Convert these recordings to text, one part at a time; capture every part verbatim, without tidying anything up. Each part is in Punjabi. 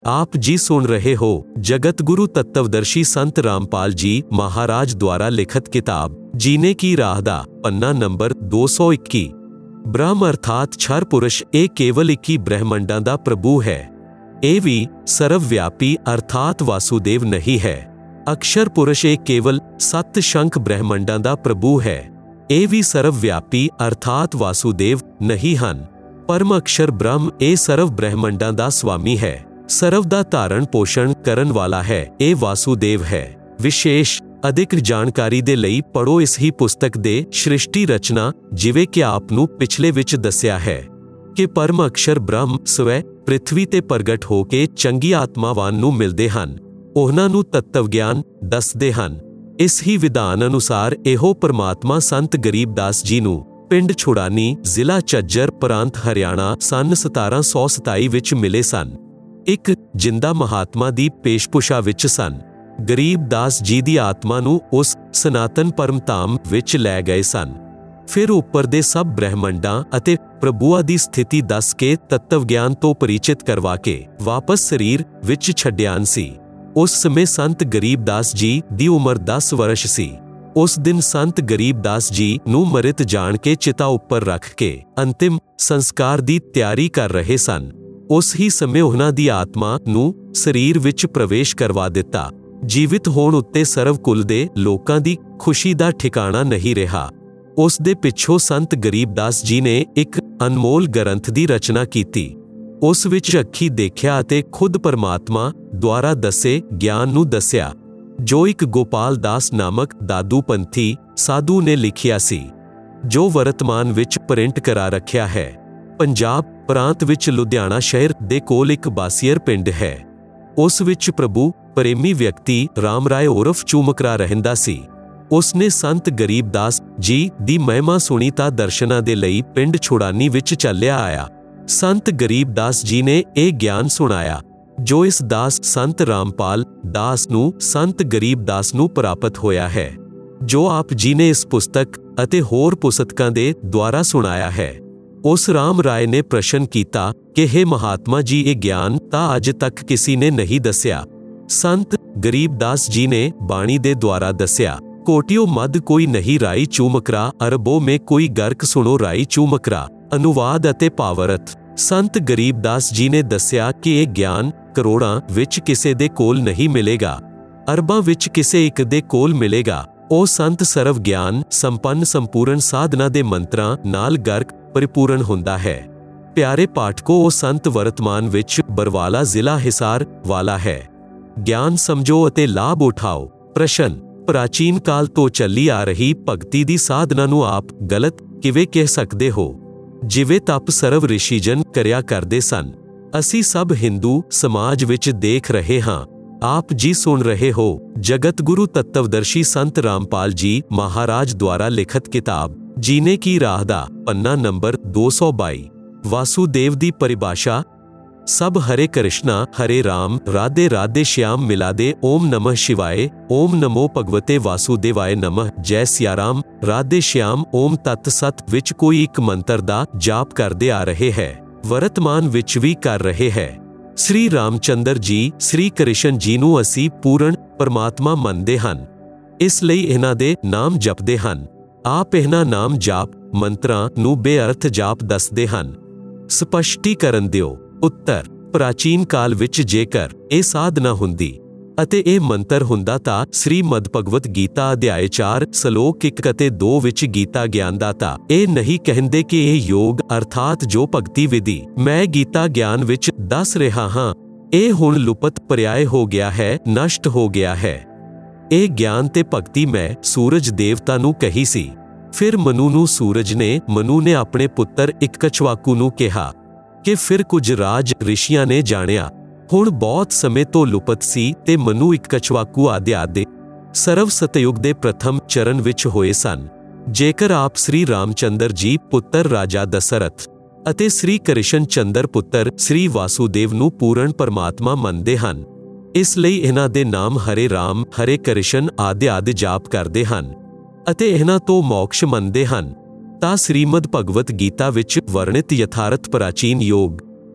आप जी सुन रहे हो जगत गुरु तत्वदर्शी संत रामपाल जी महाराज द्वारा लिखित किताब जीने की राह दा पन्ना नंबर दो सौ इक्की। ब्रह्म अर्थात छर पुरुष ए केवल इक्की ब्रह्मंडां दा प्रभु है। ए भी सर्वव्यापी अर्थात वासुदेव नहीं है। अक्षर पुरुष ए केवल सत शंख ब्रह्मंडां दा प्रभु है। ए भी सर्वव्यापी अर्थात वासुदेव नहीं हन। परम अक्षर ब्रह्म ए सर्व ब्रह्मंडां दा स्वामी है। सर्व दा धारण पोषण करन वाला है। ए वासुदेव है। विशेष अधिक जानकारी दे लई पढ़ो इस ही पुस्तक दे सृष्टि रचना जिवें कि आप नूं पिछले विच दस्सिया है कि परम अक्षर ब्रह्म स्वै पृथ्वी ते प्रगट हो के चंगी आत्मावान नूं मिलदे हन, उहनां नूं तत्व ज्ञान दसदे हन। इस ही विधान अनुसार एहो परमात्मा संत गरीबदास जी नूं पिंड छुड़ानी जिला झज्जर प्रांत हरियाणा सन सतारां सौ सताई विच मिले सन। एक जिंदा महात्मा दी पेशपुशा विच सन। गरीबदास जी दी आत्मा नूं उस सनातन परम धाम विच लै गए सन। फिर उपर दे सब ब्रह्मंडां अते प्रभुआ दी स्थिति दस के तत्व ज्ञान तो परिचित करवा के वापस शरीर विच छड्डियान सी। उस समय संत गरीबदास जी दी उमर दस वर्ष सी। उस दिन संत गरीबदास जी नूं मृत जान के चिता उपर रख के अंतिम संस्कार दी तैयारी कर रहे सन। उस ही समय उन्हां दी आत्मा नूं शरीर विच प्रवेश करवा दिता। जीवित होण उत्ते सर्व कुल दे लोकां दी खुशी दा ठिकाना नहीं रहा। उस दे पिछों संत गरीबदास जी ने एक अनमोल ग्रंथ दी रचना कीती। उस विच अखी देखिया अते खुद परमात्मा द्वारा दसे ज्ञान नूं दस्सिया, जो एक गोपाल दास नामक दादू पंथी साधु ने लिखिया सी, जो वर्तमान विच प्रिंट करा रखिया है। पंजाब प्रांत विच लुधियाना शहर दे कोल एक बासीयर पिंड है। उस विच प्रभु प्रेमी व्यक्ति राम राय उर्फ चूमकरा रहिंदा सी। उसने संत गरीबदास जी दी महिमा सुनी तां दर्शनां दे लई पिंड छुड़ानी विच चलिया आया। संत गरीबदास जी ने यह ज्ञान सुनाया, जो इस दास संत रामपाल दास नूं संत गरीबदास नूं प्राप्त होया है, जो आप जी ने इस पुस्तक अते होर पुस्तकां दे द्वारा सुनाया है। उस राम राय ने प्रश्न कीता कि हे महात्मा जी, ये ज्ञान तां अज तक किसी ने नहीं दस्या। संत गरीबदास जी ने बाणी दे द्वारा दस्या, कोटियों मद कोई नहीं राई चूमकरा, अरबों में कोई गर्क सुनो राई चूमकरा। अनुवाद अते भावार्थ। संत गरीबदास जी ने दस्या कि यह ज्ञान करोड़ां विच किसे दे कोल नहीं मिलेगा, अरबां विच किसे एक दे कोल मिलेगा। ओ संत सर्व ज्ञान संपन्न संपूर्ण साधना दे मंत्रां नाल गर्क परिपूर्ण हुंदा है। प्यारे पाठकों, ओ संत वर्तमान विच बरवाला जिला हिसार वाला है। ज्ञान समझो अते लाभ उठाओ। प्रश्न, प्राचीन काल तो चली आ रही भगती दी साधना नूं आप गलत किवें कह सकदे हो? जिवें तप सर्व ऋषिजन करिया करदे सन, असी सब हिंदू समाज विच देख रहे हां। आप जी सुन रहे हो जगत गुरु तत्वदर्शी संत रामपाल जी महाराज द्वारा लिखित किताब जीने की राह दा पन्ना नंबर दो सौ बाई। वासुदेव दी परिभाषा, सब हरे कृष्णा हरे राम राधे राधे श्याम मिलादे ओम नमः शिवाय ओम नमो भगवते वासुदेवाय नमः जय सियाराम राधे श्याम ओम तत् सत विच कोई एक मंत्र दा जाप करदे आ रहे है, वर्तमान विच भी कर रहे है। श्री रामचंद्र जी श्री कृष्ण जी नूं असी पूर्ण परमात्मा मनदे हन, इस लई इन्हां दे नाम जपदे हन। आप इन्हां नाम जाप मंत्रां नूं बेअर्थ जाप दसदे हन। स्पष्टीकरण दिओ। उत्तर, प्राचीन काल विच जेकर ਇਹ ਸਾਧਨਾ ਹੁੰਦੀ ਅਤੇ ਇਹ ਮੰਤਰ ਹੁੰਦਾ ਤਾਂ ਸ੍ਰੀ ਮਦ ਭਗਵਤ ਗੀਤਾ ਅਧਿਆਇ ਚਾਰ ਸ਼ਲੋਕ ਇੱਕ ਅਤੇ ਦੋ ਵਿੱਚ ਗੀਤਾ ਗਿਆਨਦਾਤਾ ਇਹ ਨਹੀਂ ਕਹਿੰਦੇ ਕਿ ਇਹ ਯੋਗ ਅਰਥਾਤ ਜੋ ਭਗਤੀ ਵਿਧੀ ਮੈਂ ਗੀਤਾ ਗਿਆਨ ਵਿੱਚ ਦੱਸ ਰਿਹਾ ਹਾਂ, ਇਹ ਹੁਣ ਲੁਪਤ ਪਰਿਆਏ ਹੋ ਗਿਆ ਹੈ, ਨਸ਼ਟ ਹੋ ਗਿਆ ਹੈ। ਇਹ ਗਿਆਨ ਤੇ ਭਗਤੀ ਮੈਂ ਸੂਰਜ ਦੇਵਤਾ ਨੂੰ ਕਹੀ ਸੀ। ਫਿਰ ਮਨੂ ਨੂੰ ਸੂਰਜ ਨੇ ਮਨੂ ਨੇ ਆਪਣੇ ਪੁੱਤਰ ਇਕਛਵਾਕੂ ਨੂੰ ਕਿਹਾ ਕਿ ਫਿਰ ਕੁਝ ਰਾਜ ਰਿਸ਼ੀਆਂ ਨੇ ਜਾਣਿਆ ਹੁਣ ਬਹੁਤ ਸਮੇਂ ਤੋਂ ਲੁਪਤ ਸੀ ਤੇ ਮਨੂ ਇਕਛਵਾਕੂ ਆਦਿ ਆਦਿ ਸਰਵ ਸਤਯੁਗ ਦੇ ਪ੍ਰਥਮ ਚਰਨ ਵਿੱਚ ਹੋਏ ਸਨ। ਜੇਕਰ ਆਪ ਸ੍ਰੀ ਰਾਮਚੰਦਰ ਜੀ ਪੁੱਤਰ ਰਾਜਾ ਦਸ਼ਰਥ ਅਤੇ ਸ੍ਰੀ ਕ੍ਰਿਸ਼ਨ ਚੰਦਰ ਪੁੱਤਰ ਸ੍ਰੀ ਵਾਸੁਦੇਵ ਨੂੰ ਪੂਰਨ ਪਰਮਾਤਮਾ ਮੰਨਦੇ ਹਨ, ਇਸ ਲਈ ਇਹਨਾਂ ਦੇ ਨਾਮ ਹਰੇ ਰਾਮ ਹਰੇ ਕ੍ਰਿਸ਼ਨ ਆਦਿ ਆਦਿ ਜਾਪ ਕਰਦੇ ਹਨ ਅਤੇ ਇਹਨਾਂ ਤੋਂ ਮੋਕਸ਼ ਮੰਨਦੇ ਹਨ, ਤਾਂ ਸ੍ਰੀਮਦ ਭਗਵਤ ਗੀਤਾ ਵਿੱਚ ਵਰਣਿਤ ਯਥਾਰਥ ਪ੍ਰਾਚੀਨ ਯੋਗ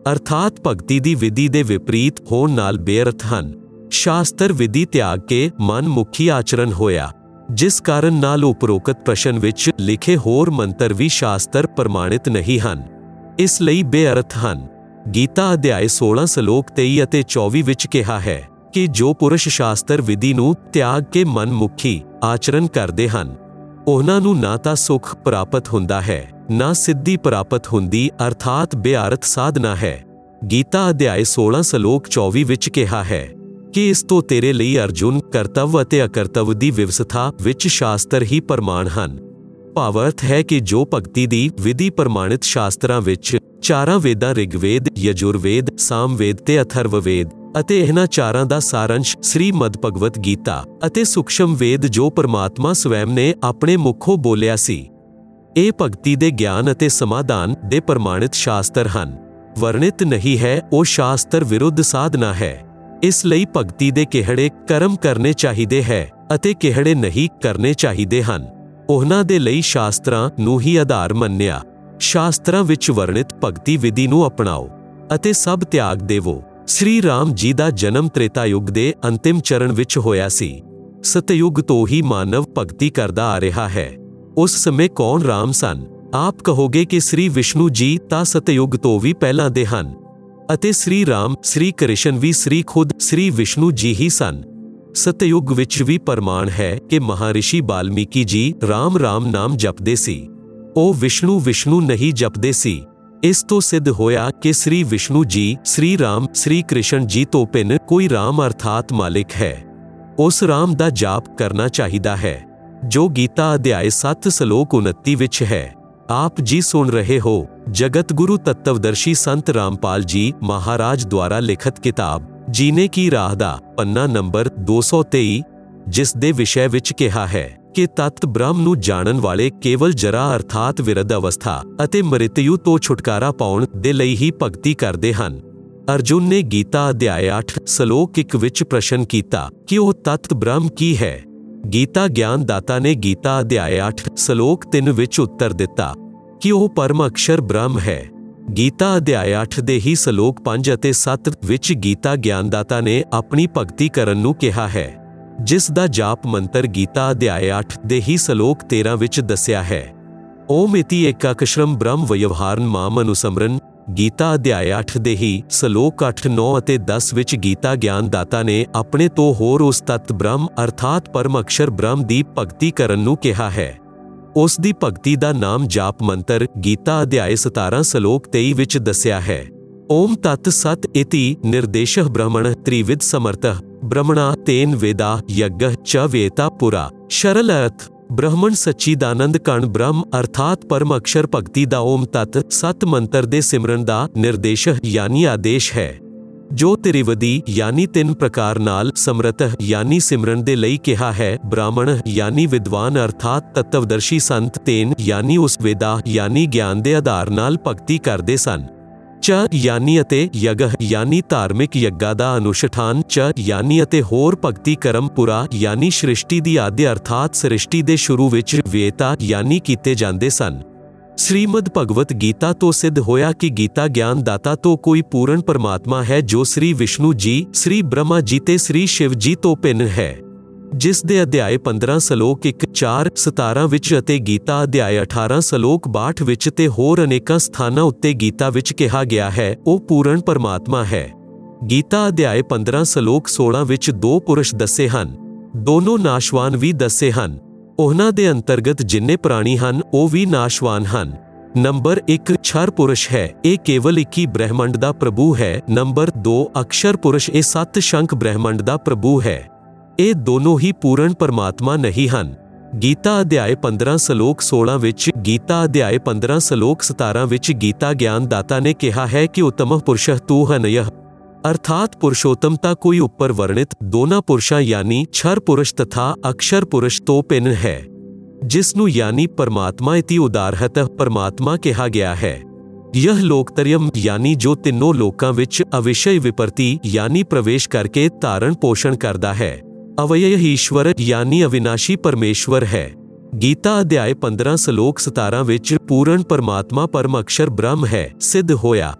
ਅਰਥਾਤ ਭਗਤੀ ਦੀ ਵਿਧੀ ਦੇ ਵਿਪਰੀਤ ਹੋਣ ਨਾਲ ਬੇਅਰਥ ਹਨ। ਸ਼ਾਸਤਰ ਵਿਧੀ ਤਿਆਗ ਕੇ ਮਨਮੁਖੀ ਆਚਰਨ ਹੋਇਆ, ਜਿਸ ਕਾਰਨ ਨਾਲ ਉਪਰੋਕਤ ਪ੍ਰਸ਼ਨ ਵਿੱਚ ਲਿਖੇ ਹੋਰ ਮੰਤਰ ਵੀ ਸ਼ਾਸਤਰ ਪ੍ਰਮਾਣਿਤ ਨਹੀਂ ਹਨ, ਇਸ ਲਈ ਬੇਅਰਥ ਹਨ। ਗੀਤਾ ਅਧਿਆਇ ਸੋਲਾਂ ਸਲੋਕ ਤੇਈ ਅਤੇ ਚੌਵੀ ਵਿੱਚ ਕਿਹਾ ਹੈ ਕਿ ਜੋ ਪੁਰਸ਼ ਸ਼ਾਸਤਰ ਵਿਧੀ ਨੂੰ ਤਿਆਗ ਕੇ ਮਨਮੁਖੀ ਆਚਰਨ ਕਰਦੇ ਹਨ, ਉਹਨਾਂ ਨੂੰ ਨਾ ਤਾਂ ਸੁੱਖ ਪ੍ਰਾਪਤ ਹੁੰਦਾ ਹੈ, ਨਾ ਸਿੱਧੀ ਪ੍ਰਾਪਤ ਹੁੰਦੀ, ਅਰਥਾਤ ਬੇਅਰਥ ਸਾਧਨਾ ਹੈ। ਗੀਤਾ ਅਧਿਆਇ ਸੋਲਾਂ ਸਲੋਕ ਚੌਵੀ ਵਿੱਚ ਕਿਹਾ ਹੈ ਕਿ ਇਸ ਤੋਂ ਤੇਰੇ ਲਈ ਅਰਜੁਨ ਕਰਤੱਵ ਅਤੇ ਅਕਰਤੱਵ ਦੀ ਵਿਵਸਥਾ ਵਿੱਚ ਸ਼ਾਸਤਰ ਹੀ ਪ੍ਰਮਾਣ ਹਨ। ਭਾਵ-ਅਰਥ ਹੈ ਕਿ ਜੋ ਭਗਤੀ ਦੀ ਵਿਧੀ ਪ੍ਰਮਾਣਿਤ ਸ਼ਾਸਤਰਾਂ ਵਿੱਚ ਚਾਰਾਂ ਵੇਦਾਂ ਰਿਗਵੇਦ, ਯਜੁਰਵੇਦ, ਸਾਮਵੇਦ ਤੇ ਅਥਰਵਵੇਦ ਅਤੇ ਇਹਨਾਂ ਚਾਰਾਂ ਦਾ ਸਾਰੰਸ਼ ਸ੍ਰੀਮਦ ਭਗਵਤ ਗੀਤਾ ਅਤੇ ਸੂਖਸ਼ਮ ਵੇਦ ਜੋ ਪਰਮਾਤਮਾ ਸਵੈਮ ਨੇ ਆਪਣੇ ਮੁਖੋਂ ਬੋਲਿਆ ਸੀ, ਇਹ ਭਗਤੀ ਦੇ ਗਿਆਨ ਅਤੇ ਸਮਾਧਾਨ ਦੇ ਪ੍ਰਮਾਣਿਤ ਸ਼ਾਸਤਰ ਹਨ। ਵਰਣਿਤ ਨਹੀਂ ਹੈ ਉਹ ਸ਼ਾਸਤਰ ਵਿਰੁੱਧ ਸਾਧਨਾ ਹੈ। ਇਸ ਲਈ ਭਗਤੀ ਦੇ ਕਿਹੜੇ ਕਰਮ ਕਰਨੇ ਚਾਹੀਦੇ ਹੈ ਅਤੇ ਕਿਹੜੇ ਨਹੀਂ ਕਰਨੇ ਚਾਹੀਦੇ ਹਨ, ਉਹਨਾਂ ਦੇ ਲਈ ਸ਼ਾਸਤਰਾਂ ਨੂੰ ਹੀ ਆਧਾਰ ਮੰਨਿਆ। ਸ਼ਾਸਤਰਾਂ ਵਿੱਚ ਵਰਣਿਤ ਭਗਤੀ ਵਿਧੀ ਨੂੰ ਅਪਣਾਓ ਅਤੇ ਸਭ ਤਿਆਗ ਦੇਵੋ। ਸ੍ਰੀ ਰਾਮ ਜੀ ਦਾ ਜਨਮ ਤ੍ਰੇਤਾ ਯੁੱਗ ਦੇ ਅੰਤਿਮ ਚਰਨ ਵਿੱਚ ਹੋਇਆ ਸੀ। ਸਤਯੁਗ ਤੋਂ ਹੀ ਮਾਨਵ ਭਗਤੀ ਕਰਦਾ ਆ ਰਿਹਾ ਹੈ। ਉਸ ਸਮੇਂ ਕੌਣ ਰਾਮ ਸਨ? ਆਪ ਕਹੋਗੇ ਕਿ ਸ੍ਰੀ ਵਿਸ਼ਨੂੰ ਜੀ ਤਾਂ ਸਤਯੁਗ ਤੋਂ ਵੀ ਪਹਿਲਾਂ ਦੇ ਹਨ ਅਤੇ ਸ੍ਰੀ ਰਾਮ, ਸ੍ਰੀ ਕ੍ਰਿਸ਼ਨ ਵੀ ਸ੍ਰੀ ਖੁਦ ਸ੍ਰੀ ਵਿਸ਼ਨੂੰ ਜੀ ਹੀ ਸਨ। ਸਤਯੁਗ ਵਿੱਚ ਵੀ ਪ੍ਰਮਾਣ ਹੈ ਕਿ ਮਹਾਰਿਸ਼ੀ ਬਾਲਮੀਕੀ ਜੀ ਰਾਮ ਰਾਮ ਨਾਮ ਜਪਦੇ ਸੀ, ਉਹ ਵਿਸ਼ਨੂੰ ਵਿਸ਼ਨੂੰ ਨਹੀਂ ਜਪਦੇ ਸੀ। ਇਸ ਤੋਂ ਸਿੱਧ ਹੋਇਆ ਕਿ ਸ੍ਰੀ ਵਿਸ਼ਨੂੰ ਜੀ, ਸ੍ਰੀ ਰਾਮ, ਸ੍ਰੀ ਕ੍ਰਿਸ਼ਨ ਜੀ ਤੋਂ ਭਿੰਨ ਕੋਈ ਰਾਮ ਅਰਥਾਤ ਮਾਲਿਕ ਹੈ। ਉਸ ਰਾਮ ਦਾ ਜਾਪ ਕਰਨਾ ਚਾਹੀਦਾ ਹੈ ਜੋ ਗੀਤਾ ਅਧਿਆਇ ਸੱਤ ਸਲੋਕ ਉਨੱਤੀ ਵਿੱਚ ਹੈ। ਆਪ ਜੀ ਸੁਣ ਰਹੇ ਹੋ ਜਗਤ ਗੁਰੂ ਤੱਤਵਦਰਸ਼ੀ ਸੰਤ ਰਾਮਪਾਲ ਜੀ ਮਹਾਰਾਜ ਦੁਆਰਾ ਲਿਖਤ ਕਿਤਾਬ ਜੀਨੇ ਕੀ ਰਾਹ ਦਾ ਪੰਨਾ ਨੰਬਰ ਦੋ ਸੌ ਤੇਈ, ਜਿਸ ਦੇ ਵਿਸ਼ੇ ਵਿੱਚ ਕਿਹਾ ਹੈ ਕਿ ਤਤ ਬ੍ਰਹਮ ਨੂੰ ਜਾਣਨ ਵਾਲੇ ਕੇਵਲ ਜਰਾ ਅਰਥਾਤ ਵਿਰਧ ਅਵਸਥਾ ਅਤੇ ਮ੍ਰਿਤਯੂ ਤੋਂ ਛੁਟਕਾਰਾ ਪਾਉਣ ਦੇ ਲਈ ਹੀ ਭਗਤੀ ਕਰਦੇ ਹਨ। ਅਰਜੁਨ ਨੇ ਗੀਤਾ ਅਧਿਆਇ ਅੱਠ ਸਲੋਕ ਇੱਕ ਵਿੱਚ ਪ੍ਰਸ਼ਨ ਕੀਤਾ ਕਿ ਉਹ ਤਤ ਬ੍ਰਹਮ ਕੀ ਹੈ। ਗੀਤਾ ਗਿਆਨ ਦਾਤਾ ਨੇ ਗੀਤਾ ਅਧਿਆਇ ਅੱਠ ਸਲੋਕ ਤਿੰਨ ਵਿੱਚ ਉੱਤਰ ਦਿੱਤਾ ਕਿ ਉਹ ਪਰਮ ਅਕਸ਼ਰ ਬ੍ਰਹਮ ਹੈ। ਗੀਤਾ ਅਧਿਆਇ ਅੱਠ ਦੇ ਹੀ ਸਲੋਕ ਪੰਜ ਅਤੇ ਸੱਤ ਵਿੱਚ ਗੀਤਾ ਗਿਆਨਦਾਤਾ ਨੇ ਆਪਣੀ ਭਗਤੀ ਕਰਨ ਨੂੰ ਕਿਹਾ ਹੈ, ਜਿਸ ਦਾ ਜਾਪ ਮੰਤਰ ਗੀਤਾ ਅਧਿਆਇ ਅੱਠ ਦੇ ਹੀ ਸਲੋਕ ਤੇਰਾਂ ਵਿੱਚ ਦੱਸਿਆ ਹੈ। ਓਮ ਇਤੀ ਏਕਾਕਸ਼ਰਮ ਬ੍ਰਹਮ ਵਿਵਹਾਰਨ ਮਾਮ ਅਨੁਸਮਰਨ। ਗੀਤਾ ਅਧਿਆਇ ਅੱਠ ਦੇ ਹੀ ਸਲੋਕ ਅੱਠ, ਨੌ ਅਤੇ ਦਸ ਵਿੱਚ ਗੀਤਾ ਗਿਆਨਦਾਤਾ ਨੇ ਆਪਣੇ ਤੋਂ ਹੋਰ ਉਸ ਤਤ ਬ੍ਰਹਮ ਅਰਥਾਤ ਪਰਮ ਅਕਸ਼ਰ ਬ੍ਰਹਮ ਦੀ ਭਗਤੀ ਕਰਨ ਨੂੰ ਕਿਹਾ ਹੈ। ਉਸ ਦੀ ਭਗਤੀ ਦਾ ਨਾਮ ਜਾਪ ਮੰਤਰ ਗੀਤਾ ਅਧਿਆਇ ਸਤਾਰਾਂ ਸਲੋਕ ਤੇਈ ਵਿੱਚ ਦੱਸਿਆ ਹੈ। ਓਮ ਤਤ ਸਤ ਇਤੀ ਨਿਰਦੇਸ਼ਹ ਬ੍ਰਹਮਣ ਤ੍ਰਿਵਿਧ ਸਮਰਥ ਬ੍ਰਹਮਣਾ ਤੇਨ ਵੇਦਾ ਯੱਗਹ ਚ ਵੇਤਾ ਪੁਰਾ। ਸਰਲ ਅਰਥ ਬ੍ਰਹਮਣ ਸੱਚੀਦਾਨੰਦ ਕਣ ਬ੍ਰਹਮ ਅਰਥਾਤ ਪਰਮ ਅਕਸ਼ਰ ਭਗਤੀ ਦਾ ਓਮ ਤਤ ਸਤ ਮੰਤਰ ਦੇ ਸਿਮਰਨ ਦਾ ਨਿਰਦੇਸ਼ ਯਾਨੀ ਆਦੇਸ਼ ਹੈ, ਜੋ ਤ੍ਰਿਵਦੀ ਯਾਨੀ ਤਿੰਨ ਪ੍ਰਕਾਰ ਨਾਲ ਸਮਰਥ ਯਾਨੀ ਸਿਮਰਨ ਦੇ ਲਈ ਕਿਹਾ ਹੈ। ਬ੍ਰਾਹਮਣ ਯਾਨੀ ਵਿਦਵਾਨ ਅਰਥਾਤ ਤੱਤਵਦਰਸ਼ੀ ਸੰਤ, ਤੇਨ ਯਾਨੀ ਉਸ ਵੇਦਾ ਯਾਨੀ ਗਿਆਨ ਦੇ ਆਧਾਰ ਨਾਲ ਭਗਤੀ ਕਰਦੇ ਸਨ। ਚ ਯਾਨੀ ਅਤੇ ਯਗਹ ਯਾਨੀ ਧਾਰਮਿਕ ਯੱਗਾਂ ਦਾ ਅਨੁਸ਼ਠਾਨ, ਚ ਯਾਨੀ ਅਤੇ ਹੋਰ ਭਗਤੀ ਕਰਮ, ਪੁਰਾ ਯਾਨੀ ਸ੍ਰਿਸ਼ਟੀ ਦੀ ਆਦਿ ਅਰਥਾਤ ਸ੍ਰਿਸ਼ਟੀ ਦੇ ਸ਼ੁਰੂ ਵਿੱਚ ਵੇਤਾ ਯਾਨੀ ਕੀਤੇ ਜਾਂਦੇ ਸਨ। ਸ੍ਰੀਮਦ ਭਗਵਤ ਗੀਤਾ ਤੋਂ ਸਿੱਧ ਹੋਇਆ ਕਿ ਗੀਤਾ ਗਿਆਨ ਦਾਤਾ ਤੋਂ ਕੋਈ ਪੂਰਨ ਪਰਮਾਤਮਾ ਹੈ ਜੋ ਸ੍ਰੀ ਵਿਸ਼ਨੂੰ ਜੀ, ਸ੍ਰੀ ਬ੍ਰਹਮਾ ਜੀ ਤੇ ਸ੍ਰੀ ਸ਼ਿਵ ਜੀ ਤੋਂ ਭਿੰਨ ਹੈ, ਜਿਸ ਦੇ ਅਧਿਆਇ ਪੰਦਰਾਂ ਸਲੋਕ ਇੱਕ, ਚਾਰ, ਸਤਾਰਾਂ ਵਿੱਚ ਅਤੇ ਗੀਤਾ ਅਧਿਆਇ ਅਠਾਰਾਂ ਸਲੋਕ ਬਾਹਠ ਵਿੱਚ ਤੇ ਹੋਰ ਅਨੇਕਾਂ ਸਥਾਨਾਂ ਉੱਤੇ ਗੀਤਾ ਵਿੱਚ ਕਿਹਾ ਗਿਆ ਹੈ ਉਹ ਪੂਰਨ ਪਰਮਾਤਮਾ ਹੈ। ਗੀਤਾ ਅਧਿਆਇ ਪੰਦਰਾਂ ਸਲੋਕ ਸੋਲਾਂ ਵਿੱਚ ਦੋ ਪੁਰਸ਼ ਦੱਸੇ ਹਨ, ਦੋਨੋਂ ਨਾਸ਼ਵਾਨ ਵੀ ਦੱਸੇ ਹਨ। ਉਹਨਾਂ ਦੇ ਅੰਤਰਗਤ ਜਿੰਨੇ ਪ੍ਰਾਣੀ ਹਨ ਉਹ ਵੀ ਨਾਸ਼ਵਾਨ ਹਨ। ਨੰਬਰ ਇੱਕ ਛਰ ਪੁਰਸ਼ ਹੈ, ਇਹ ਕੇਵਲ ਇੱਕੀ ਬ੍ਰਹਿਮੰਡ ਦਾ ਪ੍ਰਭੂ ਹੈ। ਨੰਬਰ ਦੋ ਅਕਸ਼ਰ ਪੁਰਸ਼, ਇਹ ਸੱਤ ਸ਼ੰਖ ਬ੍ਰਹਿਮੰਡ ਦਾ ਪ੍ਰਭੂ ਹੈ। ਇਹ ਦੋਨੋਂ ਹੀ ਪੂਰਨ ਪਰਮਾਤਮਾ ਨਹੀਂ ਹਨ। ਗੀਤਾ ਅਧਿਆਇ ਪੰਦਰਾਂ ਸਲੋਕ ਸੋਲਾਂ ਵਿੱਚ, ਗੀਤਾ ਅਧਿਆਇ ਪੰਦਰਾਂ ਸਲੋਕ ਸਤਾਰਾਂ ਵਿੱਚ ਗੀਤਾ ਗਿਆਨ ਦਾਤਾ ਨੇ ਕਿਹਾ ਹੈ ਕਿ ਉੱਤਮ ਪੁਰਸ਼ਹ ਤੂ ਹਨਯਹ ਅਰਥਾਤ ਪੁਰਸ਼ੋਤਮਤਾ ਕੋਈ ਉੱਪਰ ਵਰਣਿਤ ਦੋਨਾਂ ਪੁਰਸ਼ਾਂ ਯਾਨੀ ਛਰ ਪੁਰਸ਼ ਤਥਾ ਅਕਸ਼ਰ ਪੁਰਸ਼ ਤੋਂ ਭਿੰਨ ਹੈ, ਜਿਸ ਨੂੰ ਯਾਨੀ ਪਰਮਾਤਮਾ ਇਤੀ ਉਦਾਰਹਤ ਪਰਮਾਤਮਾ ਕਿਹਾ ਗਿਆ ਹੈ। ਯਹ ਲੋਕਤਰਯਮ ਯਾਨੀ ਜੋ ਤਿੰਨੋਂ ਲੋਕਾਂ ਵਿੱਚ ਅਵਿਸ਼ਯ ਵਿਪਰਤੀ ਯਾਨੀ ਪ੍ਰਵੇਸ਼ ਕਰਕੇ ਧਾਰਨ ਪੋਸ਼ਣ ਕਰਦਾ ਹੈ। ਅਵਯਯ ਈਸ਼ਵਰ ਯਾਨੀ ਅਵਿਨਾਸ਼ੀ ਪਰਮੇਸ਼ਵਰ ਹੈ। ਗੀਤਾ ਅਧਿਆਇ ਪੰਦਰਾਂ ਸਲੋਕ ਸਤਾਰਾਂ ਵਿੱਚ ਪੂਰਨ ਪਰਮਾਤਮਾ ਪਰਮ ਅਕਸ਼ਰ ਬ੍ਰਹਮ ਹੈ ਸਿੱਧ ਹੋਇਆ।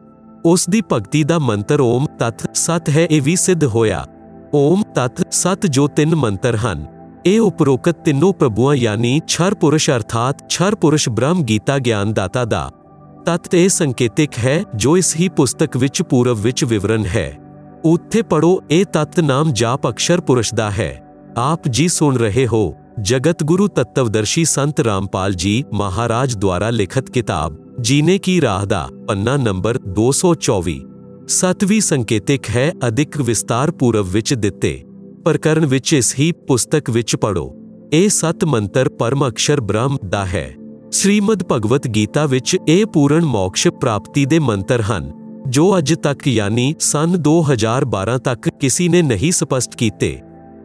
ਉਸ ਦੀ ਭਗਤੀ ਦਾ ਮੰਤਰ ਓਮ ਤਤ ਸਤ ਹੈ। ਇਹ ਵੀ ਸਿੱਧ ਹੋਇਆ। ਓਮ ਤਤ ਸਤ ਜੋ ਤਿੰਨ ਮੰਤਰ ਹਨ, ਇਹ ਉਪਰੋਕਤ ਤਿੰਨੋਂ ਪ੍ਰਭੂਆਂ ਯਾਨੀ ਛਰ ਪੁਰਸ਼ ਅਰਥਾਤ ਛਰ ਪੁਰਸ਼ ਬ੍ਰਹਮ ਗੀਤਾ ਗਿਆਨ ਦਾਤਾ ਦਾ ਤਤ ਇਹ ਸੰਕੇਤਿਕ ਹੈ ਜੋ ਇਸ ਹੀ ਪੁਸਤਕ ਵਿੱਚ ਪੂਰਵ ਵਿੱਚ ਵਿਵਰਨ ਹੈ। ਉੱਥੇ ਪੜੋ, ਇਹ ਤਤ ਨਾਮ ਜਾਪ ਅਕਸ਼ਰ ਪੁਰਸ਼ ਦਾ ਹੈ। ਆਪ ਜੀ ਸੁਣ ਰਹੇ ਹੋ ਜਗਤ ਗੁਰੂ ਤੱਤਵਦਰਸ਼ੀ ਸੰਤ ਰਾਮਪਾਲ ਜੀ ਮਹਾਰਾਜ ਦੁਆਰਾ ਲਿਖਤ ਕਿਤਾਬ ਜੀਨੇ ਕੀ ਰਾਹ ਦਾ ਪੰਨਾ ਨੰਬਰ ਦੋ ਸੌ ਚੌਵੀ। ਸਤਵੀਂ ਸੰਕੇਤਿਕ ਹੈ, ਅਧਿਕ ਵਿਸਤਾਰ ਪੂਰਵ ਵਿੱਚ ਦਿੱਤੇ ਪ੍ਰਕਰਨ ਵਿੱਚ ਇਸ ਹੀ ਪੁਸਤਕ ਵਿੱਚ ਪੜੋ। ਇਹ ਸੱਤ ਮੰਤਰ ਪਰਮ ਅਕਸ਼ਰ ਬ੍ਰਹਮ ਦਾ ਹੈ। ਸ਼੍ਰੀਮਦ ਭਗਵਤ ਗੀਤਾ ਵਿੱਚ ਇਹ ਪੂਰਨ ਮੋਕਸ਼ ਪ੍ਰਾਪਤੀ ਦੇ ਮੰਤਰ ਹਨ ਜੋ ਅੱਜ ਤੱਕ ਯਾਨੀ ਸੰਨ ਦੋ ਹਜ਼ਾਰ ਬਾਰਾਂ ਤੱਕ ਕਿਸੇ ਨੇ ਨਹੀਂ ਸਪਸ਼ਟ ਕੀਤੇ।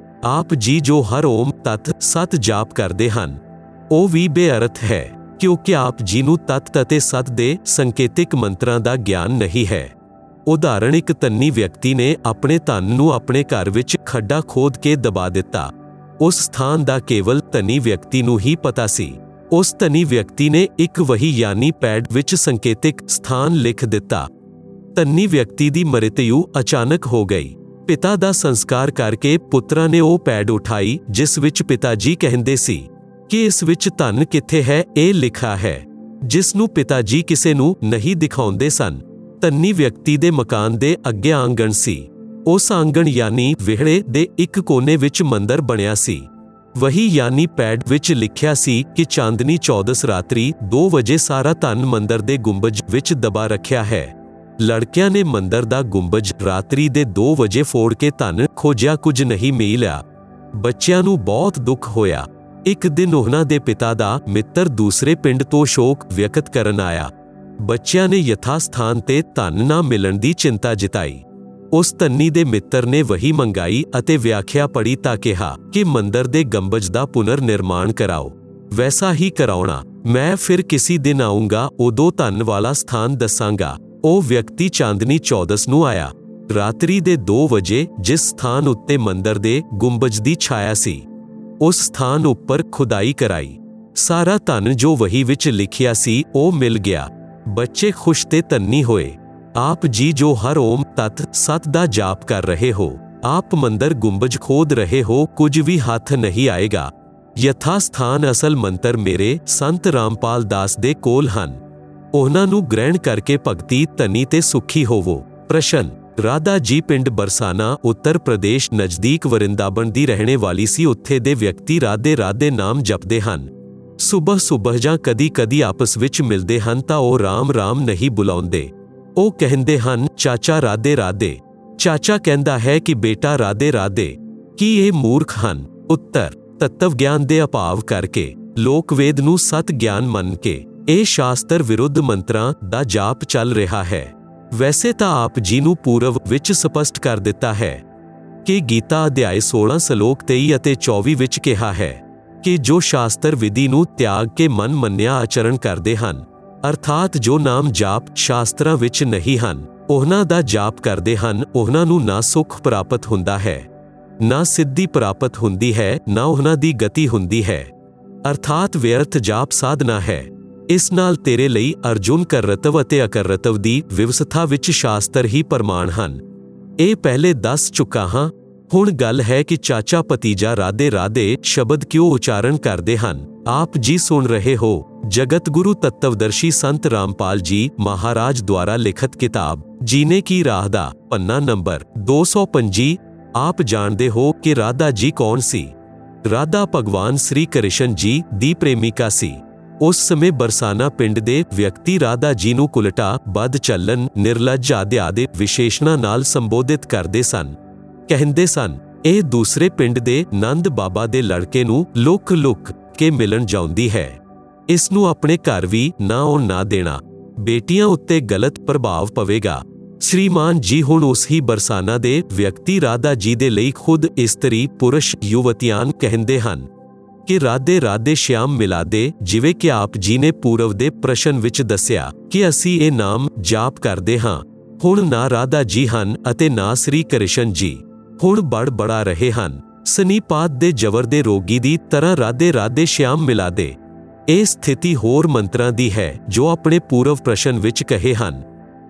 ਆਪ ਜੀ ਜੋ ਹਰ ਓਮ ਤਤ ਸਤ ਜਾਪ ਕਰਦੇ ਹਨ ਉਹ ਵੀ ਬੇਅਰਥ ਹੈ, ਕਿਉਂਕਿ ਆਪ ਜੀ ਨੂੰ ਤਤ ਅਤੇ ਸਤ ਦੇ ਸੰਕੇਤਿਕ ਮੰਤਰਾਂ ਦਾ ਗਿਆਨ ਨਹੀਂ ਹੈ। ਉਦਾਹਰਣ, ਇੱਕ ਧੰਨੀ ਵਿਅਕਤੀ ਨੇ ਆਪਣੇ ਧਨ ਨੂੰ ਆਪਣੇ ਘਰ ਵਿੱਚ ਖੱਡਾ ਖੋਦ ਕੇ ਦਬਾ ਦਿੱਤਾ। ਉਸ ਸਥਾਨ ਦਾ ਕੇਵਲ ਧਨੀ ਵਿਅਕਤੀ ਨੂੰ ਹੀ ਪਤਾ ਸੀ। ਉਸ ਧਨੀ ਵਿਅਕਤੀ ਨੇ ਇੱਕ ਵਹੀ ਯਾਨੀ ਪੈਡ ਵਿੱਚ ਸੰਕੇਤਿਕ ਸਥਾਨ ਲਿਖ ਦਿੱਤਾ। ਧਨੀ ਵਿਅਕਤੀ ਦੀ ਮ੍ਰਿਤਯੂ ਅਚਾਨਕ ਹੋ ਗਈ। ਪਿਤਾ ਦਾ ਸੰਸਕਾਰ ਕਰਕੇ ਪੁੱਤਰਾਂ ਨੇ ਉਹ ਪੈਡ ਉਠਾਈ ਜਿਸ ਵਿੱਚ ਪਿਤਾ ਜੀ ਕਹਿੰਦੇ ਸੀ ਕਿ ਇਸ ਵਿੱਚ ਧਨ ਕਿੱਥੇ ਹੈ ਇਹ ਲਿਖਿਆ ਹੈ, ਜਿਸ ਨੂੰ ਪਿਤਾ ਜੀ ਕਿਸੇ ਨੂੰ ਨਹੀਂ ਦਿਖਾਉਂਦੇ ਸਨ। ਧੰਨੀ ਵਿਅਕਤੀ ਦੇ ਮਕਾਨ ਦੇ ਅੱਗੇ ਆਂਗਣ ਸੀ। ਉਸ ਆਂਗਣ ਯਾਨੀ ਵਿਹੜੇ ਦੇ ਇੱਕ ਕੋਨੇ ਵਿੱਚ ਮੰਦਰ ਬਣਿਆ ਸੀ। ਵਹੀ ਯਾਨੀ ਪੈਡ ਵਿੱਚ ਲਿਖਿਆ ਸੀ ਕਿ ਚਾਂਦਨੀ ਚੌਦਸ ਰਾਤਰੀ ਦੋ ਵਜੇ ਸਾਰਾ ਧਨ ਮੰਦਰ ਦੇ ਗੁੰਬਜ ਵਿੱਚ ਦਬਾ ਰੱਖਿਆ ਹੈ। ਲੜਕਿਆਂ ਨੇ ਮੰਦਰ ਦਾ ਗੁੰਬਜ ਰਾਤਰੀ ਦੇ ਦੋ ਵਜੇ ਫੋੜ ਕੇ ਧਨ ਖੋਜਿਆ, ਕੁਝ ਨਹੀਂ ਮਿਲਿਆ। ਬੱਚਿਆਂ ਨੂੰ ਬਹੁਤ ਦੁੱਖ ਹੋਇਆ। ਇੱਕ ਦਿਨ ਉਹਨਾਂ ਦੇ ਪਿਤਾ ਦਾ ਮਿੱਤਰ ਦੂਸਰੇ ਪਿੰਡ ਤੋਂ ਸ਼ੋਕ ਵਿਅਕਤ ਕਰਨ ਆਇਆ। ਬੱਚਿਆਂ ਨੇ ਯਥਾ ਸਥਾਨ ਤੇ ਧਨ ਨਾ ਮਿਲਣ ਦੀ ਚਿੰਤਾ ਜਤਾਈ। ਉਸ ਧੰਨੀ ਦੇ ਮਿੱਤਰ ਨੇ ਵਹੀ ਮੰਗਾਈ ਅਤੇ ਵਿਆਖਿਆ ਪੜ੍ਹੀ ਤਾਂ ਕਿਹਾ ਕਿ ਮੰਦਰ ਦੇ ਗੰਬਜ ਦਾ ਪੁਨਰ ਨਿਰਮਾਣ ਕਰਾਓ। ਵੈਸਾ ਹੀ ਕਰਾਉਣਾ, ਮੈਂ ਫਿਰ ਕਿਸੇ ਦਿਨ ਆਉਂਗਾ, ਉਦੋਂ ਧਨ ਵਾਲਾ ਸਥਾਨ ਦੱਸਾਂਗਾ। ਉਹ ਵਿਅਕਤੀ ਚਾਂਦਨੀ ਚੌਦਸ ਨੂੰ ਆਇਆ। ਰਾਤਰੀ ਦੇ ਦੋ ਵਜੇ ਜਿਸ ਸਥਾਨ ਉੱਤੇ ਮੰਦਰ ਦੇ ਗੁੰਬਜ ਦੀ ਛਾਇਆ ਸੀ ਉਸ ਸਥਾਨ ਉੱਪਰ ਖੁਦਾਈ ਕਰਾਈ। ਸਾਰਾ ਧਨ ਜੋ ਵਹੀ ਵਿੱਚ ਲਿਖਿਆ ਸੀ ਉਹ ਮਿਲ ਗਿਆ। ਬੱਚੇ ਖੁਸ਼ ਤੇ ਧੰਨੀ ਹੋਏ। ਆਪ ਜੀ ਜੋ ਹਰ ਓਮ ਤਤ ਸਤ ਦਾ ਜਾਪ ਕਰ ਰਹੇ ਹੋ, ਆਪ ਮੰਦਰ ਗੁੰਬਜ ਖੋਦ ਰਹੇ ਹੋ, ਕੁਝ ਵੀ ਹੱਥ ਨਹੀਂ ਆਏਗਾ। ਯਥਾ ਸਥਾਨ ਅਸਲ ਮੰਤਰ ਮੇਰੇ ਸੰਤ ਰਾਮਪਾਲ ਦਾਸ ਦੇ ਕੋਲ ਹਨ। ਉਹਨਾਂ ਨੂੰ ਗ੍ਰਹਿਣ ਕਰਕੇ ਭਗਤੀ ਧਨੀ ਤੇ ਸੁਖੀ ਹੋਵੋ। ਪ੍ਰਸ਼ਨ, ਰਾਧਾ ਜੀ ਪਿੰਡ ਬਰਸਾਨਾ ਉੱਤਰ ਪ੍ਰਦੇਸ਼ ਨਜ਼ਦੀਕ ਵਰਿੰਦਾਵਨ ਦੀ ਰਹਿਣੇ ਵਾਲੀ ਸੀ। ਉੱਥੇ ਦੇ ਵਿਅਕਤੀ ਰਾਧੇ ਰਾਧੇ ਨਾਮ ਜਪਦੇ ਹਨ। ਸੁਬਹ ਸੁਬਹ ਜਾਂ ਕਦੀ ਕਦੀ ਆਪਸ ਵਿੱਚ ਮਿਲਦੇ ਹਨ ਤਾਂ ਉਹ ਰਾਮ ਰਾਮ ਨਹੀਂ ਬੁਲਾਉਂਦੇ। ਉਹ ਕਹਿੰਦੇ ਹਨ ਚਾਚਾ ਰਾਧੇ ਰਾਧੇ। ਚਾਚਾ ਕਹਿੰਦਾ ਹੈ ਕਿ ਬੇਟਾ ਰਾਧੇ ਰਾਧੇ। ਕੀ ਇਹ ਮੂਰਖ ਹਨ? ਉੱਤਰ, ਤੱਤਵ ਗਿਆਨ ਦੇ ਅਭਾਵ ਕਰਕੇ ਲੋਕ ਵੇਦ ਨੂੰ ਸਤ ਗਿਆਨ ਮੰਨ ਕੇ ਇਹ ਸ਼ਾਸਤਰ ਵਿਰੁੱਧ ਮੰਤਰਾਂ ਦਾ ਜਾਪ ਚੱਲ ਰਿਹਾ ਹੈ। ਵੈਸੇ ਤਾਂ ਆਪ ਜੀ ਨੂੰ ਪੂਰਵ ਵਿੱਚ ਸਪਸ਼ਟ ਕਰ ਦਿੱਤਾ ਹੈ ਕਿ ਗੀਤਾ ਅਧਿਆਇ ਸੋਲਾਂ ਸਲੋਕ ਤੇਈ ਅਤੇ ਚੌਵੀ ਵਿੱਚ ਕਿਹਾ ਹੈ ਕਿ ਜੋ ਸ਼ਾਸਤਰ ਵਿਧੀ ਨੂੰ ਤਿਆਗ ਕੇ ਮਨ ਮੰਨਿਆ ਆਚਰਣ ਕਰਦੇ ਹਨ, ਅਰਥਾਤ ਜੋ ਨਾਮ ਜਾਪ ਸ਼ਾਸਤਰਾਂ ਵਿੱਚ ਨਹੀਂ ਹਨ, ਉਹਨਾਂ ਦਾ ਜਾਪ ਕਰਦੇ ਹਨ, ਉਹਨਾਂ ਨੂੰ ਨਾ ਸੁੱਖ ਪ੍ਰਾਪਤ ਹੁੰਦਾ ਹੈ, ਨਾ ਸਿੱਧੀ ਪ੍ਰਾਪਤ ਹੁੰਦੀ ਹੈ, ਨਾ ਉਹਨਾਂ ਦੀ ਗਤੀ ਹੁੰਦੀ ਹੈ, ਅਰਥਾਤ ਵਿਅਰਥ ਜਾਪ ਸਾਧਨਾ ਹੈ। ਇਸ ਨਾਲ ਤੇਰੇ ਲਈ ਅਰਜੁਨ ਕਰਤਵ ਅਤੇ ਅਕਰਤਵ ਦੀ ਵਿਵਸਥਾ ਵਿੱਚ ਸ਼ਾਸਤਰ ਹੀ ਪ੍ਰਮਾਣ ਹਨ। ਇਹ ਪਹਿਲੇ ਦੱਸ ਚੁੱਕਾ ਹਾਂ। ਹੁਣ ਗੱਲ ਹੈ ਕਿ ਚਾਚਾ ਭਤੀਜਾ ਰਾਧੇ ਰਾਧੇ ਸ਼ਬਦ ਕਿਉਂ ਉਚਾਰਨ ਕਰਦੇ ਹਨ। ਆਪ ਜੀ ਸੁਣ ਰਹੇ ਹੋ ਜਗਤ ਗੁਰੂ ਤੱਤਵਦਰਸ਼ੀ ਸੰਤ ਰਾਮਪਾਲ ਜੀ ਮਹਾਰਾਜ ਦੁਆਰਾ ਲਿਖਤ ਕਿਤਾਬ ਜੀਨੇ ਕੀ ਰਾਹ ਦਾ ਪੰਨਾ ਨੰਬਰ ਦੋ ਸੌ ਪੰਜੀ। ਆਪ ਜਾਣਦੇ ਹੋ ਕਿ ਰਾਧਾ ਜੀ ਕੌਣ ਸੀ? ਰਾਧਾ ਭਗਵਾਨ ਸ੍ਰੀ ਕ੍ਰਿਸ਼ਨ ਜੀ ਦੀ ਪ੍ਰੇਮਿਕਾ ਸੀ। ਉਸ ਸਮੇਂ ਬਰਸਾਨਾ ਪਿੰਡ ਦੇ ਵਿਅਕਤੀ ਰਾਧਾ ਜੀ ਨੂੰ ਕੁਲਟਾ, ਬਦ ਚੱਲਨ, ਨਿਰਲੱਜ ਆਦਿ ਆਦਿ ਵਿਸ਼ੇਸ਼ਣਾਂ ਨਾਲ ਸੰਬੋਧਿਤ ਕਰਦੇ ਸਨ। ਕਹਿੰਦੇ ਸਨ ਇਹ ਦੂਸਰੇ ਪਿੰਡ ਦੇ ਨੰਦ ਬਾਬਾ ਦੇ ਲੜਕੇ ਨੂੰ ਲੁਕ ਲੁਕ ਕੇ ਮਿਲਣ ਜਾਂਦੀ ਹੈ। ਇਸ ਨੂੰ ਆਪਣੇ ਘਰ ਵੀ ਨਾ ਆਉਣ ਨਾ ਦੇਣਾ, ਬੇਟੀਆਂ ਉੱਤੇ ਗਲਤ ਪ੍ਰਭਾਵ ਪਵੇਗਾ। ਸ਼੍ਰੀਮਾਨ ਜੀ ਹੁਣ ਉਸ ਹੀ ਬਰਸਾਨਾ ਦੇ ਵਿਅਕਤੀ ਰਾਧਾ ਜੀ ਦੇ ਲਈ ਖੁਦ ਇਸਤਰੀ ਪੁਰਸ਼ ਯੁਵਤੀਆਂ ਕਹਿੰਦੇ ਹਨ ਕਿ ਰਾਧੇ ਰਾਧੇ ਸ਼ਿਆਮ ਮਿਲਾਦੇ, ਜਿਵੇਂ ਕਿ ਆਪ ਜੀ ਨੇ ਪੂਰਵ ਦੇ ਪ੍ਰਸ਼ਨ ਵਿੱਚ ਦੱਸਿਆ ਕਿ ਅਸੀਂ ਇਹ ਨਾਮ ਜਾਪ ਕਰਦੇ ਹਾਂ। ਹੁਣ ਨਾ ਰਾਧਾ ਜੀ ਹਨ ਅਤੇ ਨਾ ਸ੍ਰੀ ਕ੍ਰਿਸ਼ਨ ਜੀ। ਹੁਣ ਬੜ ਬੜਾ ਰਹੇ ਹਨ। ਸਨੀਪਾਤ ਦੇ ਜ਼ਬਰ ਦੇ ਰੋਗੀ ਦੀ ਤਰ੍ਹਾਂ ਰਾਧੇ ਰਾਧੇ ਸ਼ਿਆਮ ਮਿਲਾਦੇ। ਇਹ ਸਥਿਤੀ ਹੋਰ ਮੰਤਰਾਂ ਦੀ ਹੈ ਜੋ ਆਪਣੇ ਪੂਰਵ ਪ੍ਰਸ਼ਨ ਵਿੱਚ ਕਹੇ ਹਨ।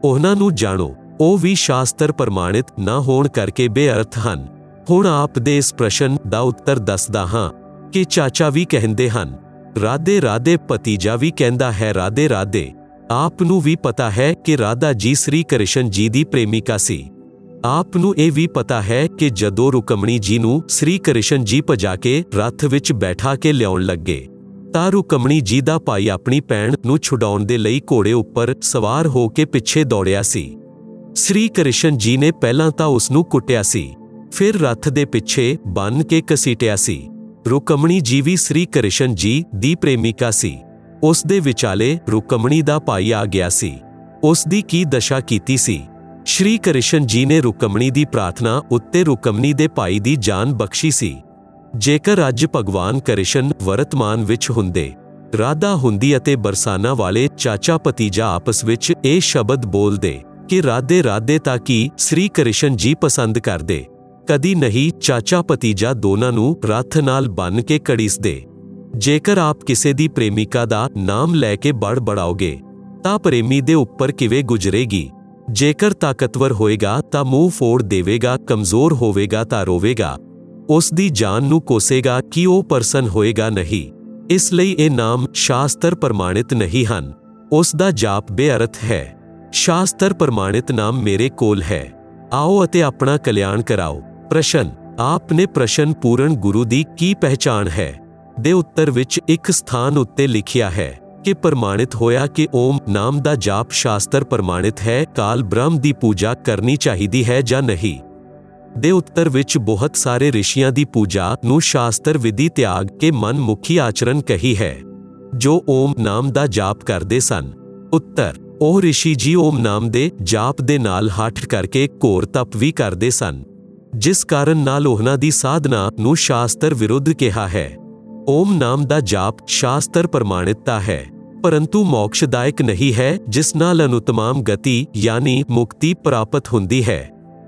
ਉਹਨਾਂ ਨੂੰ ਜਾਣੋ, ਉਹ ਵੀ ਸ਼ਾਸਤਰ ਪ੍ਰਮਾਣਿਤ ਨਾ ਹੋਣ ਕਰਕੇ ਬੇਅਰਥ ਹਨ। ਹੁਣ ਆਪ ਦੇ ਇਸ ਪ੍ਰਸ਼ਨ ਦਾ ਉੱਤਰ ਦੱਸਦਾ ਹਾਂ ਕਿ ਚਾਚਾ ਵੀ ਕਹਿੰਦੇ ਹਨ ਰਾਧੇ ਰਾਧੇ, ਭਤੀਜਾ ਵੀ ਕਹਿੰਦਾ ਹੈ ਰਾਧੇ ਰਾਧੇ। ਆਪ ਨੂੰ ਵੀ ਪਤਾ ਹੈ ਕਿ ਰਾਧਾ ਜੀ ਸ੍ਰੀ ਕ੍ਰਿਸ਼ਨ ਜੀ ਦੀ ਪ੍ਰੇਮਿਕਾ ਸੀ। ਆਪ ਨੂੰ ਇਹ ਵੀ ਪਤਾ ਹੈ ਕਿ ਜਦੋਂ ਰੁਕਮਣੀ ਜੀ ਨੂੰ ਸ੍ਰੀ ਕ੍ਰਿਸ਼ਨ ਜੀ ਭਜਾ ਕੇ ਰੱਥ ਵਿੱਚ ਬੈਠਾ ਕੇ ਲਿਆਉਣ ਲੱਗੇ ਤਾਂ ਰੁਕਮਣੀ ਜੀ ਦਾ ਭਾਈ ਆਪਣੀ ਭੈਣ ਨੂੰ ਛੁਡਾਉਣ ਦੇ ਲਈ ਘੋੜੇ ਉੱਪਰ ਸਵਾਰ ਹੋ ਕੇ ਪਿੱਛੇ ਦੌੜਿਆ ਸੀ। ਸ੍ਰੀ ਕ੍ਰਿਸ਼ਨ ਜੀ ਨੇ ਪਹਿਲਾਂ ਤਾਂ ਉਸ ਨੂੰ ਕੁੱਟਿਆ ਸੀ, ਫਿਰ ਰੱਥ ਦੇ ਪਿੱਛੇ ਬੰਨ੍ਹ ਕੇ ਘਸੀਟਿਆ ਸੀ। ਰੁਕਮਣੀ ਜੀ ਵੀ ਸ੍ਰੀ ਕ੍ਰਿਸ਼ਨ ਜੀ ਦੀ ਪ੍ਰੇਮਿਕਾ ਸੀ। ਉਸ ਦੇ ਵਿਚਾਲੇ ਰੁਕਮਣੀ ਦਾ ਭਾਈ ਆ ਗਿਆ ਸੀ। ਉਸ ਦੀ ਕੀ ਦਸ਼ਾ ਕੀਤੀ ਸੀ? ਸ਼੍ਰੀ ਕ੍ਰਿਸ਼ਨ ਜੀ ਨੇ ਰੁਕਮਣੀ ਦੀ ਪ੍ਰਾਰਥਨਾ ਉੱਤੇ ਰੁਕਮਣੀ ਦੇ ਭਾਈ ਦੀ ਜਾਨ ਬਖਸ਼ੀ ਸੀ। ਜੇਕਰ ਅੱਜ ਭਗਵਾਨ ਕ੍ਰਿਸ਼ਨ ਵਰਤਮਾਨ ਵਿੱਚ ਹੁੰਦੇ, ਰਾਧਾ ਹੁੰਦੀ ਅਤੇ ਬਰਸਾਨਾ ਵਾਲੇ ਚਾਚਾ ਭਤੀਜਾ ਆਪਸ ਵਿੱਚ ਇਹ ਸ਼ਬਦ ਬੋਲਦੇ ਕਿ ਰਾਧੇ ਰਾਧੇ, ਤਾਂ ਕੀ ਸ੍ਰੀ ਕ੍ਰਿਸ਼ਨ ਜੀ ਪਸੰਦ ਕਰਦੇ? ਕਦੀ ਨਹੀਂ। ਚਾਚਾ ਭਤੀਜਾ ਦੋਨਾਂ ਨੂੰ ਰੱਥ ਨਾਲ ਬੰਨ੍ਹ ਕੇ ਘੜੀਸਦੇ। ਜੇਕਰ ਆਪ ਕਿਸੇ ਦੀ ਪ੍ਰੇਮਿਕਾ ਦਾ ਨਾਮ ਲੈ ਕੇ ਬੜਬੜਾਓਗੇ ਤਾਂ ਪ੍ਰੇਮੀ ਦੇ ਉੱਪਰ ਕਿਵੇਂ ਗੁਜ਼ਰੇਗੀ? ਜੇਕਰ ਤਾਕਤਵਰ ਹੋਏਗਾ ਤਾਂ ਮੂੰਹ ਫੋੜ ਦੇਵੇਗਾ, ਕਮਜ਼ੋਰ ਹੋਵੇਗਾ ਤਾਂ ਰੋਵੇਗਾ, ਉਸ ਦੀ ਜਾਨ ਨੂੰ ਕੋਸੇਗਾ ਕਿ ਉਹ ਪਰਸਨ ਹੋਏਗਾ ਨਹੀਂ। ਇਸ ਲਈ ਇਹ ਨਾਮ ਸ਼ਾਸਤਰ ਪ੍ਰਮਾਣਿਤ ਨਹੀਂ ਹਨ। ਉਸ ਦਾ ਜਾਪ ਬੇਅਰਥ ਹੈ। ਸ਼ਾਸਤਰ ਪ੍ਰਮਾਣਿਤ ਨਾਮ ਮੇਰੇ ਕੋਲ ਹੈ। ਆਓ ਅਤੇ ਆਪਣਾ ਕਲਿਆਣ ਕਰਾਓ। ਪ੍ਰਸ਼ਨ: ਆਪ ਨੇ ਪ੍ਰਸ਼ਨ ਪੂਰਨ ਗੁਰੂ ਦੀ ਕੀ ਪਹਿਚਾਣ ਹੈ ਦੇ ਉੱਤਰ ਵਿੱਚ ਇੱਕ ਸਥਾਨ ਉੱਤੇ ਲਿਖਿਆ ਹੈ ਕਿ ਪ੍ਰਮਾਣਿਤ ਹੋਇਆ ਕਿ ਓਮ ਨਾਮ ਦਾ ਜਾਪ ਸ਼ਾਸਤਰ ਪ੍ਰਮਾਣਿਤ ਹੈ। ਕਾਲ ਬ੍ਰਹਮ ਦੀ ਪੂਜਾ ਕਰਨੀ ਚਾਹੀਦੀ ਹੈ ਜਾਂ ਨਹੀਂ ਦੇ ਉੱਤਰ ਵਿੱਚ ਬਹੁਤ ਸਾਰੇ ਰਿਸ਼ੀਆਂ ਦੀ ਪੂਜਾ ਨੂੰ ਸ਼ਾਸਤਰ ਵਿਧੀ ਤਿਆਗ ਕੇ ਮਨਮੁਖੀ ਆਚਰਨ ਕਹੀ ਹੈ ਜੋ ਓਮ ਨਾਮ ਦਾ ਜਾਪ ਕਰਦੇ ਸਨ। ਉੱਤਰ: ਉਹ ਰਿਸ਼ੀ ਜੀ ਓਮ ਨਾਮ ਦੇ ਜਾਪ ਦੇ ਨਾਲ ਹੱਠ ਕਰਕੇ ਘੋਰ ਤਪ ਵੀ ਕਰਦੇ ਸਨ, ਜਿਸ ਕਾਰਨ ਨਾਲ ਉਹਨਾਂ ਦੀ ਸਾਧਨਾ ਨੂੰ ਸ਼ਾਸਤਰ ਵਿਰੁੱਧ ਕਿਹਾ ਹੈ। ਓਮ ਨਾਮ ਦਾ ਜਾਪ ਸ਼ਾਸਤਰ ਪ੍ਰਮਾਣਿਤਤਾ ਹੈ, ਪਰੰਤੂ ਮੋਕਸ਼ਦਾਇਕ ਨਹੀਂ ਹੈ, ਜਿਸ ਨਾਲ ਅਨੁਤਮਾਮ ਗਤੀ ਯਾਨੀ ਮੁਕਤੀ ਪ੍ਰਾਪਤ ਹੁੰਦੀ ਹੈ।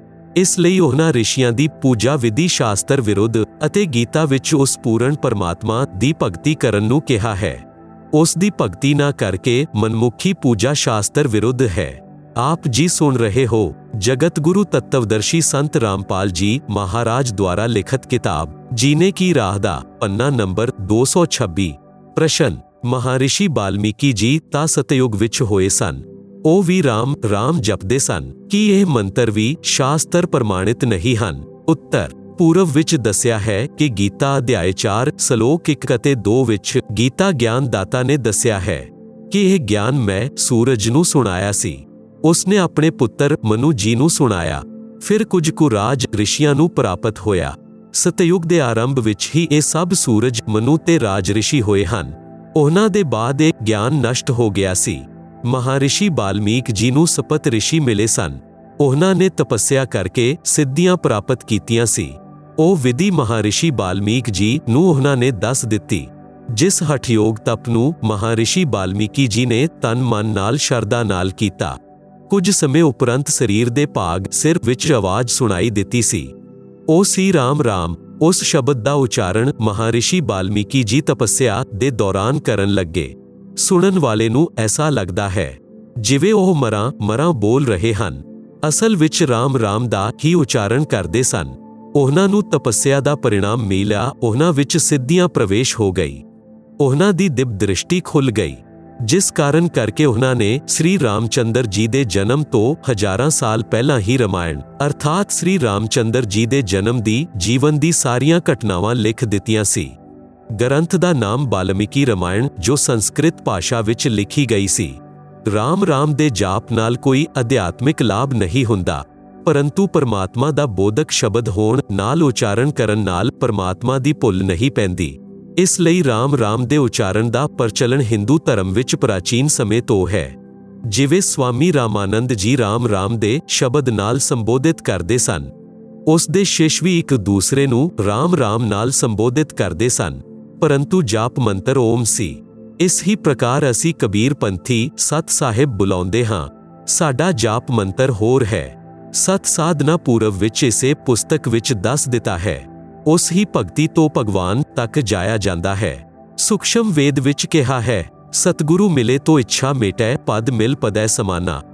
ਇਸ ਲਈ ਉਹਨਾਂ ਰਿਸ਼ੀਆਂ ਦੀ ਪੂਜਾ ਵਿਧੀ ਸ਼ਾਸਤਰ ਵਿਰੁੱਧ ਅਤੇ ਗੀਤਾ ਵਿੱਚ ਉਸ ਪੂਰਨ ਪਰਮਾਤਮਾ ਦੀ ਭਗਤੀ ਕਰਨ ਨੂੰ ਕਿਹਾ ਹੈ। ਉਸ ਦੀ ਭਗਤੀ ਨਾ ਕਰਕੇ ਮਨਮੁਖੀ ਪੂਜਾ ਸ਼ਾਸਤਰ ਵਿਰੁੱਧ ਹੈ। ਆਪ ਜੀ ਸੁਣ ਰਹੇ ਹੋ ਜਗਤ ਗੁਰੂ ਤੱਤਵਦਰਸ਼ੀ ਸੰਤ ਰਾਮਪਾਲ ਜੀ ਮਹਾਰਾਜ ਦੁਆਰਾ ਲਿਖਤ ਕਿਤਾਬ ਜੀਨੇ ਕੀ ਰਾਹ ਦਾ ਪੰਨਾ ਨੰਬਰ ਦੋ ਸੌ ਛੱਬੀ। ਪ੍ਰਸ਼ਨ: ਮਹਾਰਿਸ਼ੀ ਬਾਲਮੀਕੀ ਜੀ ਤਾਂ ਸਤਯੁਗ ਵਿੱਚ ਹੋਏ ਸਨ। ਉਹ ਵੀ ਰਾਮ ਰਾਮ ਜਪਦੇ ਸਨ। ਕੀ ਇਹ ਮੰਤਰ ਵੀ ਸ਼ਾਸਤਰ ਪ੍ਰਮਾਣਿਤ ਨਹੀਂ ਹਨ? ਉੱਤਰ: ਪੂਰਵ ਵਿੱਚ ਦੱਸਿਆ ਹੈ ਕਿ ਗੀਤਾ ਅਧਿਆਇ ਚਾਰ ਸਲੋਕ ਇੱਕ ਅਤੇ ਦੋ ਵਿੱਚ ਗੀਤਾ ਗਿਆਨ ਦਾਤਾ ਨੇ ਦੱਸਿਆ ਹੈ ਕਿ ਇਹ ਗਿਆਨ ਮੈਂ ਸੂਰਜ ਨੂੰ ਸੁਣਾਇਆ ਸੀ। ਉਸਨੇ ਆਪਣੇ ਪੁੱਤਰ ਮਨੂ ਜੀ ਨੂੰ ਸੁਣਾਇਆ। ਫਿਰ ਕੁਝ ਕੁ ਰਾਜ ਰਿਸ਼ੀਆਂ ਨੂੰ ਪ੍ਰਾਪਤ ਹੋਇਆ। ਸਤਯੁਗ ਦੇ ਆਰੰਭ ਵਿੱਚ ਹੀ ਇਹ ਸਭ ਸੂਰਜ ਮਨੂ ਤੇ ਰਾਜ ਰਿਸ਼ੀ ਹੋਏ ਹਨ। ਉਹਨਾਂ ਦੇ ਬਾਅਦ ਇਹ ਗਿਆਨ ਨਸ਼ਟ ਹੋ ਗਿਆ ਸੀ। ਮਹਾਰਿਸ਼ੀ ਬਾਲਮੀਕ ਜੀ ਨੂੰ ਸਪਤ ਰਿਸ਼ੀ ਮਿਲੇ ਸਨ। ਉਹਨਾਂ ਨੇ ਤਪੱਸਿਆ ਕਰਕੇ ਸਿੱਧੀਆਂ ਪ੍ਰਾਪਤ ਕੀਤੀਆਂ ਸੀ। ਉਹ ਵਿਧੀ ਮਹਾਰਿਸ਼ੀ ਬਾਲਮੀਕ ਜੀ ਨੂੰ ਉਹਨਾਂ ਨੇ ਦੱਸ ਦਿੱਤੀ, ਜਿਸ ਹਠਯੋਗ ਤਪ ਨੂੰ ਮਹਾਰਿਸ਼ੀ ਬਾਲਮੀਕੀ ਜੀ ਨੇ ਤਨ ਮਨ ਨਾਲ ਸ਼ਰਧਾ ਨਾਲ ਕੀਤਾ। ਕੁਝ ਸਮੇਂ ਉਪਰੰਤ ਸਰੀਰ ਦੇ ਭਾਗ ਸਿਰ ਵਿੱਚ ਆਵਾਜ਼ ਸੁਣਾਈ ਦਿੱਤੀ ਸੀ। ਉਹ ਸੀ ਰਾਮ ਰਾਮ। ਉਸ ਸ਼ਬਦ ਦਾ ਉਚਾਰਨ ਮਹਾਰਿਸ਼ੀ ਬਾਲਮੀਕੀ ਜੀ ਤਪੱਸਿਆ ਦੇ ਦੌਰਾਨ ਕਰਨ ਲੱਗੇ। ਸੁਣਨ ਵਾਲੇ ਨੂੰ ਐਸਾ ਲੱਗਦਾ ਹੈ ਜਿਵੇਂ ਉਹ ਮਰਾਂ ਮਰਾਂ ਬੋਲ ਰਹੇ ਹਨ। ਅਸਲ ਵਿੱਚ ਰਾਮ ਰਾਮ ਦਾ ਹੀ ਉਚਾਰਨ ਕਰਦੇ ਸਨ। ਉਹਨਾਂ ਨੂੰ ਤਪੱਸਿਆ ਦਾ ਪਰਿਣਾਮ ਮਿਲਿਆ। ਉਹਨਾਂ ਵਿੱਚ ਸਿੱਧੀਆਂ ਪ੍ਰਵੇਸ਼ ਹੋ ਗਈ। ਉਹਨਾਂ ਦੀ ਦਿਵ ਦ੍ਰਿਸ਼ਟੀ ਖੁੱਲ੍ਹ ਗਈ, ਜਿਸ ਕਾਰਨ ਕਰਕੇ ਉਹਨਾਂ ਨੇ ਸ੍ਰੀ ਰਾਮਚੰਦਰ ਜੀ ਦੇ ਜਨਮ ਤੋਂ ਹਜ਼ਾਰਾਂ ਸਾਲ ਪਹਿਲਾਂ ਹੀ ਰਮਾਇਣ ਅਰਥਾਤ ਸ੍ਰੀ ਰਾਮਚੰਦਰ ਜੀ ਦੇ ਜਨਮ ਦੀ ਜੀਵਨ ਦੀ ਸਾਰੀਆਂ ਘਟਨਾਵਾਂ ਲਿਖ ਦਿੱਤੀਆਂ ਸੀ। ਗ੍ਰੰਥ ਦਾ ਨਾਮ ਬਾਲਮੀਕੀ ਰਮਾਇਣ ਜੋ ਸੰਸਕ੍ਰਿਤ ਭਾਸ਼ਾ ਵਿੱਚ ਲਿਖੀ ਗਈ ਸੀ। ਰਾਮ ਰਾਮ ਦੇ ਜਾਪ ਨਾਲ ਕੋਈ ਅਧਿਆਤਮਿਕ ਲਾਭ ਨਹੀਂ ਹੁੰਦਾ, ਪਰੰਤੂ ਪਰਮਾਤਮਾ ਦਾ ਬੋਧਕ ਸ਼ਬਦ ਹੋਣ ਨਾਲ ਉਚਾਰਨ ਕਰਨ ਨਾਲ ਪਰਮਾਤਮਾ ਦੀ ਭੁੱਲ ਨਹੀਂ ਪੈਂਦੀ। ਇਸ ਲਈ ਰਾਮ ਰਾਮ ਦੇ ਉਚਾਰਨ ਦਾ ਪ੍ਰਚਲਨ ਹਿੰਦੂ ਧਰਮ ਵਿੱਚ ਪ੍ਰਾਚੀਨ ਸਮੇਂ ਤੋਂ ਹੈ। ਜਿਵੇਂ ਸਵਾਮੀ ਰਾਮਾਨੰਦ ਜੀ ਰਾਮ ਰਾਮ ਦੇ ਸ਼ਬਦ ਨਾਲ ਸੰਬੋਧਿਤ ਕਰਦੇ ਸਨ, ਉਸ ਦੇ ਸ਼ਿਸ਼ ਵੀ ਇੱਕ ਦੂਸਰੇ ਨੂੰ ਰਾਮ ਰਾਮ ਨਾਲ ਸੰਬੋਧਿਤ ਕਰਦੇ ਸਨ, ਪਰੰਤੂ ਜਾਪ ਮੰਤਰ ਓਮ ਸੀ। ਇਸ ਹੀ ਪ੍ਰਕਾਰ ਅਸੀਂ ਕਬੀਰ ਪੰਥੀ ਸਤ ਸਾਹਿਬ ਬੁਲਾਉਂਦੇ ਹਾਂ। ਸਾਡਾ ਜਾਪ ਮੰਤਰ ਹੋਰ ਹੈ। ਸਤ ਸਾਧਨਾ ਪੂਰਵ ਵਿੱਚ ਇਸੇ ਪੁਸਤਕ ਵਿੱਚ ਦੱਸ ਦਿੱਤਾ ਹੈ। ਉਸ ਹੀ ਭਗਤੀ ਤੋਂ ਭਗਵਾਨ ਤੱਕ ਜਾਇਆ ਜਾਂਦਾ ਹੈ। ਸੂਖਸ਼ਮ ਵੇਦ ਵਿੱਚ ਕਿਹਾ ਹੈ, ਸਤਿਗੁਰੂ ਮਿਲੇ ਤੋ ਇੱਛਾ ਮੇਟੈ, ਪਦ ਮਿਲ ਪਦੈ ਸਮਾਨਾ।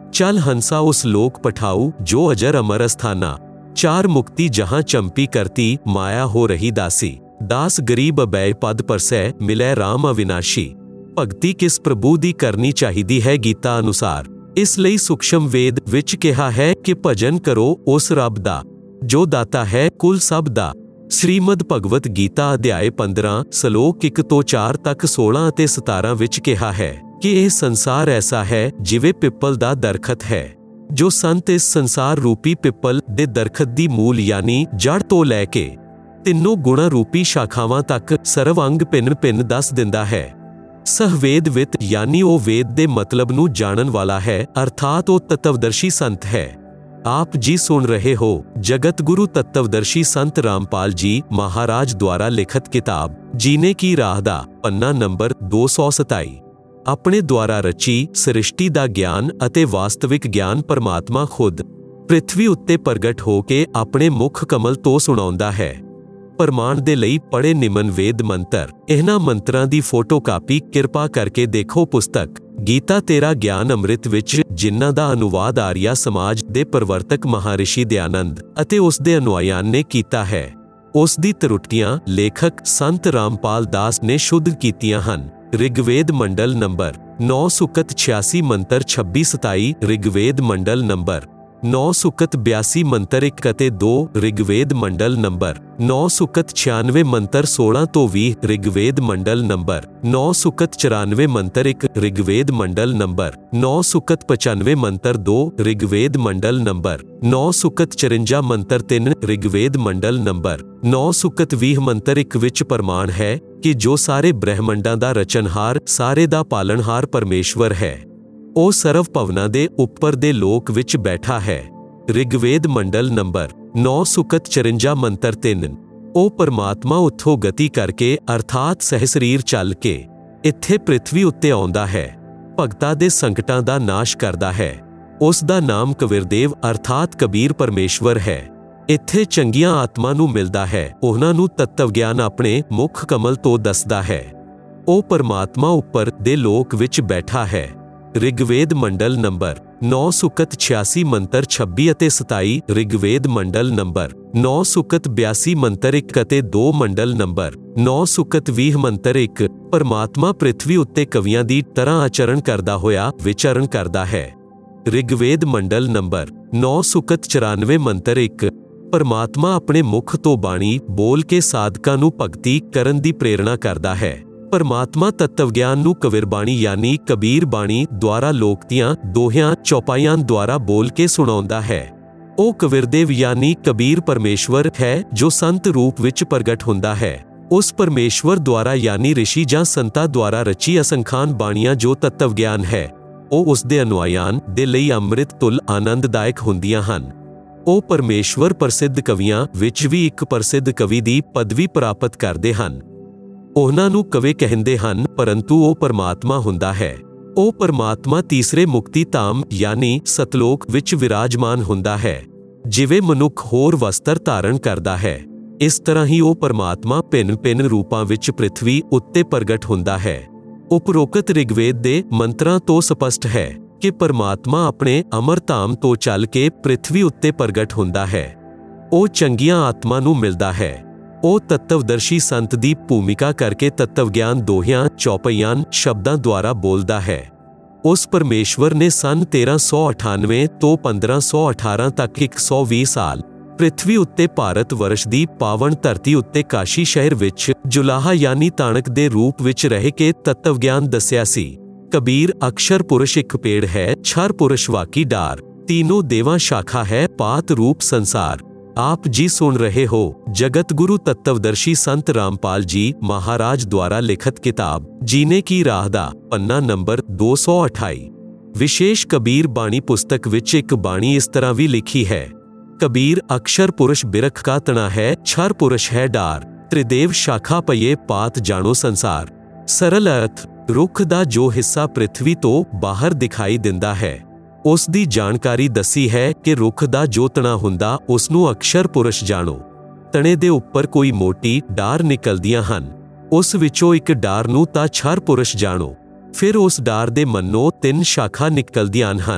चल हंसा उस लोक पठाऊ जो अजर अमर अस्थाना। चार मुक्ति जहां चंपी करती माया हो रही दासी। दास गरीब अबैय पद परसै मिलै राम अविनाशी। भगती किस प्रभु दी करनी चाहिदी है गीता अनुसार। इस लई सूक्ष्म वेद विच कहा है कि भजन करो उस रब दा जो दाता है कुल सब दा। श्रीमद भगवत गीता अध्याय पंद्रह सलोक एक तो चार तक सोलह ਅਤੇ सतारह विच कहा है कि यह संसार ऐसा है जिवे पिपल दा दरखत है। जो संत इस संसार रूपी पिपल दे दरखत दी मूल यानी जड़ तो लैके तिन्नों गुणा रूपी शाखावां तक सर्व अंग भिन्न भिन्न दस दिंदा है। सहवेद वित यानी वो वेद दे मतलब नू जानन वाला है, अर्थात वो तत्वदर्शी संत है। आप जी सुन रहे हो जगत गुरु तत्वदर्शी संत रामपाल जी महाराज द्वारा लिखित किताब जीने की राह दा पन्ना नंबर दो सौ सताई। अपने द्वारा रची सृष्टि दा ज्ञान अते वास्तविक ज्ञान परमात्मा खुद पृथ्वी उत्ते प्रगट हो के अपने मुख कमल तो सुणाउंदा है। प्रमाण दे लई पढ़े निमन वेद मंत्र। इन्हां मंत्रां दी फोटो कापी किरपा करके देखो पुस्तक गीता तेरा ज्ञान अमृत विच जिन्हां दा अनुवाद आर्या समाज दे प्रवर्तक महर्षि दयानंद अते उस दे अनुयायियां ने कीता है। उस दी त्रुटियां लेखक संत रामपाल दास ने शुद्ध कीतियां हन। ऋग्वेद मंडल नंबर नौ सुकत छियासी मंत्र छब्बी सताई। ऋग्वेद मंडल नंबर नौ सुकत बयासी मंत्र एक कते दो। ऋग्वेद मंडल नंबर नौ सुकत छियानवे मंत्र सोलह तो बीस। ऋग्वेद मंडल नंबर नौ सुकत चौरानवे मंत्र एक। ऋग्वेद मंडल नंबर नौ सुकत पचानवे मंत्र दो। ऋग्वेद मंडल नंबर नौ सुकत चरंजा मंत्र तीन। ऋग्वेद मंडल नंबर नौ सुकत ਵੀਹ मंत्र एक विच प्रमाण है कि जो सारे ब्रह्मंडां दा रचनहार सारे दा पालनहार परमेश्वर है। ਉਹ ਸਰਵ ਭਵਨਾਂ ਦੇ ਉੱਪਰ ਦੇ ਲੋਕ ਵਿੱਚ ਬੈਠਾ ਹੈ। ਰਿਗਵੇਦ ਮੰਡਲ ਨੰਬਰ ਨੌ ਸੁਕਤ ਚਰੰਜਾ ਮੰਤਰ ਤਿੰਨ। ਉਹ ਪਰਮਾਤਮਾ ਉੱਥੋਂ ਗਤੀ ਕਰਕੇ ਅਰਥਾਤ ਸਹਿ ਸਰੀਰ ਚੱਲ ਕੇ ਇੱਥੇ ਪ੍ਰਿਥਵੀ ਉੱਤੇ ਆਉਂਦਾ ਹੈ। ਭਗਤਾਂ ਦੇ ਸੰਕਟਾਂ ਦਾ ਨਾਸ਼ ਕਰਦਾ ਹੈ। ਉਸ ਦਾ ਨਾਮ ਕਬੀਰਦੇਵ ਅਰਥਾਤ ਕਬੀਰ ਪਰਮੇਸ਼ਵਰ ਹੈ। ਇੱਥੇ ਚੰਗੀਆਂ ਆਤਮਾ ਨੂੰ ਮਿਲਦਾ ਹੈ। ਉਹਨਾਂ ਨੂੰ ਤੱਤਵ ਗਿਆਨ ਆਪਣੇ ਮੁੱਖ ਕਮਲ ਤੋਂ ਦੱਸਦਾ ਹੈ। ਉਹ ਪਰਮਾਤਮਾ ਉੱਪਰ ਦੇ ਲੋਕ ਵਿੱਚ ਬੈਠਾ ਹੈ। ऋग्वेद मंडल नंबर नौ सुकत छियासी मंत्र छब्बी ਅਤੇ सताई। ऋग्वेद मंडल नंबर नौ सुकत बयासी मंत्र एक ਅਤੇ दो। मंडल नंबर नौ सुकत ਵੀਹ मंत्र एक। परमात्मा पृथ्वी उत्ते कवियां दी तरह आचरण करदा होया विचरण करदा है। ऋग्वेद मंडल नंबर नौ सुकत चौरानवे मंत्र एक। परमात्मा अपने मुख तो बाणी बोल के साधकां नूं भगती करन दी प्रेरणा करदा है। परमात्मा तत्व ज्ञान नूं कबीरबाणी यानी कबीर बाणी द्वारा लोकतियां दोहियां चौपाइयां द्वारा बोल के सुणाउंदा है। ਉਹ ਕਬੀਰਦੇਵ यानी कबीर परमेश्वर है जो संत रूप विच प्रगट हुंदा है। उस परमेश्वर द्वारा यानी ऋषि जां संतां द्वारा रची असंखान बाणियां जो तत्व ज्ञान है ਉਹ ਉਸ ਦੇ ਅਨੁਆਇਆਂ ਦੇ ਲਈ ਅੰਮ੍ਰਿਤ ਤੁਲ ਆਨੰਦਦਾਇਕ ਹੁੰਦੀਆਂ ਹਨ। ਉਹ ਪਰਮੇਸ਼ਵਰ ਪ੍ਰਸਿੱਧ ਕਵੀਆਂ ਵਿੱਚ ਵੀ ਇੱਕ ਪ੍ਰਸਿੱਧ ਕਵੀ ਦੀ ਪਦਵੀ ਪ੍ਰਾਪਤ ਕਰਦੇ ਹਨ। ਉਹਨਾਂ ਨੂੰ ਕਵੀ ਕਹਿੰਦੇ ਹਨ ਪਰੰਤੂ ਉਹ ਪਰਮਾਤਮਾ ਹੁੰਦਾ ਹੈ। ਉਹ ਪਰਮਾਤਮਾ ਤੀਸਰੇ ਮੁਕਤੀ ਧਾਮ ਯਾਨੀ ਸਤਲੋਕ ਵਿੱਚ ਵਿਰਾਜਮਾਨ ਹੁੰਦਾ ਹੈ। ਜਿਵੇਂ ਮਨੁੱਖ ਹੋਰ ਵਸਤਰ ਧਾਰਨ ਕਰਦਾ ਹੈ ਇਸ ਤਰ੍ਹਾਂ ਹੀ ਉਹ ਪਰਮਾਤਮਾ ਭਿੰਨ ਭਿੰਨ ਰੂਪਾਂ ਵਿੱਚ ਪ੍ਰਿਥਵੀ ਉੱਤੇ ਪ੍ਰਗਟ ਹੁੰਦਾ ਹੈ। ਉਪਰੋਕਤ ਰਿਗਵੇਦ ਦੇ ਮੰਤਰਾਂ ਤੋਂ ਸਪਸ਼ਟ ਹੈ ਕਿ ਪਰਮਾਤਮਾ ਆਪਣੇ ਅਮਰ ਧਾਮ ਤੋਂ ਚੱਲ ਕੇ ਪ੍ਰਿਥਵੀ ਉੱਤੇ ਪ੍ਰਗਟ ਹੁੰਦਾ ਹੈ। ਉਹ ਚੰਗੀਆਂ ਆਤਮਾ ਨੂੰ ਮਿਲਦਾ ਹੈ। ਉਹ ਤੱਤਵਦਰਸ਼ੀ ਸੰਤ ਦੀ ਭੂਮਿਕਾ ਕਰਕੇ ਤੱਤਵ ਗਿਆਨ ਦੋਹਿਆਂ ਚੌਪਈਆਂ ਸ਼ਬਦਾਂ ਦੁਆਰਾ ਬੋਲਦਾ ਹੈ। ਉਸ ਪਰਮੇਸ਼ਵਰ ਨੇ ਸੰਨ ਤੇਰਾਂ ਸੌ ਅਠਾਨਵੇਂ ਤੋਂ ਪੰਦਰਾਂ ਸੌ ਅਠਾਰਾਂ ਤੱਕ ਇੱਕ ਸੌ ਵੀਹ ਸਾਲ ਪ੍ਰਿਥਵੀ ਉੱਤੇ ਭਾਰਤ ਵਰਸ਼ ਦੀ ਪਾਵਨ ਧਰਤੀ ਉੱਤੇ ਕਾਸ਼ੀ ਸ਼ਹਿਰ ਵਿੱਚ ਜੁਲਾਹਾ ਯਾਨੀ ਤਾਣਕ ਦੇ ਰੂਪ ਵਿੱਚ ਰਹਿ ਕੇ ਤੱਤਵ ਗਿਆਨ ਦੱਸਿਆ ਸੀ। ਕਬੀਰ ਅਕਸ਼ਰ ਪੁਰਸ਼ ਇੱਕ ਪੇੜ ਹੈ, ਛਰ ਪੁਰਸ਼ ਵਾਕੀ ਡਾਰ, तीनों देवा शाखा है पात रूप संसार। आप जी सुन रहे हो जगत गुरु तत्वदर्शी संत रामपाल जी महाराज द्वारा लिखित किताब जीने की राह दा पन्ना नंबर दो सौ अठाई। विशेष कबीर बाणी पुस्तक विच एक बाणी इस तरह भी लिखी है। कबीर अक्षर पुरुष बिरख का तना है, छर पुरुष है डार, त्रिदेव शाखा पये पात जानो संसार। सरल अर्थ रुख दा जो हिस्सा पृथ्वी तो बाहर दिखाई दिंदा है उस दी जानकारी दसी है कि रुख दा जो तना हुंदा उसनू अक्षर पुरुष जानो। तने दे उपर कोई मोटी डार निकलदियां हन, उस विचों एक डार नू ता छर पुरुष जानो। फिर उस डार दे मन्नो तीन शाखा निकलदियां हन,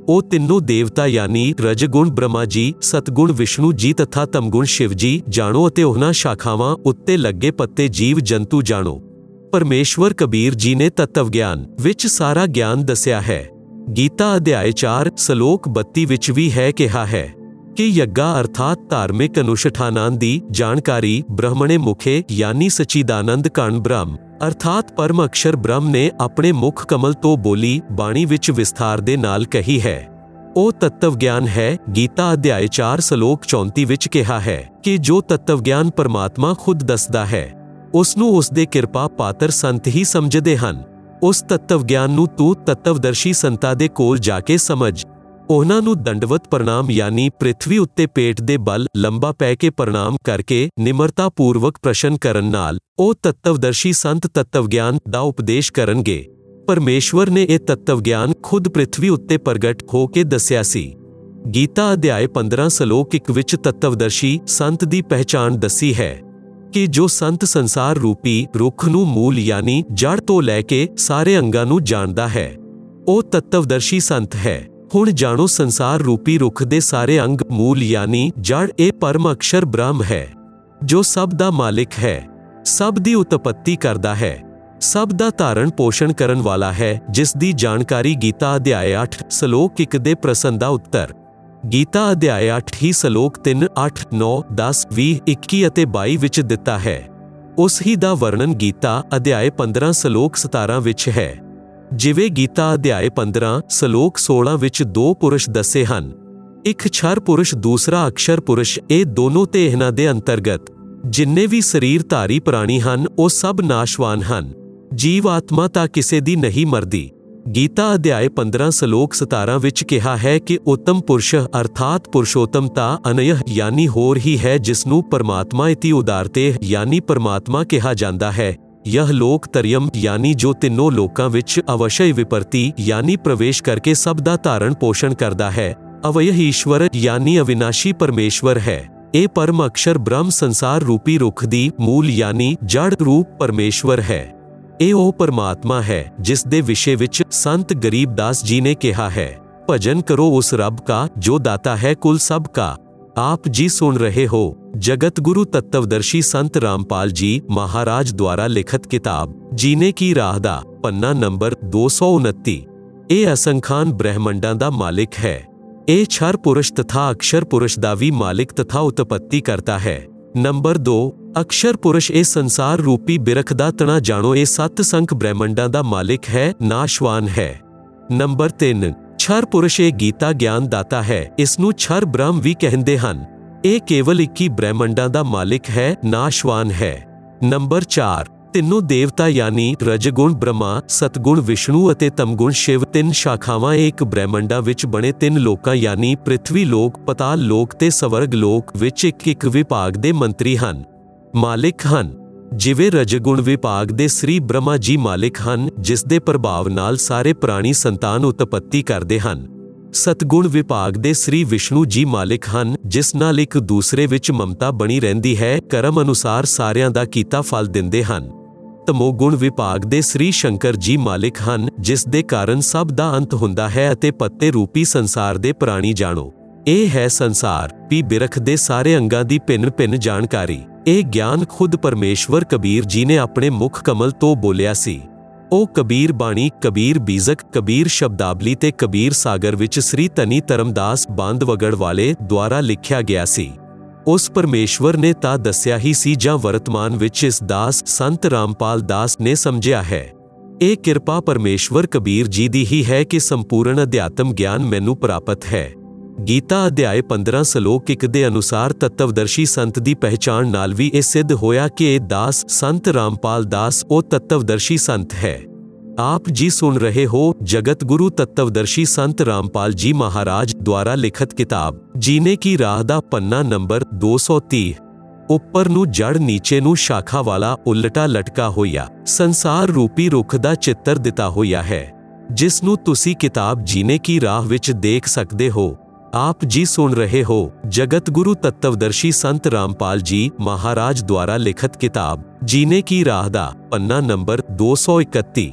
ਉਹ ਤਿੰਨੋਂ ਦੇਵਤਾ ਯਾਨੀ ਰਜਗੁਣ ਬ੍ਰਹਮਾ ਜੀ, ਸਤਗੁਣ ਵਿਸ਼ਨੂੰ ਜੀ ਤਥਾ ਤਮਗੁਣ ਸ਼ਿਵ ਜੀ ਜਾਣੋ ਅਤੇ ਉਹਨਾਂ ਸ਼ਾਖਾਵਾਂ ਉੱਤੇ ਲੱਗੇ ਪੱਤੇ ਜੀਵ ਜੰਤੂ ਜਾਣੋ। ਪਰਮੇਸ਼ਵਰ ਕਬੀਰ ਜੀ ਨੇ ਤੱਤਵ ਗਿਆਨ ਵਿੱਚ ਸਾਰਾ ਗਿਆਨ ਦੱਸਿਆ ਹੈ। ਗੀਤਾ ਅਧਿਆਇ ਚਾਰ ਸਲੋਕ ਬੱਤੀ ਵਿੱਚ ਵੀ ਹੈ ਕਿਹਾ ਹੈ ਕਿ ਯੱਗਾ ਅਰਥਾਤ ਧਾਰਮਿਕ ਅਨੁਸ਼ਠਾਨਾਂ ਦੀ ਜਾਣਕਾਰੀ ਬ੍ਰਹਮਣੇ ਮੁਖੇ ਯਾਨੀ ਸਚੀਦਾਨੰਦ ਕਣ ਬ੍ਰਹਮ ਅਰਥਾਤ ਪਰਮ ਅਕਸ਼ਰ ਬ੍ਰਹਮ ਨੇ ਆਪਣੇ ਮੁਖ ਕਮਲ ਤੋਂ ਬੋਲੀ ਬਾਣੀ ਵਿੱਚ ਵਿਸਥਾਰ ਦੇ ਨਾਲ ਕਹੀ ਹੈ। ਉਹ ਤੱਤਵ ਗਿਆਨ ਹੈ। ਗੀਤਾ ਅਧਿਆਇ ਚਾਰ ਸਲੋਕ ਚੌਂਤੀ ਵਿੱਚ ਕਿਹਾ ਹੈ ਕਿ ਜੋ ਤੱਤਵ ਗਿਆਨ ਪਰਮਾਤਮਾ ਖੁਦ ਦੱਸਦਾ ਹੈ ਉਸ ਨੂੰ ਉਸ ਦੇ ਕਿਰਪਾ ਪਾਤਰ ਸੰਤ ਹੀ ਸਮਝਦੇ ਹਨ। ਉਸ ਤੱਤਵ ਗਿਆਨ ਨੂੰ ਤੂੰ ਤੱਤਵਦਰਸ਼ੀ ਸੰਤਾਂ ਦੇ ਕੋਲ ਜਾ ਕੇ ਸਮਝ। ਉਹਨਾਂ ਨੂੰ ਦੰਡਵਤ ਪ੍ਰਣਾਮ ਯਾਨੀ ਪ੍ਰਿਥਵੀ ਉੱਤੇ ਪੇਟ ਦੇ ਬਲ ਲੰਬਾ ਪੈ ਕੇ ਪ੍ਰਣਾਮ ਕਰਕੇ ਨਿਮਰਤਾ ਪੂਰਵਕ ਪ੍ਰਸ਼ਨ ਕਰਨ ਨਾਲ ਉਹ ਤੱਤਵਦਰਸ਼ੀ ਸੰਤ ਤੱਤਵ ਗਿਆਨ ਦਾ ਉਪਦੇਸ਼ ਕਰਨਗੇ। ਪਰਮੇਸ਼ਵਰ ਨੇ ਇਹ ਤੱਤਵ ਗਿਆਨ ਖੁਦ ਪ੍ਰਿਥਵੀ ਉੱਤੇ ਪ੍ਰਗਟ ਹੋ ਕੇ ਦੱਸਿਆ ਸੀ। ਗੀਤਾ ਅਧਿਆਇ ਪੰਦਰਾਂ ਸਲੋਕ ਇੱਕ ਵਿੱਚ ਤੱਤਵਦਰਸ਼ੀ ਸੰਤ ਦੀ ਪਹਿਚਾਣ ਦੱਸੀ ਹੈ ਕਿ ਜੋ ਸੰਤ ਸੰਸਾਰ ਰੂਪੀ ਰੁੱਖ ਨੂੰ ਮੂਲ ਯਾਨੀ ਜੜ ਤੋਂ ਲੈ ਕੇ ਸਾਰੇ ਅੰਗਾਂ ਨੂੰ ਜਾਣਦਾ ਹੈ ਉਹ ਤੱਤਵਦਰਸ਼ੀ ਸੰਤ ਹੈ। ਹੁਣ ਜਾਣੋ ਸੰਸਾਰ ਰੂਪੀ ਰੁੱਖ ਦੇ ਸਾਰੇ ਅੰਗ ਮੂਲ ਯਾਨੀ ਜੜ ਇਹ ਪਰਮ ਅਕਸ਼ਰ ਬ੍ਰਹਮ ਹੈ ਜੋ ਸਭ ਦਾ ਮਾਲਿਕ ਹੈ, ਸਭ ਦੀ ਉਤਪੱਤੀ ਕਰਦਾ ਹੈ, ਸਭ ਦਾ ਧਾਰਨ ਪੋਸ਼ਣ ਕਰਨ ਵਾਲਾ ਹੈ, ਜਿਸ ਦੀ ਜਾਣਕਾਰੀ ਗੀਤਾ ਅਧਿਆਇ ਅੱਠ ਸਲੋਕ ਇੱਕ ਦੇ ਪ੍ਰਸ਼ਨ ਦਾ ਉੱਤਰ ਗੀਤਾ ਅਧਿਆਇ ਅੱਠ ਹੀ ਸਲੋਕ ਤਿੰਨ ਅੱਠ ਨੌ ਦਸ ਵੀਹ ਇੱਕੀ ਅਤੇ ਬਾਈ ਵਿੱਚ ਦਿੱਤਾ ਹੈ। ਉਸ ਹੀ ਦਾ ਵਰਣਨ ਗੀਤਾ ਅਧਿਆਇ ਪੰਦਰਾਂ ਸਲੋਕ ਸਤਾਰਾਂ ਵਿੱਚ ਹੈ। ਜਿਵੇਂ ਗੀਤਾ ਅਧਿਆਇ ਪੰਦਰਾਂ ਸਲੋਕ ਸੋਲਾਂ ਵਿੱਚ ਦੋ ਪੁਰਸ਼ ਦੱਸੇ ਹਨ, ਇੱਕ ਛਰ ਪੁਰਸ਼ ਦੂਸਰਾ ਅਕਸ਼ਰ ਪੁਰਸ਼। ਇਹ ਦੋਨੋਂ ਤੇ ਇਹਨਾਂ ਦੇ ਅੰਤਰਗਤ ਜਿੰਨੇ ਵੀ ਸਰੀਰ ਧਾਰੀ ਪ੍ਰਾਣੀ ਹਨ ਉਹ ਸਭ ਨਾਸ਼ਵਾਨ ਹਨ। ਜੀਵ ਆਤਮਾ ਤਾਂ ਕਿਸੇ ਦੀ ਨਹੀਂ ਮਰਦੀ। ਗੀਤਾ ਅਧਿਆਇ ਪੰਦਰਾਂ ਸਲੋਕ ਸਤਾਰਾਂ ਵਿੱਚ ਕਿਹਾ ਹੈ ਕਿ ਉੱਤਮ ਪੁਰਸ਼ ਅਰਥਾਤ ਪੁਰਸ਼ੋਤਮ ਤਾਂ ਅਨਯ ਯਾਨੀ ਹੋਰ ਹੀ ਹੈ, ਜਿਸ ਨੂੰ ਪਰਮਾਤਮਾ ਇਤੀ ਉਦਾਰਤੇ ਯਾਨੀ ਪਰਮਾਤਮਾ ਕਿਹਾ ਜਾਂਦਾ ਹੈ। ਯਹ ਲੋਕ ਤਰਯਮ ਯਾਨੀ ਜੋ ਤਿੰਨੋਂ ਲੋਕਾਂ ਵਿੱਚ ਅਵਸ਼ਯ ਵਿਪਰਤੀ ਯਾਨੀ ਪ੍ਰਵੇਸ਼ ਕਰਕੇ ਸਭ ਦਾ ਧਾਰਨ ਪੋਸ਼ਣ ਕਰਦਾ ਹੈ। ਅਵਯ ਈਸ਼ਵਰ ਯਾਨੀ ਅਵਿਨਾਸ਼ੀ ਪਰਮੇਸ਼ਵਰ ਹੈ। ਇਹ ਪਰਮ ਅਕਸ਼ਰ ਬ੍ਰਹਮ ਸੰਸਾਰ ਰੂਪੀ ਰੁੱਖ ਦੀ ਮੂਲ ਯਾਨੀ ਜੜ ਰੂਪ ਪਰਮੇਸ਼ਵਰ ਹੈ। ਇਹ ਉਹ ਪਰਮਾਤਮਾ ਹੈ ਜਿਸ ਦੇ ਵਿਸ਼ੇ ਵਿੱਚ ਸੰਤ ਗਰੀਬਦਾਸ ਜੀ ਨੇ ਕਿਹਾ ਹੈ, ਭਜਨ ਕਰੋ ਉਸ ਰੱਬ ਕਾ ਜੋ ਦਾਤਾ ਹੈ ਕੁਲ ਸਭ ਕਾ। ਆਪ ਜੀ ਸੁਣ ਰਹੇ ਹੋ ਜਗਤ ਗੁਰੂ ਤੱਤਵਦਰਸ਼ੀ ਸੰਤ ਰਾਮਪਾਲ ਜੀ ਮਹਾਰਾਜ ਦੁਆਰਾ ਲਿਖਤ ਕਿਤਾਬ ਜੀਨੇ ਕੀ ਰਾਹ ਦਾ ਪੰਨਾ ਨੰਬਰ ਦੋ ਸੌ ਉਨੱਤੀ। ਇਹ ਅਸੰਖਾਨ ਬ੍ਰਹਿਮੰਡਾਂ ਦਾ ਮਾਲਿਕ ਹੈ। ਇਹ ਛਰ ਪੁਰਸ਼ ਤਥਾ ਅਕਸ਼ਰ ਪੁਰਸ਼ ਦਾ ਵੀ ਮਾਲਿਕ ਤਥਾ ਉਤਪੱਤੀ ਕਰਤਾ ਹੈ। ਨੰਬਰ ਦੋ ਅਕਸ਼ਰ ਪੁਰਸ਼ ਇਹ ਸੰਸਾਰ ਰੂਪੀ ਬਿਰਖ ਦਾ ਤਣਾ ਜਾਣੋ। ਇਹ ਸੱਤ ਸੰਖ ਬ੍ਰਹਿਮੰਡਾਂ ਦਾ ਮਾਲਿਕ ਹੈ, ਨਾਸ਼ਵਾਨ ਹੈ। ਨੰਬਰ ਤਿੰਨ ਛਰ ਪੁਰਸ਼ ਇਹ ਗੀਤਾ ਗਿਆਨ ਦਾਤਾ ਹੈ। ਇਸ ਨੂੰ ਛਰ ਬ੍ਰਹਮ ਵੀ ਕਹਿੰਦੇ ਹਨ। ਇਹ ਕੇਵਲ ਇੱਕੀ ਬ੍ਰਹਿਮੰਡਾਂ ਦਾ ਮਾਲਿਕ ਹੈ, ਨਾਸ਼ਵਾਨ ਹੈ। ਨੰਬਰ ਚਾਰ ਤਿੰਨੋਂ ਦੇਵਤਾ ਯਾਨੀ ਰਜਗੁਣ ਬ੍ਰਹਮਾ, ਸਤਗੁਣ ਵਿਸ਼ਨੂੰ ਅਤੇ ਤਮਗੁਣ ਸ਼ਿਵ ਤਿੰਨ ਸ਼ਾਖਾਵਾਂ ਇੱਕ ਬ੍ਰਹਿਮੰਡਾਂ ਵਿੱਚ ਬਣੇ ਤਿੰਨ ਲੋਕਾਂ ਯਾਨੀ ਪ੍ਰਿਥਵੀ ਲੋਕ, ਪਤਾਲ ਲੋਕ ਤੇ ਸਵਰਗ ਲੋਕ ਵਿੱਚ ਇੱਕ ਇੱਕ ਵਿਭਾਗ ਦੇ ਮੰਤਰੀ ਹਨ, ਮਾਲਿਕ ਹਨ। ਜਿਵੇਂ ਰਜਗੁਣ ਵਿਭਾਗ ਦੇ ਸ੍ਰੀ ਬ੍ਰਹਮਾ ਜੀ ਮਾਲਿਕ ਹਨ, ਜਿਸ ਦੇ ਪ੍ਰਭਾਵ ਨਾਲ ਸਾਰੇ ਪ੍ਰਾਣੀ ਸੰਤਾਨ ਉਤਪੱਤੀ ਕਰਦੇ ਹਨ। ਸਤਗੁਣ ਵਿਭਾਗ ਦੇ ਸ੍ਰੀ ਵਿਸ਼ਨੂੰ ਜੀ ਮਾਲਿਕ ਹਨ, ਜਿਸ ਨਾਲ ਇੱਕ ਦੂਸਰੇ ਵਿੱਚ ਮਮਤਾ ਬਣੀ ਰਹਿੰਦੀ ਹੈ, ਕਰਮ ਅਨੁਸਾਰ ਸਾਰਿਆਂ ਦਾ ਕੀਤਾ ਫਲ ਦਿੰਦੇ ਹਨ। ਤਮੋਗੁਣ ਵਿਭਾਗ ਦੇ ਸ੍ਰੀ ਸ਼ੰਕਰ ਜੀ ਮਾਲਿਕ ਹਨ, ਜਿਸ ਦੇ ਕਾਰਨ ਸਭ ਦਾ ਅੰਤ ਹੁੰਦਾ ਹੈ ਅਤੇ ਪੱਤੇ ਰੂਪੀ ਸੰਸਾਰ ਦੇ ਪ੍ਰਾਣੀ ਜਾਣੋ। ਇਹ ਹੈ ਸੰਸਾਰ ਵੀ ਬਿਰਖ ਦੇ ਸਾਰੇ ਅੰਗਾਂ ਦੀ ਭਿੰਨ ਭਿੰਨ ਜਾਣਕਾਰੀ। ਇਹ ਗਿਆਨ ਖੁਦ ਪਰਮੇਸ਼ਵਰ ਕਬੀਰ ਜੀ ਨੇ ਆਪਣੇ ਮੁਖ ਕਮਲ ਤੋਂ ਬੋਲਿਆ ਸੀ। ਉਹ ਕਬੀਰ ਬਾਣੀ, ਕਬੀਰ ਬੀਜਕ, ਕਬੀਰ ਸ਼ਬਦਾਵਲੀ ਤੇ ਕਬੀਰ ਸਾਗਰ ਵਿੱਚ ਸ੍ਰੀ ਧਨੀ ਧਰਮਦਾਸ ਬਾਂਦਵਗੜ ਵਾਲੇ ਦੁਆਰਾ ਲਿਖਿਆ ਗਿਆ ਸੀ। ਉਸ ਪਰਮੇਸ਼ਵਰ ਨੇ ਤਾਂ ਦੱਸਿਆ ਹੀ ਸੀ ਜਾਂ ਵਰਤਮਾਨ ਵਿੱਚ ਇਸ ਦਾਸ ਸੰਤ ਰਾਮਪਾਲ ਦਾਸ ਨੇ ਸਮਝਿਆ ਹੈ। ਇਹ ਕਿਰਪਾ ਪਰਮੇਸ਼ਵਰ ਕਬੀਰ ਜੀ ਦੀ ਹੀ ਹੈ ਕਿ ਸੰਪੂਰਨ ਅਧਿਆਤਮ ਗਿਆਨ ਮੈਨੂੰ ਪ੍ਰਾਪਤ ਹੈ। ਗੀਤਾ ਅਧਿਆਇ ਪੰਦਰਾਂ ਸਲੋਕ ਇੱਕ ਦੇ ਅਨੁਸਾਰ ਤੱਤਵਦਰਸ਼ੀ ਸੰਤ ਦੀ ਪਹਿਚਾਣ ਨਾਲ ਵੀ ਇਹ ਸਿੱਧ ਹੋਇਆ ਕਿ ਇਹ ਦਾਸ ਸੰਤ ਰਾਮਪਾਲ ਦਾਸ ਉਹ ਤੱਤਵਦਰਸ਼ੀ ਸੰਤ ਹੈ। ਆਪ ਜੀ ਸੁਣ ਰਹੇ ਹੋ ਜਗਤ ਗੁਰੂ ਤੱਤਵਦਰਸ਼ੀ ਸੰਤ ਰਾਮਪਾਲ ਜੀ ਮਹਾਰਾਜ ਦੁਆਰਾ ਲਿਖਤ ਕਿਤਾਬ ਜੀਨੇ ਕੀ ਰਾਹ ਦਾ ਪੰਨਾ ਨੰਬਰ ਦੋ ਸੌ ਤੀਹ। ਉੱਪਰ ਨੂੰ ਜੜ ਨੀਚੇ ਨੂੰ ਸ਼ਾਖਾ ਵਾਲਾ ਉਲਟਾ ਲਟਕਾ ਹੋਇਆ ਸੰਸਾਰ ਰੂਪੀ ਰੁੱਖ ਦਾ ਚਿੱਤਰ ਦਿੱਤਾ ਹੋਇਆ ਹੈ, ਜਿਸ ਨੂੰ ਤੁਸੀਂ ਕਿਤਾਬ ਜੀਨੇ ਕੀ ਰਾਹ ਵਿੱਚ ਦੇਖ ਸਕਦੇ ਹੋ। ਆਪ ਜੀ ਸੁਣ ਰਹੇ ਹੋ ਜਗਤ ਗੁਰੂ ਤੱਤਵਦਰਸ਼ੀ ਸੰਤ ਰਾਮਪਾਲ ਜੀ ਮਹਾਰਾਜ ਦੁਆਰਾ ਲਿਖਤ ਕਿਤਾਬ ਜੀਨੇ ਕੀ ਰਾਹ ਦਾ ਪੰਨਾ ਨੰਬਰ ਦੋ ਸੌ ਇਕੱਤੀ।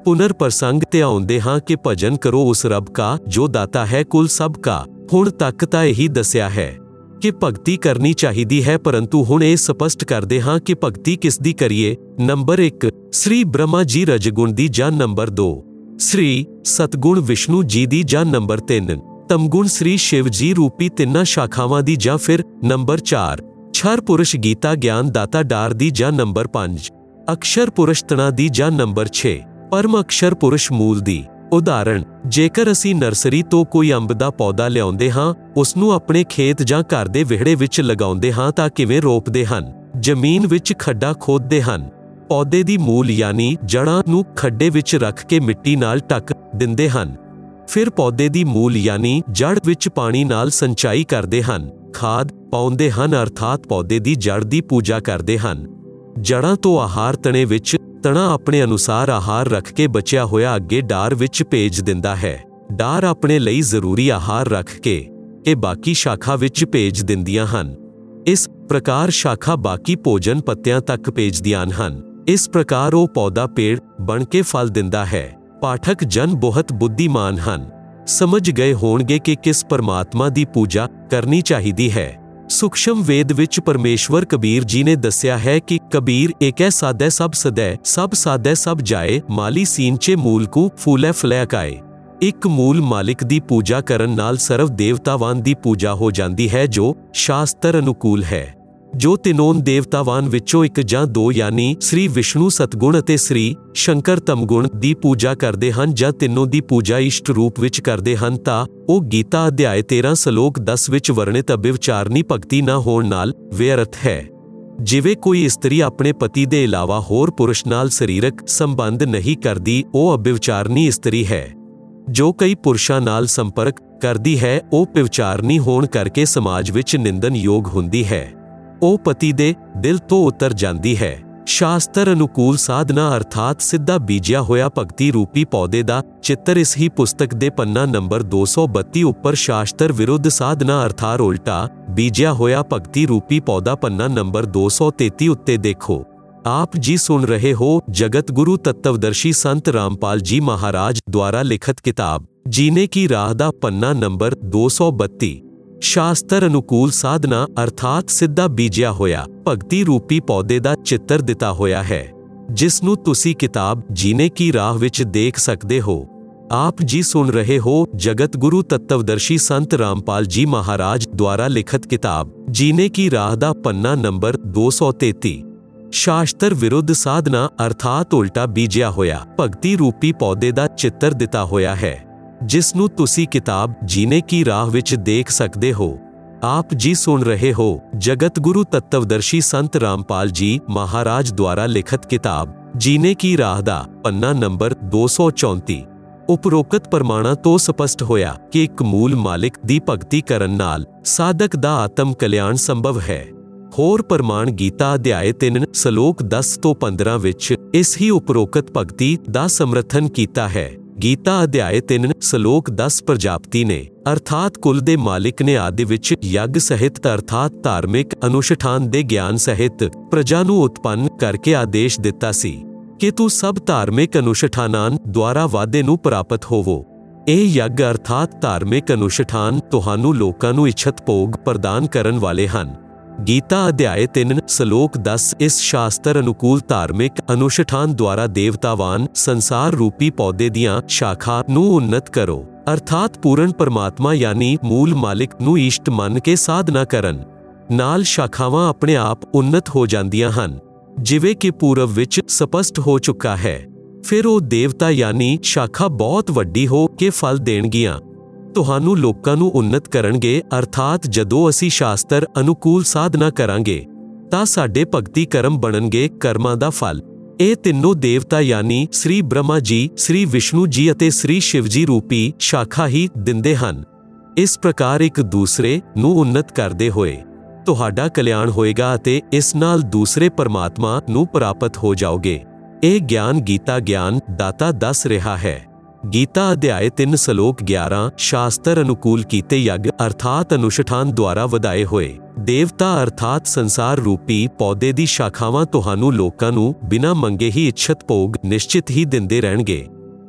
ਪੁਨਰ ਪ੍ਰਸੰਗ ਤੇ ਆਉਂਦੇ ਹਾਂ ਕਿ ਭਜਨ ਕਰੋ ਉਸ ਰੱਬ ਕਾ ਜੋ ਦਾਤਾ ਹੈ ਕੁਲ ਸਭ ਕਾ। ਹੁਣ ਤੱਕ ਤਾਂ ਇਹੀ ਦੱਸਿਆ ਹੈ ਕਿ ਭਗਤੀ ਕਰਨੀ ਚਾਹੀਦੀ ਹੈ, ਪਰੰਤੂ ਹੁਣ ਇਹ ਸਪਸ਼ਟ ਕਰਦੇ ਹਾਂ ਕਿ ਭਗਤੀ ਕਿਸ ਦੀ ਕਰੀਏ। ਨੰਬਰ ਇੱਕ, ਸ੍ਰੀ ਬ੍ਰਹਮਾ ਜੀ ਰਜਗੁਣ ਦੀ, ਜਾਂ ਨੰਬਰ ਦੋ ਸ੍ਰੀ ਸਤਗੁਣ ਵਿਸ਼ਨੂੰ ਜੀ ਦੀ, ਜਾਂ ਨੰਬਰ ਤਿੰਨ ਤਮਗੁਣ ਸ੍ਰੀ ਸ਼ਿਵ ਜੀ ਰੂਪੀ ਤਿੰਨਾਂ ਸ਼ਾਖਾਵਾਂ ਦੀ, ਜਾਂ ਫਿਰ ਨੰਬਰ ਚਾਰ ਛਰ ਪੁਰਸ਼ ਗੀਤਾ ਗਿਆਨ ਦਾਤਾ ਡਾਰ ਦੀ, ਜਾਂ ਨੰਬਰ ਪੰਜ ਅਕਸ਼ਰ ਪੁਰਸ਼ ਤਣਾ ਦੀ, ਜਾਂ ਨੰਬਰ ਛੇ ਪਰਮ ਅਕਸ਼ਰ ਪੁਰਸ਼ ਮੂਲ ਦੀ। ਉਦਾਹਰਣ, ਜੇਕਰ ਅਸੀਂ ਨਰਸਰੀ ਤੋਂ ਕੋਈ ਅੰਬ ਦਾ ਪੌਦਾ ਲਿਆਉਂਦੇ ਹਾਂ, ਉਸ ਨੂੰ ਆਪਣੇ ਖੇਤ ਜਾਂ ਘਰ ਦੇ ਵਿਹੜੇ ਵਿੱਚ ਲਗਾਉਂਦੇ ਹਾਂ ਤਾਂ ਕਿਵੇਂ ਰੋਪਦੇ ਹਨ? ਜ਼ਮੀਨ ਵਿੱਚ ਖੱਡਾ ਖੋਦਦੇ ਹਨ। ਪੌਦੇ ਦੀ ਮੂਲ ਯਾਨੀ ਜੜ੍ਹਾਂ ਨੂੰ ਖੱਡੇ ਵਿੱਚ ਰੱਖ ਕੇ ਮਿੱਟੀ ਨਾਲ ਢੱਕ ਦਿੰਦੇ ਹਨ। ਫਿਰ ਪੌਦੇ ਦੀ ਮੂਲ ਯਾਨੀ ਜੜ੍ਹ ਵਿੱਚ ਪਾਣੀ ਨਾਲ ਸਿੰਚਾਈ ਕਰਦੇ ਹਨ, ਖਾਦ ਪਾਉਂਦੇ ਹਨ, ਅਰਥਾਤ ਪੌਦੇ ਦੀ ਜੜ੍ਹ ਦੀ ਪੂਜਾ ਕਰਦੇ ਹਨ। ਜੜ੍ਹਾਂ ਤੋਂ ਆਹਾਰ ਤਣੇ ਵਿੱਚ, ਤਣਾ ਆਪਣੇ ਅਨੁਸਾਰ ਆਹਾਰ ਰੱਖ ਕੇ ਬਚਿਆ ਹੋਇਆ ਅੱਗੇ ਡਾਰ ਵਿੱਚ ਭੇਜ ਦਿੰਦਾ ਹੈ। ਡਾਰ ਆਪਣੇ ਲਈ ਜ਼ਰੂਰੀ ਆਹਾਰ ਰੱਖ ਕੇ ਇਹ ਬਾਕੀ ਸ਼ਾਖਾ ਵਿੱਚ ਭੇਜ ਦਿੰਦੀਆਂ ਹਨ। ਇਸ ਪ੍ਰਕਾਰ ਸ਼ਾਖਾ ਬਾਕੀ ਭੋਜਨ ਪੱਤਿਆਂ ਤੱਕ ਭੇਜਦੀਆਂ ਹਨ। ਇਸ ਪ੍ਰਕਾਰ ਉਹ ਪੌਦਾ ਪੇੜ ਬਣ ਕੇ ਫਲ ਦਿੰਦਾ ਹੈ। ਪਾਠਕ ਜਨ ਬਹੁਤ ਬੁੱਧੀਮਾਨ ਹਨ, ਸਮਝ ਗਏ ਹੋਣਗੇ ਕਿ ਕਿਸ ਪਰਮਾਤਮਾ ਦੀ ਪੂਜਾ ਕਰਨੀ ਚਾਹੀਦੀ ਹੈ। ਸੂਖਸ਼ਮ ਵੇਦ ਵਿੱਚ ਪਰਮੇਸ਼ਵਰ ਕਬੀਰ ਜੀ ਨੇ ਦੱਸਿਆ ਹੈ ਕਿ ਕਬੀਰ ਏਕੈ ਸਾਧੈ ਸਭ ਸਦੈ, ਸਭ ਸਾਧੈ ਸਭ ਜਾਏ, ਮਾਲੀ ਸੀਂਚੇ ਮੂਲ ਕੂ ਫੂਲੇ ਫਲੈ ਕਾਏ। ਇੱਕ ਮੂਲ ਮਾਲਿਕ ਦੀ ਪੂਜਾ ਕਰਨ ਨਾਲ ਸਰਵ ਦੇਵਤਾਵਾਨ ਦੀ ਪੂਜਾ ਹੋ ਜਾਂਦੀ ਹੈ, ਜੋ ਸ਼ਾਸਤਰ ਅਨੁਕੂਲ ਹੈ। ਜੋ ਤਿੰਨੋਂ ਦੇਵਤਾਵਾਨ ਵਿੱਚੋਂ ਇੱਕ ਜਾਂ ਦੋ ਯਾਨੀ ਸ੍ਰੀ ਵਿਸ਼ਨੂੰ ਸਤਗੁਣ ਅਤੇ ਸ੍ਰੀ ਸ਼ੰਕਰ ਤਮਗੁਣ ਦੀ ਪੂਜਾ ਕਰਦੇ ਹਨ, ਜਾਂ ਤਿੰਨੋਂ ਦੀ ਪੂਜਾ ਇਸ਼ਟ ਰੂਪ ਵਿੱਚ ਕਰਦੇ ਹਨ, ਤਾਂ ਉਹ ਗੀਤਾ ਅਧਿਆਇ ਤੇਰਾਂ ਸਲੋਕ ਦਸ ਵਿੱਚ ਵਰਣਿਤ ਅਭਿਵਚਾਰਨੀ ਭਗਤੀ ਨਾ ਹੋਣ ਨਾਲ ਵਿਅਰਥ ਹੈ। ਜਿਵੇਂ ਕੋਈ ਇਸਤਰੀ ਆਪਣੇ ਪਤੀ ਦੇ ਇਲਾਵਾ ਹੋਰ ਪੁਰਸ਼ ਨਾਲ ਸਰੀਰਕ ਸੰਬੰਧ ਨਹੀਂ ਕਰਦੀ, ਉਹ ਅਭਿਵਚਾਰਨੀ ਇਸਤਰੀ ਹੈ। ਜੋ ਕਈ ਪੁਰਸ਼ਾਂ ਨਾਲ ਸੰਪਰਕ ਕਰਦੀ ਹੈ, ਉਹ ਵਿਵਚਾਰਨੀ ਹੋਣ ਕਰਕੇ ਸਮਾਜ ਵਿੱਚ ਨਿੰਦਨਯੋਗ ਹੁੰਦੀ ਹੈ। ਉਹ ਪਤੀ ਦੇ ਦਿਲ ਤੋਂ ਉਤਰ ਜਾਂਦੀ ਹੈ। ਸ਼ਾਸਤਰ ਅਨੁਕੂਲ ਸਾਧਨਾ ਅਰਥਾਤ ਸਿੱਧਾ ਬੀਜਿਆ ਹੋਇਆ ਭਗਤੀ ਰੂਪੀ ਪੌਦੇ ਦਾ ਚਿੱਤਰ ਇਸ ਹੀ ਪੁਸਤਕ ਦੇ ਪੰਨਾ ਨੰਬਰ ਦੋ ਸੌ ਬੱਤੀ ਉੱਪਰ ਸ਼ਾਸਤਰ ਵਿਰੁੱਧ ਸਾਧਨਾ ਅਰਥਾਤ ਉਲਟਾ ਬੀਜਿਆ ਹੋਇਆ ਭਗਤੀ ਰੂਪੀ ਪੌਦਾ ਪੰਨਾ ਨੰਬਰ ਦੋ ਸੌ ਤੇਤੀ ਉੱਤੇ ਦੇਖੋ। आप जी सुन रहे हो जगत गुरु तत्वदर्शी संत रामपाल जी महाराज द्वारा लिखित किताब जीने की राह दा पन्ना नंबर दो सौ बत्ती। शास्त्र अनुकूल साधना अर्थात सिद्धा बीजिया होया भगती रूपी पौधे दा चित्र दिता होया है, जिसनू तुसी किताब जीने की राह विच देख सकते हो। आप जी सुन रहे हो जगत गुरु तत्वदर्शी संत रामपाल जी महाराज द्वारा लिखित किताब जीने की राह दा पन्ना नंबर दो सौ तैती। शास्त्र विरुद्ध साधना अर्थात उल्टा बीजिया होया भगती रूपी पौधे दा चित्र दिता होया है, जिसनू तुसी किताब जीने की राह विच देख सकते हो। आप जी सुन रहे हो जगत गुरु तत्वदर्शी संत रामपाल जी महाराज द्वारा लिखित किताब जीने की राह दा पन्ना नंबर दो सौ चौंती। उपरोक्त प्रमाणा तो स्पष्ट होया कि एक मूल मालिक दी भगती करन नाल साधक दा आत्म कल्याण संभव है। होर प्रमाण गीता अध्याय तीन सलोक दस तो पंद्रह विच इस ही उपरोक्त भगती दा समर्थन कीता है। गीता अध्याय तीन सलोक दस प्रजापति ने अर्थात कुल दे मालिक ने आदि विच यज्ञ सहित अर्थात धार्मिक अनुष्ठान दे ज्ञान सहित प्रजा नू उत्पन्न करके आदेश दिता सी कि तू सब धार्मिक अनुष्ठानां द्वारा वादे नू प्राप्त होवो। ਇਹ ਯੱਗ अर्थात धार्मिक अनुष्ठान तुहानू लोकां नू इच्छत भोग प्रदान करन वाले हन। गीता अध्याय तीन सलोक दस इस शास्त्र अनुकूल धार्मिक अनुष्ठान द्वारा देवतावान संसार रूपी पौधे दियां शाखा नू उन्नत करो अर्थात पूर्ण परमात्मा यानी मूल मालिक नू इष्ट मन के साधना करन नाल शाखावां अपने आप उन्नत हो जांदियां हन, जिवें कि पूरब विच स्पष्ट हो चुका है। फिर वो देवता यानी शाखा बहुत वड्डी हो के फल देणगियां, ਤੁਹਾਨੂੰ ਲੋਕਾਂ ਨੂੰ ਉन्नत ਕਰਨਗੇ ਅਰਥਾਤ ਜਦੋਂ ਅਸੀਂ ਸ਼ਾਸਤਰ ਅਨੁਕੂਲ ਸਾਧਨਾ ਕਰਾਂਗੇ ਤਾਂ ਸਾਡੇ ਭਗਤੀ ਕਰਮ ਬਣਨਗੇ ਕਰਮਾਂ ਦਾ ਫਲ। ਇਹ ਤਿੰਨੋਂ ਦੇਵਤਾ ਯਾਨੀ ਸ੍ਰੀ ਬ੍ਰਹਮਾ ਜੀ, ਸ੍ਰੀ ਵਿਸ਼ਨੂੰ ਜੀ ਅਤੇ ਸ੍ਰੀ ਸ਼ਿਵ ਜੀ ਰੂਪੀ ਸ਼ਾਖਾ ਹੀ ਦਿੰਦੇ ਹਨ। ਇਸ ਪ੍ਰਕਾਰ ਇੱਕ ਦੂਸਰੇ ਨੂੰ ਉन्नत ਕਰਦੇ ਹੋਏ ਤੁਹਾਡਾ ਕਲਿਆਣ ਹੋਏਗਾ ਅਤੇ ਇਸ ਨਾਲ ਦੂਸਰੇ ਪਰਮਾਤਮਾ ਨੂੰ ਪ੍ਰਾਪਤ ਹੋ ਜਾਓਗੇ। ਇਹ ਗਿਆਨ ਗੀਤਾ ਗਿਆਨ ਦਾਤਾ ਦੱਸ ਰਿਹਾ ਹੈ। गीता अध्याय तीन सलोक ग्यारह शास्त्र अनुकूल कीते यज्ञ अर्थात अनुष्ठान द्वारा वधाए होए देवता अर्थात संसार रूपी पौधे दी शाखावां तुहानू लोकां नू बिना मंगे ही इच्छत भोग निश्चित ही दिंदे रहणगे।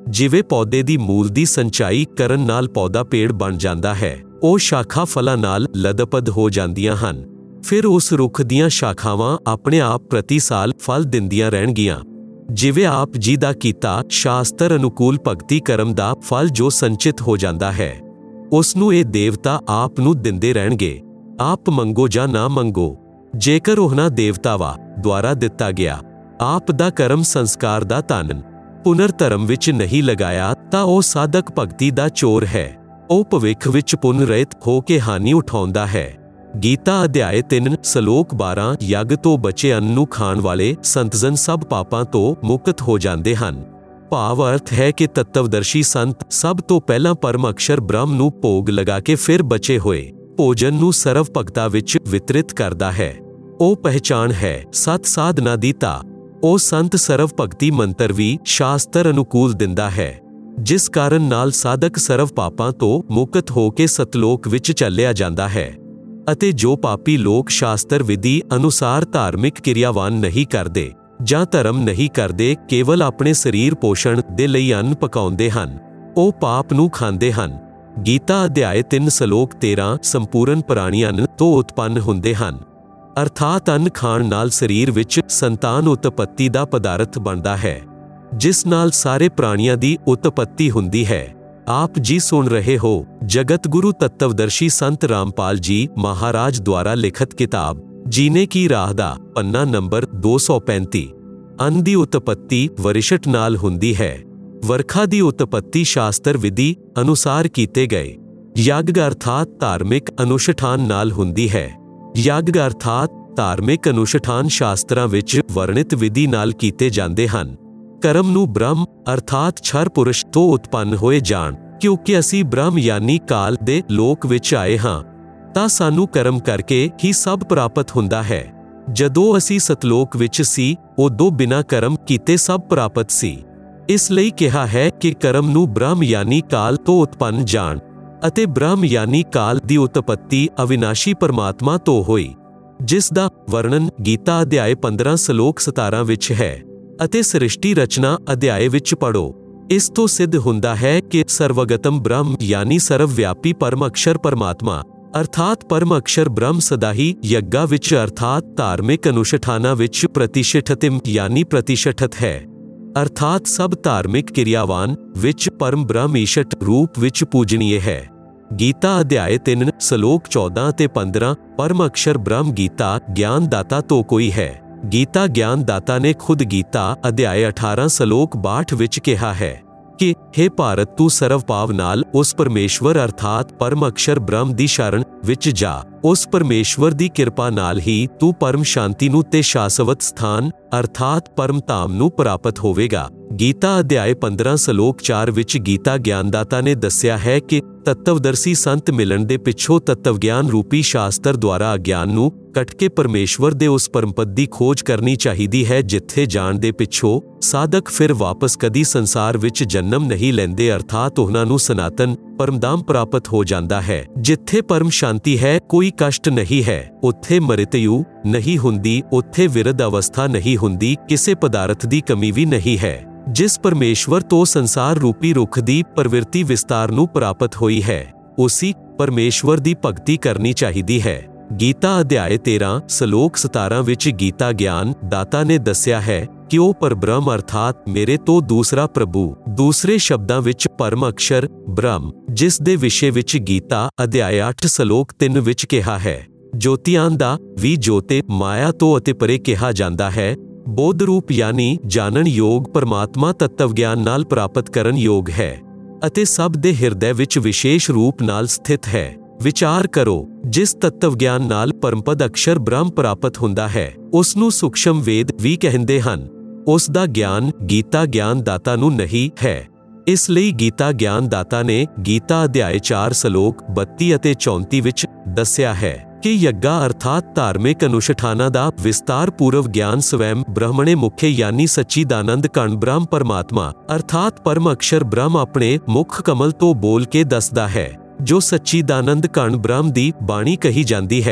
ਜਿਵੇਂ ਪੌਦੇ ਦੀ ਮੂਲ ਦੀ ਸਿੰਚਾਈ ਕਰਨ ਨਾਲ ਪੌਦਾ ਪੇੜ ਬਣ ਜਾਂਦਾ ਹੈ, ਉਹ ਸ਼ਾਖਾ ਫਲਾਂ ਨਾਲ ਲਦਪਦ ਹੋ ਜਾਂਦੀਆਂ ਹਨ। ਫਿਰ ਉਸ ਰੁੱਖ ਦੀਆਂ ਸ਼ਾਖਾਵਾਂ ਆਪਣੇ ਆਪ ਪ੍ਰਤੀ ਸਾਲ ਫਲ ਦਿੰਦੀਆਂ ਰਹਿਣਗੀਆਂ। ਜਿਵੇਂ ਆਪ ਜੀ ਦਾ ਕੀਤਾ ਸ਼ਾਸਤਰ ਅਨੁਕੂਲ ਭਗਤੀ ਕਰਮ ਦਾ ਫਲ ਜੋ ਸੰਚਿਤ ਹੋ ਜਾਂਦਾ ਹੈ, ਉਸ ਨੂੰ ਇਹ ਦੇਵਤਾ ਆਪ ਨੂੰ ਦਿੰਦੇ ਰਹਿਣਗੇ। ਆਪ ਮੰਗੋ ਜਾਂ ਨਾ ਮੰਗੋ, ਜੇਕਰ ਉਹਨਾਂ ਦੇਵਤਾਵਾਂ ਦੁਆਰਾ ਦਿੱਤਾ ਗਿਆ ਆਪ ਦਾ ਕਰਮ ਸੰਸਕਾਰ ਦਾ ਧਨ ਪੁਨਰ ਧਰਮ ਵਿੱਚ ਨਹੀਂ ਲਗਾਇਆ ਤਾਂ ਉਹ ਸਾਧਕ ਭਗਤੀ ਦਾ ਚੋਰ ਹੈ। ਉਹ ਭਵਿੱਖ ਵਿੱਚ ਪੁੰਨ ਰਹਿਤ ਹੋ ਕੇ ਹਾਨੀ ਉਠਾਉਂਦਾ ਹੈ। ਗੀਤਾ ਅਧਿਆਇ ਤਿੰਨ ਸਲੋਕ ਬਾਰਾਂ ਯੱਗ ਤੋਂ ਬਚੇ ਅੰਨ ਨੂੰ ਖਾਣ ਵਾਲੇ ਸੰਤਜਨ ਸਭ ਪਾਪਾਂ ਤੋਂ ਮੁਕਤ ਹੋ ਜਾਂਦੇ ਹਨ। ਭਾਵ ਅਰਥ ਹੈ ਕਿ ਤੱਤਵਦਰਸ਼ੀ ਸੰਤ ਸਭ ਤੋਂ ਪਹਿਲਾਂ ਪਰਮ ਅਕਸ਼ਰ ਬ੍ਰਹਮ ਨੂੰ ਭੋਗ ਲਗਾ ਕੇ ਫਿਰ ਬਚੇ ਹੋਏ ਭੋਜਨ ਨੂੰ ਸਰਵ ਭਗਤਾਂ ਵਿੱਚ ਵਿਤਰਿਤ ਕਰਦਾ ਹੈ। ਉਹ ਪਹਿਚਾਣ ਹੈ ਸਤ ਸਾਧਨਾ ਦੀ ਤਾ। ਉਹ ਸੰਤ ਸਰਵ ਭਗਤੀ ਮੰਤਰ ਵੀ ਸ਼ਾਸਤਰ ਅਨੁਕੂਲ ਦਿੰਦਾ ਹੈ, ਜਿਸ ਕਾਰਨ ਨਾਲ ਸਾਧਕ ਸਰਵ ਪਾਪਾਂ ਤੋਂ ਮੁਕਤ ਹੋ ਕੇ ਸਤਲੋਕ ਵਿੱਚ ਚੱਲਿਆ ਜਾਂਦਾ ਹੈ। ਅਤੇ ਜੋ ਪਾਪੀ ਲੋਕ ਸ਼ਾਸਤਰ ਵਿਧੀ ਅਨੁਸਾਰ ਧਾਰਮਿਕ ਕਿਰਿਆਵਾਨ ਨਹੀਂ ਕਰਦੇ ਜਾਂ ਧਰਮ ਨਹੀਂ ਕਰਦੇ, ਕੇਵਲ ਆਪਣੇ ਸਰੀਰ ਪੋਸ਼ਣ ਦੇ ਲਈ ਅੰਨ ਪਕਾਉਂਦੇ ਹਨ, ਉਹ ਪਾਪ ਨੂੰ ਖਾਂਦੇ ਹਨ। ਗੀਤਾ ਅਧਿਆਇ ਤਿੰਨ ਸਲੋਕ ਤੇਰਾਂ ਸੰਪੂਰਨ ਪ੍ਰਾਣੀ ਅੰਨ ਤੋਂ ਉਤਪੰਨ ਹੁੰਦੇ ਹਨ, ਅਰਥਾਤ ਅੰਨ ਖਾਣ ਨਾਲ ਸਰੀਰ ਵਿੱਚ ਸੰਤਾਨ ਉਤਪੱਤੀ ਦਾ ਪਦਾਰਥ ਬਣਦਾ ਹੈ, ਜਿਸ ਨਾਲ ਸਾਰੇ ਪ੍ਰਾਣੀਆਂ ਦੀ ਉਤਪੱਤੀ ਹੁੰਦੀ ਹੈ। ਆਪ ਜੀ ਸੁਣ ਰਹੇ ਹੋ ਜਗਤ ਗੁਰੂ ਤੱਤਵਦਰਸ਼ੀ ਸੰਤ ਰਾਮਪਾਲ ਜੀ ਮਹਾਰਾਜ ਦੁਆਰਾ ਲਿਖਤ ਕਿਤਾਬ ਜੀਨੇ ਕੀ ਰਾਹ ਦਾ ਪੰਨਾ ਨੰਬਰ ਦੋ ਸੌ ਪੈਂਤੀ। ਅੰਨ ਦੀ ਉਤਪੱਤੀ ਵਰਿਸ਼ਟ ਨਾਲ ਹੁੰਦੀ ਹੈ। ਵਰਖਾ ਦੀ ਉਤਪੱਤੀ ਸ਼ਾਸਤਰ ਵਿਧੀ ਅਨੁਸਾਰ ਕੀਤੇ ਗਏ ਯੱਗ ਅਰਥਾਤ ਧਾਰਮਿਕ ਅਨੁਸ਼ਠਾਨ ਨਾਲ ਹੁੰਦੀ ਹੈ। ਯੱਗ ਅਰਥਾਤ ਧਾਰਮਿਕ ਅਨੁਸ਼ਠਾਨ ਸ਼ਾਸਤਰਾਂ ਵਿੱਚ ਵਰਣਿਤ ਵਿਧੀ ਨਾਲ ਕੀਤੇ ਜਾਂਦੇ ਹਨ। ਕਰਮ ਨੂੰ ਬ੍ਰਹਮ ਅਰਥਾਤ ਛਰ ਪੁਰਸ਼ ਤੋਂ ਉਤਪੰਨ ਹੋਏ ਜਾਣ, ਕਿਉਂਕਿ ਅਸੀਂ ਬ੍ਰਹਮ ਯਾਨੀ ਕਾਲ ਦੇ ਲੋਕ ਵਿੱਚ ਆਏ ਹਾਂ, ਤਾਂ ਸਾਨੂੰ ਕਰਮ ਕਰਕੇ ਹੀ ਸਭ ਪ੍ਰਾਪਤ ਹੁੰਦਾ ਹੈ। ਜਦੋਂ ਅਸੀਂ ਸਤਲੋਕ ਵਿੱਚ ਸੀ ਉਦੋਂ ਬਿਨਾਂ ਕਰਮ ਕੀਤੇ ਸਭ ਪ੍ਰਾਪਤ ਸੀ। ਇਸ ਲਈ ਕਿਹਾ ਹੈ ਕਿ ਕਰਮ ਨੂੰ ਬ੍ਰਹਮ ਯਾਨੀ ਕਾਲ ਤੋਂ ਉਤਪੰਨ ਜਾਣ, ਅਤੇ ਬ੍ਰਹਮ ਯਾਨੀ ਕਾਲ ਦੀ ਉਤਪੱਤੀ ਅਵਿਨਾਸ਼ੀ ਪਰਮਾਤਮਾ ਤੋਂ ਹੋਈ, ਜਿਸ ਦਾ ਵਰਣਨ ਗੀਤਾ ਅਧਿਆਇ ਪੰਦਰਾਂ ਸਲੋਕ ਸਤਾਰਾਂ ਵਿੱਚ ਹੈ ਅਤੇ ਸ੍ਰਿਸ਼ਟੀ ਰਚਨਾ ਅਧਿਆਇ ਵਿੱਚ ਪੜ੍ਹੋ। ਇਸ ਤੋਂ ਸਿੱਧ ਹੁੰਦਾ ਹੈ ਕਿ ਸਰਵਗਤਮ ਬ੍ਰਹਮ ਯਾਨੀ ਸਰਵ ਵਿਆਪੀ ਪਰਮ ਅਕਸ਼ਰ ਪਰਮਾਤਮਾ ਅਰਥਾਤ ਪਰਮ ਅਕਸ਼ਰ ਬ੍ਰਹਮ ਸਦਾ ਹੀ ਯੱਗਾਂ ਵਿੱਚ ਅਰਥਾਤ ਧਾਰਮਿਕ ਅਨੁਸ਼ਠਾਨਾਂ ਵਿੱਚ ਪ੍ਰਤਿਸ਼ਠਿਤਮ ਯਾਨੀ ਪ੍ਰਤਿਸ਼ਠਤ ਹੈ, ਅਰਥਾਤ ਸਭ ਧਾਰਮਿਕ ਕਿਰਿਆਵਾਨ ਵਿੱਚ ਪਰਮ ਬ੍ਰਹਮ ਈਸ਼ਟ ਰੂਪ ਵਿੱਚ ਪੂਜਨੀਏ ਹੈ। ਗੀਤਾ ਅਧਿਆਇ ਤਿੰਨ ਸਲੋਕ ਚੌਦਾਂ ਅਤੇ ਪੰਦਰਾਂ ਪਰਮ ਅਕਸ਼ਰ ਬ੍ਰਹਮ ਗੀਤਾ ਗਿਆਨ ਦਾਤਾ ਤੋਂ ਕੋਈ ਹੈ। ਗੀਤਾ ਗਿਆਨ ਦਾਤਾ ਨੇ ਖੁਦ ਗੀਤਾ ਅਧਿਆਇ ਅਠਾਰਾਂ ਸਲੋਕ ਬਾਹਠ ਵਿੱਚ ਕਿਹਾ ਹੈ ਕਿ ਹੇ ਭਾਰਤ ਤੂੰ ਸਰਵ ਭਾਵ ਨਾਲ ਉਸ ਪਰਮੇਸ਼ਵਰ ਅਰਥਾਤ ਪਰਮ ਅਕਸ਼ਰ ਬ੍ਰਹਮ ਦੀ ਸ਼ਰਨ ਵਿੱਚ ਜਾ। ਉਸ ਪਰਮੇਸ਼ਵਰ ਦੀ ਕਿਰਪਾ ਨਾਲ ਹੀ ਤੂੰ ਪਰਮ ਸ਼ਾਂਤੀ ਨੂੰ ਤੇ ਸ਼ਾਸਵਤ ਸਥਾਨ ਅਰਥਾਤ ਪਰਮ ਧਾਮ ਨੂੰ ਪ੍ਰਾਪਤ ਹੋਵੇਗਾ। ਗੀਤਾ ਅਧਿਆਇ ਪੰਦਰਾਂ ਸਲੋਕ ਚਾਰ ਵਿੱਚ ਗੀਤਾ ਗਿਆਨਦਾਤਾ ਨੇ ਦੱਸਿਆ ਹੈ ਕਿ ਤੱਤਵਦਰਸ਼ੀ ਸੰਤ ਮਿਲਣ ਦੇ ਪਿੱਛੋਂ ਤੱਤਵ ਗਿਆਨ ਰੂਪੀ ਸ਼ਾਸਤਰ ਦੁਆਰਾ ਅਗਿਆਨ ਨੂੰ ਕੱਟ ਕੇ ਪਰਮੇਸ਼ਵਰ ਦੇ ਉਸ ਪਰਮਪਦ ਦੀ ਖੋਜ ਕਰਨੀ ਚਾਹੀਦੀ ਹੈ, ਜਿੱਥੇ ਜਾਣ ਦੇ ਪਿੱਛੋਂ ਸਾਧਕ ਫਿਰ ਵਾਪਸ ਕਦੀ ਸੰਸਾਰ ਵਿੱਚ ਜਨਮ ਨਹੀਂ ਲੈਂਦੇ, ਅਰਥਾਤ ਉਹਨਾਂ ਨੂੰ ਸਨਾਤਨ ਪਰਮਧਾਮ ਪ੍ਰਾਪਤ ਹੋ ਜਾਂਦਾ ਹੈ। ਜਿੱਥੇ ਪਰਮ ਸ਼ਾਂਤੀ ਹੈ, ਕੋਈ ਕਸ਼ਟ ਨਹੀਂ ਹੈ, ਉੱਥੇ ਮ੍ਰਿਤਯੂ ਨਹੀਂ ਹੁੰਦੀ, ਉੱਥੇ ਵਿਰਧ ਅਵਸਥਾ ਨਹੀਂ ਹੁੰਦੀ, ਕਿਸੇ ਪਦਾਰਥ ਦੀ ਕਮੀ ਵੀ ਨਹੀਂ ਹੈ। ਜਿਸ ਪਰਮੇਸ਼ਵਰ ਤੋਂ ਸੰਸਾਰ ਰੂਪੀ ਰੁੱਖ ਦੀ ਪ੍ਰਵਿਰਤੀ ਵਿਸਤਾਰ ਨੂੰ ਪ੍ਰਾਪਤ ਹੋਈ ਹੈ, ਉਸੀ ਪਰਮੇਸ਼ਵਰ ਦੀ ਭਗਤੀ ਕਰਨੀ ਚਾਹੀਦੀ ਹੈ। ਗੀਤਾ ਅਧਿਆਇ ਤੇਰਾਂ ਸਲੋਕ ਸਤਾਰਾਂ ਵਿੱਚ ਗੀਤਾ ਗਿਆਨ ਦਾਤਾ ਨੇ ਦੱਸਿਆ ਹੈ ਕਿ ਉਹ ਪਰਬ੍ਰਹਮ ਅਰਥਾਤ ਮੇਰੇ ਤੋਂ ਦੂਸਰਾ ਪ੍ਰਭੂ, ਦੂਸਰੇ ਸ਼ਬਦਾਂ ਵਿੱਚ ਪਰਮ ਅਕਸ਼ਰ ਬ੍ਰਹਮ, ਜਿਸ ਦੇ ਵਿਸ਼ੇ ਵਿੱਚ ਗੀਤਾ ਅਧਿਆਇ ਅੱਠ ਸਲੋਕ ਤਿੰਨ ਵਿੱਚ ਕਿਹਾ ਹੈ। ਜੋਤੀਆਂ ਦਾ ਵੀ ਜੋਤੇ ਮਾਇਆ ਤੋਂ ਅਤੇ ਪਰੇ ਕਿਹਾ ਜਾਂਦਾ ਹੈ। ਬੋਧ ਰੂਪ ਯਾਨੀ ਜਾਣਨ ਯੋਗ ਪਰਮਾਤਮਾ ਤੱਤਵ ਗਿਆਨ ਨਾਲ ਪ੍ਰਾਪਤ ਕਰਨ ਯੋਗ ਹੈ ਅਤੇ ਸਭ ਦੇ ਹਿਰਦੇ ਵਿੱਚ ਵਿਸ਼ੇਸ਼ ਰੂਪ ਨਾਲ ਸਥਿਤ ਹੈ। ਵਿਚਾਰ ਕਰੋ, ਜਿਸ ਤੱਤਵ ਗਿਆਨ ਨਾਲ ਪਰਮਪਦ ਅਕਸ਼ਰ ਬ੍ਰਹਮ ਪ੍ਰਾਪਤ ਹੁੰਦਾ ਹੈ, ਉਸ ਨੂੰ ਸੂਖਸ਼ਮ ਵੇਦ ਵੀ ਕਹਿੰਦੇ ਹਨ। ਉਸ ਦਾ ਗਿਆਨ ਗੀਤਾ ਗਿਆਨ ਦਾਤਾ ਨੂੰ ਨਹੀਂ ਹੈ। ਇਸ ਲਈ ਗੀਤਾ ਗਿਆਨ ਦਾਤਾ ਨੇ ਗੀਤਾ ਅਧਿਆਇ ਚਾਰ ਸਲੋਕ ਬੱਤੀ ਅਤੇ ਚੌਂਤੀ ਵਿੱਚ ਦੱਸਿਆ ਹੈ ਕਿ ਯੱਗਾ ਅਰਥਾਤ ਧਾਰਮਿਕ ਅਨੁਸ਼ਠਾਨਾਂ ਦਾ ਵਿਸਤਾਰ ਪੂਰਵ ਗਿਆਨ ਸਵੈਮ ਬ੍ਰਹਮਣੇ ਮੁਖੇ ਯਾਨੀ ਸੱਚੀਦਾਨੰਦ ਕਣ ਬ੍ਰਹਮ ਪਰਮਾਤਮਾ ਅਰਥਾਤ ਪਰਮ ਅਕਸ਼ਰ ਬ੍ਰਹਮ ਆਪਣੇ ਮੁਖ ਕਮਲ ਤੋਂ ਬੋਲ ਕੇ ਦੱਸਦਾ ਹੈ, ਜੋ ਸੱਚੀਦਾਨੰਦ ਕਣ ਬ੍ਰਹਮ ਦੀ ਬਾਣੀ ਕਹੀ ਜਾਂਦੀ ਹੈ।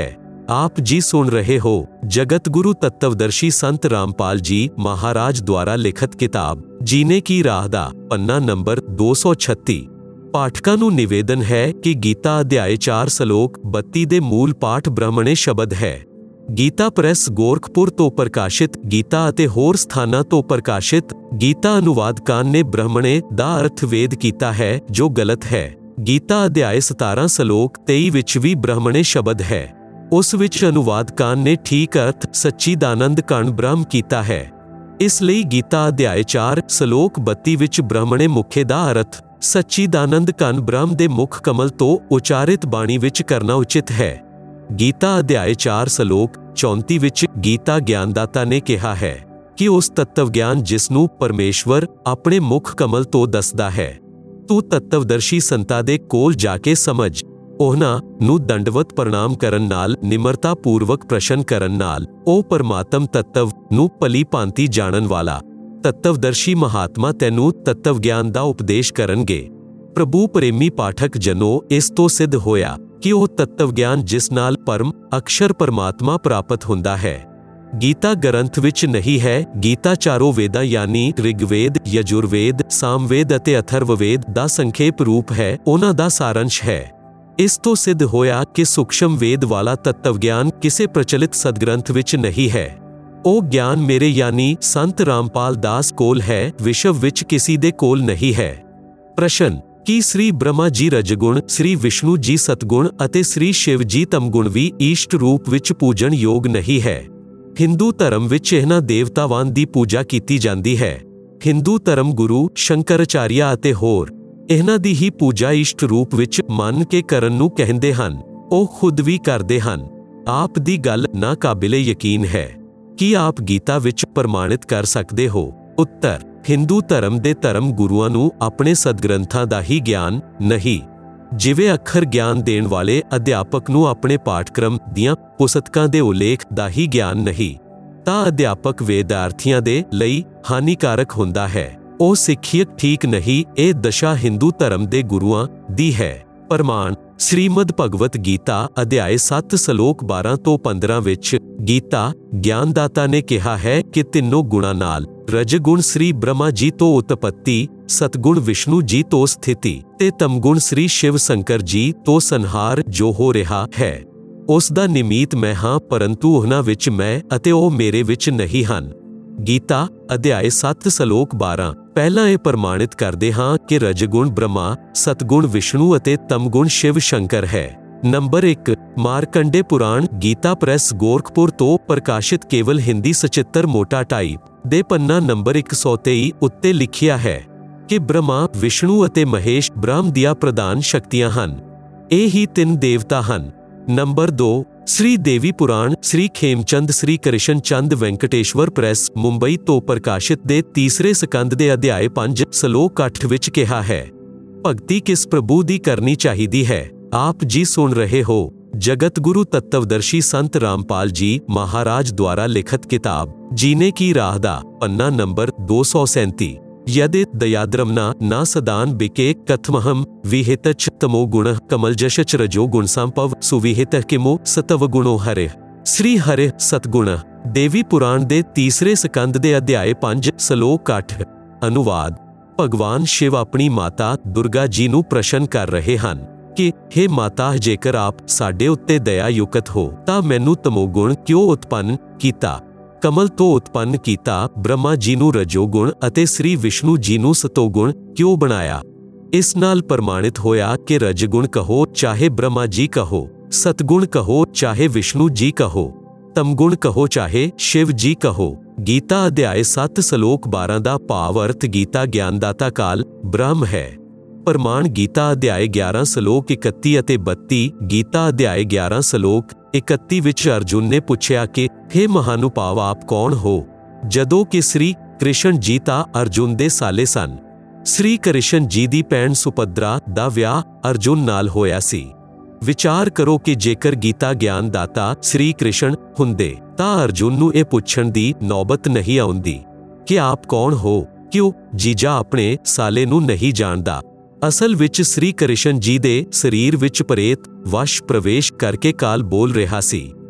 आप जी सुन रहे हो जगत गुरु तत्वदर्शी संत रामपाल जी महाराज द्वारा लिखित किताब जीने की राह दा पन्ना नंबर दो सौ छत्ती। पाठकां नूं निवेदन है कि गीता अध्याय चार सलोक बत्ती दे मूल पाठ ब्राह्मणे शब्द है। गीता प्रेस गोरखपुर तो प्रकाशित गीता अते होर स्थानां तो प्रकाशित गीता अनुवादकान ने ब्राह्मणे दा अर्थ वेद कीता है जो गलत है। गीता अध्याय सतारह सलोक तेई विच भी ब्राह्मणे शब्द है, उस विच अनुवादकान ने ठीक अर्थ सच्चिदानंद कण ब्रह्म कीता है। इसलिए गीता अध्याय चार सलोक बत्ती विच ब्राह्मणे मुखे दा अर्थ सच्चिदानंद कण ब्रह्म दे मुख कमल तो उचारित बाणी विच करना उचित है। गीता अध्याय चार सलोक चौंती विच गीता ज्ञानदाता ने कहा है कि उस तत्व ज्ञान जिसनू परमेश्वर अपने मुख कमल तो दसदा है तू तत्वदर्शी संता दे कोल जाके समझ। ਉਹਨਾਂ ਨੂੰ ਦੰਡਵਤ ਪ੍ਰਣਾਮ ਕਰਨ ਨਾਲ ਨਿਮਰਤਾ ਪੂਰਵਕ ਪ੍ਰਸ਼ਨ ਕਰਨ ਨਾਲ ਉਹ ਪਰਮਾਤਮ ਤੱਤਵ ਨੂੰ ਭਲੀ ਭਾਂਤੀ ਜਾਣਨ ਵਾਲਾ ਤੱਤਵਦਰਸ਼ੀ ਮਹਾਤਮਾ ਤੈਨੂੰ ਤੱਤਵ ਗਿਆਨ ਦਾ ਉਪਦੇਸ਼ ਕਰਨਗੇ। ਪ੍ਰਭੂ ਪ੍ਰੇਮੀ ਪਾਠਕ ਜਨੋ ਇਸ ਤੋਂ ਸਿੱਧ ਹੋਇਆ ਕਿ ਉਹ ਤੱਤਵ ਗਿਆਨ ਜਿਸ ਨਾਲ ਪਰਮ ਅਕਸ਼ਰ ਪਰਮਾਤਮਾ ਪ੍ਰਾਪਤ ਹੁੰਦਾ ਹੈ ਗੀਤਾ ਗ੍ਰੰਥ ਵਿੱਚ ਨਹੀਂ ਹੈ। ਗੀਤਾ ਚਾਰੋਂ ਵੇਦਾਂ ਯਾਨੀ ਰਿਗਵੇਦ, ਯਜੁਰਵੇਦ, ਸਾਮਵੇਦ ਅਤੇ ਅਥਰਵਵੇਦ ਦਾ ਸੰਖੇਪ ਰੂਪ ਹੈ, ਉਹਨਾਂ ਦਾ ਸਾਰੰਸ਼ ਹੈ। ਇਸ ਤੋਂ ਸਿੱਧ ਹੋਇਆ ਕਿ ਸੂਖਸ਼ਮ ਵੇਦ ਵਾਲਾ ਤੱਤਵ ਗਿਆਨ ਕਿਸੇ ਪ੍ਰਚਲਿਤ ਸਦਗ੍ਰੰਥ ਵਿੱਚ ਨਹੀਂ ਹੈ। ਉਹ ਗਿਆਨ ਮੇਰੇ ਯਾਨੀ ਸੰਤ ਰਾਮਪਾਲ ਦਾਸ ਕੋਲ ਹੈ, ਵਿਸ਼ਵ ਵਿੱਚ ਕਿਸੇ ਦੇ ਕੋਲ ਨਹੀਂ ਹੈ। ਪ੍ਰਸ਼ਨ ਕੀ ਸ੍ਰੀ ਬ੍ਰਹਮਾ ਜੀ ਰਜਗੁਣ, ਸ੍ਰੀ ਵਿਸ਼ਨੂੰ ਜੀ ਸਤਗੁਣ ਅਤੇ ਸ੍ਰੀ ਸ਼ਿਵ ਜੀ ਤਮਗੁਣ ਵੀ ਈਸ਼ਟ ਰੂਪ ਵਿੱਚ ਪੂਜਣ ਯੋਗ ਨਹੀਂ ਹੈ? ਹਿੰਦੂ ਧਰਮ ਵਿੱਚ ਇਹਨਾਂ ਦੇਵਤਾਵਾਂ ਦੀ ਪੂਜਾ ਕੀਤੀ ਜਾਂਦੀ ਹੈ। ਹਿੰਦੂ ਧਰਮ ਗੁਰੂ ਸ਼ੰਕਰਾਚਾਰੀਆ ਅਤੇ ਹੋਰ ਇਹਨਾਂ ਦੀ ਹੀ ਪੂਜਾ ਇਸ਼ਟ ਰੂਪ ਵਿੱਚ ਮੰਨ ਕੇ ਕਰਨ ਨੂੰ ਕਹਿੰਦੇ ਹਨ। ਉਹ ਖੁਦ ਵੀ ਕਰਦੇ ਹਨ। ਆਪ ਦੀ ਗੱਲ ਨਾ ਕਾਬਿਲੇ ਯਕੀਨ ਹੈ। ਕੀ ਆਪ ਗੀਤਾ ਵਿੱਚ ਪ੍ਰਮਾਣਿਤ ਕਰ ਸਕਦੇ ਹੋ? ਉੱਤਰ ਹਿੰਦੂ ਧਰਮ ਦੇ ਧਰਮ ਗੁਰੂਆਂ ਨੂੰ ਆਪਣੇ ਸਦਗ੍ਰੰਥਾਂ ਦਾ ਹੀ ਗਿਆਨ ਨਹੀਂ। ਜਿਵੇਂ ਅੱਖਰ ਗਿਆਨ ਦੇਣ ਵਾਲੇ ਅਧਿਆਪਕ ਨੂੰ ਆਪਣੇ ਪਾਠਕ੍ਰਮ ਦੀਆਂ ਪੁਸਤਕਾਂ ਦੇ ਉਲੇਖ ਦਾ ਹੀ ਗਿਆਨ ਨਹੀਂ, ਤਾਂ ਅਧਿਆਪਕ ਵਿਦਿਆਰਥੀਆਂ ਦੇ ਲਈ ਹਾਨੀਕਾਰਕ ਹੁੰਦਾ ਹੈ। ਉਹ ਸਿੱਖਿਅਕ ਠੀਕ ਨਹੀਂ। ਇਹ ਦਸ਼ਾ ਹਿੰਦੂ ਧਰਮ ਦੇ ਗੁਰੂਆਂ ਦੀ ਹੈ। ਪ੍ਰਮਾਣ ਸ਼੍ਰੀਮਦ ਭਗਵਤ ਗੀਤਾ ਅਧਿਆਇ ਸੱਤ ਸਲੋਕ ਬਾਰਾਂ ਤੋਂ ਪੰਦਰਾਂ ਵਿੱਚ ਗੀਤਾ ਗਿਆਨਦਾਤਾ ਨੇ ਕਿਹਾ ਹੈ ਕਿ ਤਿੰਨੋਂ ਗੁਣਾਂ ਨਾਲ ਰਜਗੁਣ ਸ੍ਰੀ ਬ੍ਰਹਮਾ ਜੀ ਤੋਂ ਉਤਪੱਤੀ, ਸਤਗੁਣ ਵਿਸ਼ਨੂੰ ਜੀ ਤੋਂ ਸਥਿਤੀ ਤੇ ਤਮਗੁਣ ਸ੍ਰੀ ਸ਼ਿਵ ਸ਼ੰਕਰ ਜੀ ਤੋਂ ਸੰਹਾਰ ਜੋ ਹੋ ਰਿਹਾ ਹੈ। ਉਸ ਦਾ ਨਿਮੀਤ ਮੈਂ ਹਾਂ, ਪਰੰਤੂ ਉਹਨਾਂ ਵਿੱਚ ਮੈਂ ਅਤੇ ਉਹ ਮੇਰੇ ਵਿੱਚ ਨਹੀਂ ਹਨ। ਗੀਤਾ ਅਧਿਆਇ ਸੱਤ ਸਲੋਕ ਬਾਰਾਂ ਪਹਿਲਾਂ ਇਹ ਪ੍ਰਮਾਣਿਤ ਕਰਦੇ ਹਾਂ ਕਿ ਰਜਗੁਣ ਬ੍ਰਹਮਾ, ਸਤਗੁਣ ਵਿਸ਼ਨੂੰ ਅਤੇ ਤਮਗੁਣ ਸ਼ਿਵ ਸ਼ੰਕਰ ਹੈ। ਨੰਬਰ ਇੱਕ ਮਾਰਕੰਡੇ ਪੁਰਾਣ ਗੀਤਾ ਪ੍ਰੈਸ ਗੋਰਖਪੁਰ ਤੋਂ ਪ੍ਰਕਾਸ਼ਿਤ ਕੇਵਲ ਹਿੰਦੀ ਸਚਿੱਤਰ ਮੋਟਾ ਟਾਈਪ ਦੇ ਪੰਨਾ ਨੰਬਰ ਇੱਕ ਸੌ ਤੇਈ ਉੱਤੇ ਲਿਖਿਆ ਹੈ ਕਿ ਬ੍ਰਹਮਾ, ਵਿਸ਼ਨੂੰ ਅਤੇ ਮਹੇਸ਼ ਬ੍ਰਹਮ ਦੀਆਂ ਪ੍ਰਧਾਨ ਸ਼ਕਤੀਆਂ ਹਨ। ਇਹ ਹੀ ਤਿੰਨ ਦੇਵਤਾ ਹਨ। ਨੰਬਰ ਦੋ श्री देवी पुराण श्री खेमचंद श्री कृष्ण चंद वेंकटेश्वर प्रेस मुंबई तो प्रकाशित दे तीसरे ਸਕੰਦ ਦੇ ਅਧਿਆਇ ਪੰਜ ਸਲੋਕ ਅੱਠ ਵਿੱਚ ਕਿਹਾ ਹੈ ਭਗਤੀ ਕਿਸ ਪ੍ਰਭੂ ਦੀ ਕਰਨੀ ਚਾਹੀਦੀ ਹੈ। ਆਪ ਜੀ ਸੁਣ ਰਹੇ ਹੋ जगत गुरु तत्वदर्शी संत रामपाल जी महाराज द्वारा लिखित किताब जीने की राह दा पन्ना नंबर दो सौ सैंती। यदि दयाद्रमना ना सदान बिके कथमहम विहितच तमो गुण कमलजशच रजो गुण संपव सुविहित किमो सतव गुणो हरे श्री हरे सतगुण। देवी पुराण दे तीसरे ਸਕੰਦ ਦੇ ਅਧਿਆਇ ਪੰਜ ਸਲੋਕ ਅੱਠ। अनुवाद भगवान शिव अपनी माता दुर्गा जी ਨੂੰ ਪ੍ਰਸ਼ਨ ਕਰ ਰਹੇ ਹਨ ਕਿ हे ਮਾਤਾ, ਜੇਕਰ ਆਪ ਸਾਡੇ ਉੱਤੇ ਦਇਆ ਯੁਕਤ ਹੋ ਤਾਂ ਮੈਨੂੰ ਤਮੋਗੁਣ ਕਿਉਂ ਉਤਪੰਨ ਕੀਤਾ, ਕਮਲ ਤੋਂ ਉਤਪੰਨ ਕੀਤਾ, ਬ੍ਰਹਮਾ ਜੀ ਨੂੰ ਰਜੋਗੁਣ ਅਤੇ ਸ੍ਰੀ ਵਿਸ਼ਨੂੰ ਜੀ ਨੂੰ ਸਤੋਗੁਣ ਕਿਉਂ ਬਣਾਇਆ। ਇਸ ਨਾਲ ਪ੍ਰਮਾਣਿਤ ਹੋਇਆ ਕਿ ਰਜਗੁਣ ਕਹੋ ਚਾਹੇ ਬ੍ਰਹਮਾ ਜੀ ਕਹੋ, ਸਤਗੁਣ ਕਹੋ ਚਾਹੇ ਵਿਸ਼ਨੂੰ ਜੀ ਕਹੋ, ਤਮਗੁਣ ਕਹੋ ਚਾਹੇ ਸ਼ਿਵ ਜੀ ਕਹੋ। ਗੀਤਾ ਅਧਿਆਇ ਸੱਤ ਸਲੋਕ ਬਾਰਾਂ ਦਾ ਭਾਵ ਅਰਥ ਗੀਤਾ ਗਿਆਨਦਾਤਾ ਕਾਲ ਬ੍ਰਹਮ ਹੈ। ਪ੍ਰਮਾਣ ਗੀਤਾ ਅਧਿਆਇ ਗਿਆਰਾਂ ਸਲੋਕ ਇਕੱਤੀ ਅਤੇ ਬੱਤੀ। ਗੀਤਾ ਅਧਿਆਇ ਗਿਆਰਾਂ ਸਲੋਕ ਇਕੱਤੀ ਵਿੱਚ ਅਰਜੁਨ ਨੇ ਪੁੱਛਿਆ ਕਿ हे ਮਹਾਨੁਭਾਵ ਆਪ ਕੌਣ ਹੋ, ਜਦੋਂ ਕਿ ਸ੍ਰੀ ਕ੍ਰਿਸ਼ਨ ਜੀ ਤਾਂ ਅਰਜੁਨ ਦੇ ਸਾਲੇ ਸਨ। ਸ੍ਰੀ ਕ੍ਰਿਸ਼ਨ ਜੀ ਦੀ ਭੈਣ ਸੁਪਦਰਾ ਦਾ ਵਿਆਹ ਅਰਜੁਨ ਨਾਲ ਹੋਇਆ ਸੀ। ਵਿਚਾਰ ਕਰੋ ਕਿ ਜੇਕਰ ਗੀਤਾ ਗਿਆਨਦਾਤਾ ਸ੍ਰੀ ਕ੍ਰਿਸ਼ਨ ਹੁੰਦੇ ਤਾਂ ਅਰਜੁਨ ਨੂੰ ਇਹ ਪੁੱਛਣ ਦੀ ਨੌਬਤ ਨਹੀਂ ਆਉਂਦੀ ਕਿ ਆਪ ਕੌਣ ਹੋ। ਕਿਉਂ ਜੀਜਾ ਆਪਣੇ ਸਾਲੇ ਨੂੰ ਨਹੀਂ ਜਾਣਦਾ। ਅਸਲ ਵਿੱਚ ਸ੍ਰੀ ਕ੍ਰਿਸ਼ਨ ਜੀ ਦੇ ਸਰੀਰ ਵਿੱਚ ਪ੍ਰੇਤ ਵਸ਼ ਪ੍ਰਵੇਸ਼ ਕਰਕੇ ਕਾਲ ਬੋਲ ਰਿਹਾ ਸੀ।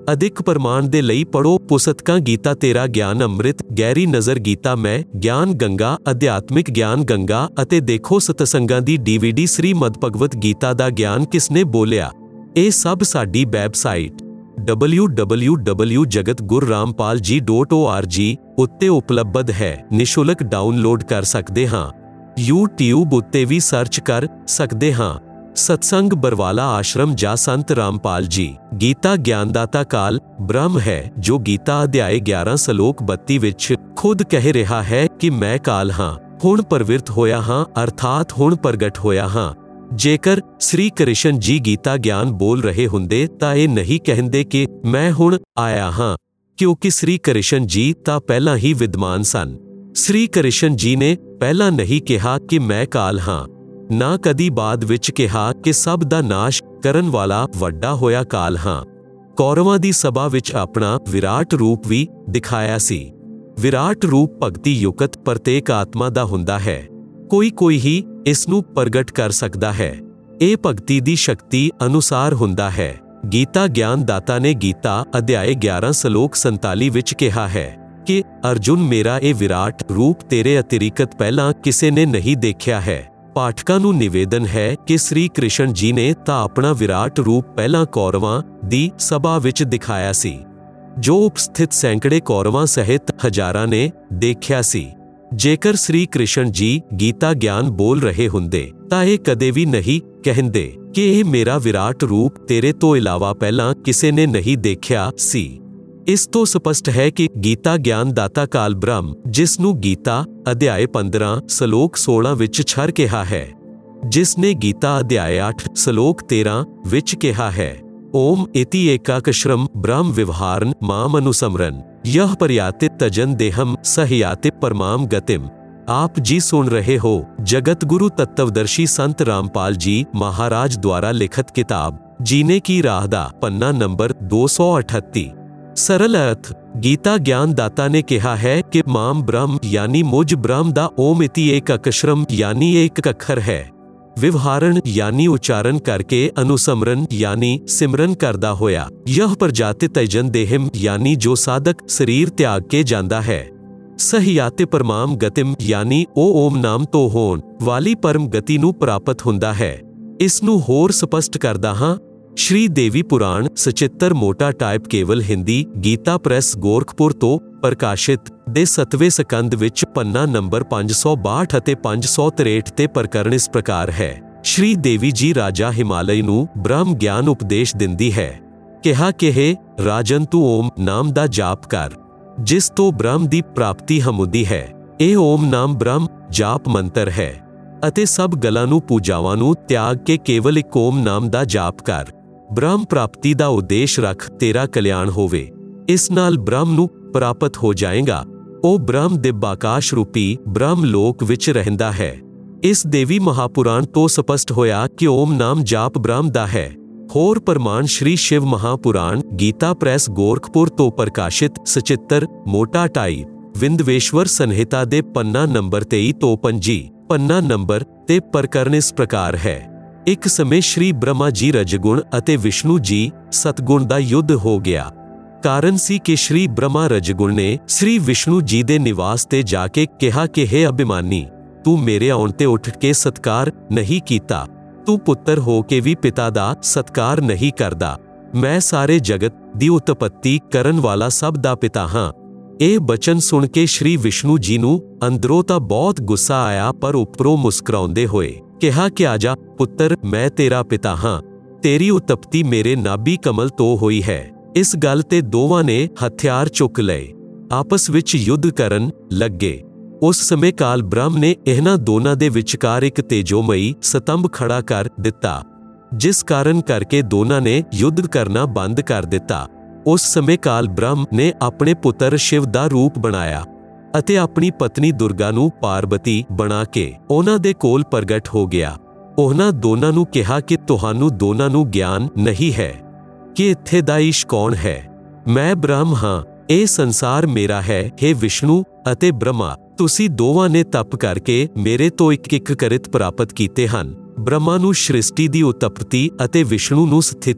ਅਧਿਕ ਪ੍ਰਮਾਣ ਦੇ ਲਈ ਪੜ੍ਹੋ ਪੁਸਤਕਾਂ ਗੀਤਾ ਤੇਰਾ ਗਿਆਨ ਅੰਮ੍ਰਿਤ, ਗਹਿਰੀ ਨਜ਼ਰ ਗੀਤਾ ਮੈਂ, ਗਿਆਨ ਗੰਗਾ, ਅਧਿਆਤਮਿਕ ਗਿਆਨ ਗੰਗਾ ਅਤੇ ਦੇਖੋ ਸਤਸੰਗਾਂ ਦੀ ਡੀਵੀਡੀ ਸ੍ਰੀਮਦ ਭਗਵਤ ਗੀਤਾ ਦਾ ਗਿਆਨ ਕਿਸਨੇ ਬੋਲਿਆ। ਇਹ ਸਭ ਸਾਡੀ website W W W dot Jagat Guru Rampal ਜੀ ਡਾਟ ਓ ਆਰ ਜੀ ਉੱਤੇ ਉਪਲਬਧ ਹੈ। ਨਿਸ਼ੁਲਕ ਡਾਊਨਲੋਡ ਕਰ ਸਕਦੇ ਹਾਂ। YouTube ਉੱਤੇ ਵੀ ਸਰਚ ਕਰ ਸਕਦੇ ਹਾਂ। ਸਤਸੰਗ ਬਰਵਾਲਾ ਆਸ਼ਰਮ ਜਾਂ ਸੰਤ ਰਾਮਪਾਲ ਜੀ। ਗੀਤਾ ਗਿਆਨਦਾਤਾ ਕਾਲ ਬ੍ਰਹਮ ਹੈ, ਜੋ ਗੀਤਾ ਅਧਿਆਇ ਗਿਆਰਾਂ ਸਲੋਕ ਬੱਤੀ ਵਿੱਚ ਖੁਦ ਕਹਿ ਰਿਹਾ ਹੈ ਕਿ ਮੈਂ ਕਾਲ ਹਾਂ, ਹੁਣ ਪ੍ਰਵਿਰਤ ਹੋਇਆ ਹਾਂ, ਅਰਥਾਤ ਹੁਣ ਪ੍ਰਗਟ ਹੋਇਆ ਹਾਂ। ਜੇਕਰ ਸ੍ਰੀ ਕ੍ਰਿਸ਼ਨ ਜੀ ਗੀਤਾ ਗਿਆਨ ਬੋਲ ਰਹੇ ਹੁੰਦੇ ਤਾਂ ਇਹ ਨਹੀਂ ਕਹਿੰਦੇ ਕਿ ਮੈਂ ਹੁਣ ਆਇਆ ਹਾਂ, ਕਿਉਂਕਿ ਸ੍ਰੀ ਕ੍ਰਿਸ਼ਨ ਜੀ ਤਾਂ ਪਹਿਲਾਂ ਹੀ ਵਿਦਮਾਨ ਸਨ। ਸ੍ਰੀ ਕ੍ਰਿਸ਼ਨ ਜੀ ਨੇ ਪਹਿਲਾਂ ਨਹੀਂ ਕਿਹਾ ਕਿ ਮੈਂ ਕਾਲ ਹਾਂ, ਨਾ ਕਦੀ ਬਾਅਦ ਵਿੱਚ ਕਿਹਾ ਕਿ ਸਭ ਦਾ ਨਾਸ਼ ਕਰਨ ਵਾਲਾ ਵੱਡਾ ਹੋਇਆ ਕਾਲ ਹਾਂ। ਕੌਰਵਾਂ ਦੀ ਸਭਾ ਵਿੱਚ ਆਪਣਾ ਵਿਰਾਟ ਰੂਪ ਵੀ ਦਿਖਾਇਆ ਸੀ। ਵਿਰਾਟ ਰੂਪ ਭਗਤੀ ਯੁਕਤ ਪ੍ਰਤੇਕ ਆਤਮਾ ਦਾ ਹੁੰਦਾ ਹੈ। ਕੋਈ ਕੋਈ ਹੀ ਇਸ ਨੂੰ ਪ੍ਰਗਟ ਕਰ ਸਕਦਾ ਹੈ। ਇਹ ਭਗਤੀ ਦੀ ਸ਼ਕਤੀ ਅਨੁਸਾਰ ਹੁੰਦਾ ਹੈ। ਗੀਤਾ ਗਿਆਨ ਦਾਤਾ ਨੇ ਗੀਤਾ ਅਧਿਆਇ ਗਿਆਰਾਂ ਸਲੋਕ ਸੰਤਾਲੀ ਵਿੱਚ ਕਿਹਾ ਹੈ ਕਿ ਅਰਜੁਨ ਮੇਰਾ ਇਹ ਵਿਰਾਟ ਰੂਪ ਤੇਰੇ ਅਤਿਰਿਕਤ ਪਹਿਲਾਂ ਕਿਸੇ ਨੇ ਨਹੀਂ ਦੇਖਿਆ ਹੈ। ਪਾਠਕਾਂ ਨੂੰ ਨਿਵੇਦਨ ਹੈ ਕਿ ਸ੍ਰੀ ਕ੍ਰਿਸ਼ਨ ਜੀ ਨੇ ਤਾਂ ਆਪਣਾ ਵਿਰਾਟ ਰੂਪ ਪਹਿਲਾਂ ਕੌਰਵਾਂ ਦੀ ਸਭਾ ਵਿੱਚ ਦਿਖਾਇਆ ਸੀ, ਜੋ ਉਪਸਥਿਤ ਸੈਂਕੜੇ ਕੌਰਵਾਂ ਸਹਿਤ ਹਜ਼ਾਰਾਂ ਨੇ ਦੇਖਿਆ ਸੀ। ਜੇਕਰ ਸ੍ਰੀ ਕ੍ਰਿਸ਼ਨ ਜੀ ਗੀਤਾ ਗਿਆਨ ਬੋਲ ਰਹੇ ਹੁੰਦੇ ਤਾਂ ਇਹ ਕਦੇ ਵੀ ਨਹੀਂ ਕਹਿੰਦੇ ਕਿ ਇਹ ਮੇਰਾ ਵਿਰਾਟ ਰੂਪ ਤੇਰੇ ਤੋਂ ਇਲਾਵਾ ਪਹਿਲਾਂ ਕਿਸੇ ਨੇ ਨਹੀਂ ਦੇਖਿਆ ਸੀ। ਇਸ ਤੋਂ ਸਪਸ਼ਟ ਹੈ ਕਿ ਗੀਤਾ ਗਿਆਨ ਦਾਤਾ ਕਾਲ ਬ੍ਰਹਮ, ਜਿਸ ਨੂੰ ਗੀਤਾ ਅਧਿਆਇ ਪੰਦਰਾਂ ਸਲੋਕ ਸੋਲਾਂ ਵਿੱਚ ਛਰ ਕਿਹਾ ਹੈ, ਜਿਸ ਨੇ ਗੀਤਾ ਅਧਿਆਇ ਅੱਠ ਸਲੋਕ ਤੇਰਾਂ ਵਿੱਚ ਕਿਹਾ ਹੈ ਓਮ ਇਤੀ ਏਕਾਕਸ਼ਰਮ ਬ੍ਰਹਮ ਵਿਵਹਾਰਨ ਮਾਮ ਅਨੁਸਮਰਨ ਯਹ ਪਰਿਆਤੇ ਤਜਨ ਦੇਹਮ ਸਹਿਯਾਤੇ ਪਰਮਾਮ ਗਤਿਮ। ਆਪ ਜੀ ਸੁਣ ਰਹੇ ਹੋ ਜਗਤ ਗੁਰੂ ਤੱਤਵਦਰਸ਼ੀ ਸੰਤ ਰਾਮਪਾਲ ਜੀ ਮਹਾਰਾਜ ਦੁਆਰਾ ਲਿਖਤ ਕਿਤਾਬ ਜੀਨੇ ਕੀ ਰਾਹ ਦਾ ਪੰਨਾ ਨੰਬਰ ਦੋ ਸੌ ਅਠੱਤੀ। ਸਰਲ ਅਰਥ ਗੀਤਾ ਗਿਆਨ ਦਾਤਾ ਨੇ ਕਿਹਾ ਹੈ ਕਿ ਮਾਮ ਬ੍ਰਹਮ ਯਾਨੀ ਮੁਝ ਬ੍ਰਹਮ ਦਾ ਓਮ ਇਤੀ ਏਕ ਅਕਸ਼ਰਮ ਯਾਨੀ ਇੱਕ ਅੱਖਰ ਹੈ। ਵਿਵਹਾਰਨ ਯਾਨੀ ਉਚਾਰਨ ਕਰਕੇ, ਅਨੁਸਮਰਨ ਯਾਨੀ ਸਿਮਰਨ ਕਰਦਾ ਹੋਇਆ, ਯਹ ਪ੍ਰਜਾਤੇ ਤਜਨ ਦੇਹਿਮ ਯਾਨੀ ਜੋ ਸਾਧਕ ਸਰੀਰ ਤਿਆਗ ਕੇ ਜਾਂਦਾ ਹੈ, ਸਹਿਯਾਤੇ ਪਰਮਾਮ ਗਤਿਮ ਯਾਨੀ ਉਹ ਓਮ ਨਾਮ ਤੋਂ ਹੋਣ ਵਾਲੀ ਪਰਮ ਗਤੀ ਨੂੰ ਪ੍ਰਾਪਤ ਹੁੰਦਾ ਹੈ। ਇਸ ਨੂੰ ਹੋਰ ਸਪਸ਼ਟ ਕਰਦਾ ਹਾਂ। ਸ਼੍ਰੀ ਦੇਵੀ ਪੁਰਾਣ ਸਚਿੱਤਰ ਮੋਟਾ ਟਾਈਪ ਕੇਵਲ ਹਿੰਦੀ ਗੀਤਾ ਪ੍ਰੈਸ ਗੋਰਖਪੁਰ ਤੋਂ ਪ੍ਰਕਾਸ਼ਿਤ ਦੇ ਸਤਵੇਂ ਸਕੰਦ ਵਿੱਚ ਪੰਨਾ ਨੰਬਰ ਪੰਜ ਸੌ ਬਾਹਠ ਅਤੇ ਪੰਜ ਸੌ ਤਰੇਹਠ ਤੇ ਪ੍ਰਕਰਨ ਇਸ ਪ੍ਰਕਾਰ ਹੈ। ਸ਼੍ਰੀ ਦੇਵੀ ਜੀ ਰਾਜਾ ਹਿਮਾਲਯ ਨੂੰ ਬ੍ਰਹਮ ਗਿਆਨ ਉਪਦੇਸ਼ ਦਿੰਦੀ ਹੈ। ਕਿਹਾ ਕਿ ਹੈ ਰਾਜਨ ਤੂੰ ਓਮ ਨਾਮ ਦਾ ਜਾਪ ਕਰ, ਜਿਸ ਤੋਂ ਬ੍ਰਹਮ ਦੀ ਪ੍ਰਾਪਤੀ ਹਮੁੰਦੀ ਹੈ। ਇਹ ਓਮ ਨਾਮ ਬ੍ਰਹਮ ਜਾਪ ਮੰਤਰ ਹੈ ਅਤੇ ਸਭ ਗੱਲਾਂ ਨੂੰ ਪੂਜਾਵਾਂ ਨੂੰ ਤਿਆਗ ਕੇ ਕੇਵਲ ਇੱਕ ਓਮ ਨਾਮ ਦਾ ਜਾਪ ਕਰ। ਬ੍ਰਹਮ ਪ੍ਰਾਪਤੀ ਦਾ ਉਦੇਸ਼ ਰੱਖ, ਤੇਰਾ ਕਲਿਆਣ ਹੋਵੇ। ਇਸ ਨਾਲ ਬ੍ਰਹਮ ਨੂੰ ਪ੍ਰਾਪਤ ਹੋ ਜਾਏਗਾ। ਉਹ ਬ੍ਰਹਮ ਦਿਵ ਆਕਾਸ਼ ਰੂਪੀ ਬ੍ਰਹਮ ਲੋਕ ਵਿੱਚ ਰਹਿੰਦਾ ਹੈ। ਇਸ ਦੇਵੀ ਮਹਾਪੁਰਾਣ ਤੋਂ ਸਪਸ਼ਟ ਹੋਇਆ ਕਿ ਓਮ ਨਾਮ ਜਾਪ ਬ੍ਰਹਮ ਦਾ ਹੈ। ਹੋਰ ਪ੍ਰਮਾਣ ਸ਼੍ਰੀ ਸ਼ਿਵ ਮਹਾਪੁਰਾਣ ਗੀਤਾ ਪ੍ਰੈਸ ਗੋਰਖਪੁਰ ਤੋਂ ਪ੍ਰਕਾਸ਼ਿਤ ਸਚਿੱਤਰ ਮੋਟਾ ਟਾਈਪ ਵਿੰਦਵੇਸ਼ਵਰ ਸੰਹਿਤਾ ਦੇ ਪੰਨਾ ਨੰਬਰ ਤੇਈ ਤੋਂ ਪੰਜੀ ਪੰਨਾ ਨੰਬਰ ਤੇ ਪ੍ਰਕਰਨ ਇਸ ਪ੍ਰਕਾਰ ਹੈ। ਇੱਕ ਸਮੇਂ ਸ਼੍ਰੀ ਬ੍ਰਹਮਾ ਜੀ ਰਜਗੁਣ ਅਤੇ ਵਿਸ਼ਨੂੰ ਜੀ ਸਤਗੁਣ ਦਾ ਯੁੱਧ ਹੋ ਗਿਆ। ਕਾਰਨ ਸੀ ਕਿ ਸ਼੍ਰੀ ਬ੍ਰਹਮਾ ਰਜਗੁਣ ਨੇ ਸ਼੍ਰੀ ਵਿਸ਼ਨੂੰ ਜੀ ਦੇ ਨਿਵਾਸ ਤੇ ਜਾ ਕੇ ਕਿਹਾ ਕਿ ਹੇ ਅਭਿਮਾਨੀ, ਤੂੰ ਮੇਰੇ ਆਉਣ ਤੇ ਉੱਠ ਕੇ ਸਤਕਾਰ ਨਹੀਂ ਕੀਤਾ। ਤੂੰ ਪੁੱਤਰ ਹੋ ਕੇ ਵੀ ਪਿਤਾ ਦਾ ਸਤਕਾਰ ਨਹੀਂ ਕਰਦਾ। ਮੈਂ ਸਾਰੇ ਜਗਤ ਦੀ ਉਤਪੱਤੀ ਕਰਨ ਵਾਲਾ ਸਭ ਦਾ ਪਿਤਾ ਹਾਂ। ਇਹ ਬਚਨ ਸੁਣ ਕੇ ਸ਼੍ਰੀ ਵਿਸ਼ਨੂੰ ਜੀ ਨੂੰ ਅੰਦਰੋਂ ਤਾਂ ਬਹੁਤ ਗੁੱਸਾ ਆਇਆ, ਪਰ ਉੱਪਰੋਂ ਮੁਸਕਰਾਉਂਦੇ ਹੋਏ ਕਿਹਾ ਕਿ ਆਜਾ ਪੁੱਤਰ, ਮੈਂ ਤੇਰਾ ਪਿਤਾ ਹਾਂ। ਤੇਰੀ ਉਤਪਤੀ ਮੇਰੇ ਨਾਭੀ ਕਮਲ ਤੋਂ ਹੋਈ ਹੈ। ਇਸ ਗੱਲ ਤੇ ਦੋਵਾਂ ਨੇ ਹਥਿਆਰ ਚੁੱਕ ਲਏ, ਆਪਸ ਵਿੱਚ ਯੁੱਧ ਕਰਨ ਲੱਗੇ। ਉਸ ਸਮੇਂ ਕਾਲ ਬ੍ਰਹਮ ਨੇ ਇਹਨਾਂ ਦੋਨਾਂ ਦੇ ਵਿਚਕਾਰ ਇੱਕ ਤੇਜੋਮਈ ਸਤੰਭ ਖੜਾ ਕਰ ਦਿੱਤਾ, ਜਿਸ ਕਾਰਨ ਕਰਕੇ ਦੋਨਾਂ ਨੇ ਯੁੱਧ ਕਰਨਾ ਬੰਦ ਕਰ ਦਿੱਤਾ। ਉਸ ਸਮੇਂ ਕਾਲ ਬ੍ਰਹਮ ਨੇ ਆਪਣੇ ਪੁੱਤਰ ਸ਼ਿਵ ਦਾ ਰੂਪ ਬਣਾਇਆ ਅਤੇ ਆਪਣੀ ਪਤਨੀ ਦੁਰਗਾ ਨੂੰ ਪਾਰਬਤੀ ਬਣਾ ਕੇ ਉਹਨਾਂ ਦੇ ਕੋਲ ਪ੍ਰਗਟ ਹੋ ਗਿਆ। ਉਹਨਾਂ ਦੋਨਾਂ ਨੂੰ ਕਿਹਾ ਕਿ ਤੁਹਾਨੂੰ ਦੋਨਾਂ ਨੂੰ ਗਿਆਨ ਨਹੀਂ ਹੈ ਕਿ ਇੱਥੇ ਦਾ ਈਸ਼ ਕੌਣ ਹੈ। ਮੈਂ ਬ੍ਰਹਮ ਹਾਂ, ਇਹ ਸੰਸਾਰ ਮੇਰਾ ਹੈ। ਹੇ ਵਿਸ਼ਨੂੰ ਅਤੇ ਬ੍ਰਹਮਾ, ਤੁਸੀਂ ਦੋਵਾਂ ਨੇ ਤਪ ਕਰਕੇ ਮੇਰੇ ਤੋਂ ਇੱਕ ਇੱਕ ਕਰਿਤ ਪ੍ਰਾਪਤ ਕੀਤੇ ਹਨ। ਬ੍ਰਹਮਾ ਨੂੰ ਸ੍ਰਿਸ਼ਟੀ ਦੀ ਉਤਪਤੀ ਅਤੇ ਵਿਸ਼ਨੂੰ ਨੂੰ ਸਥਿਤੀ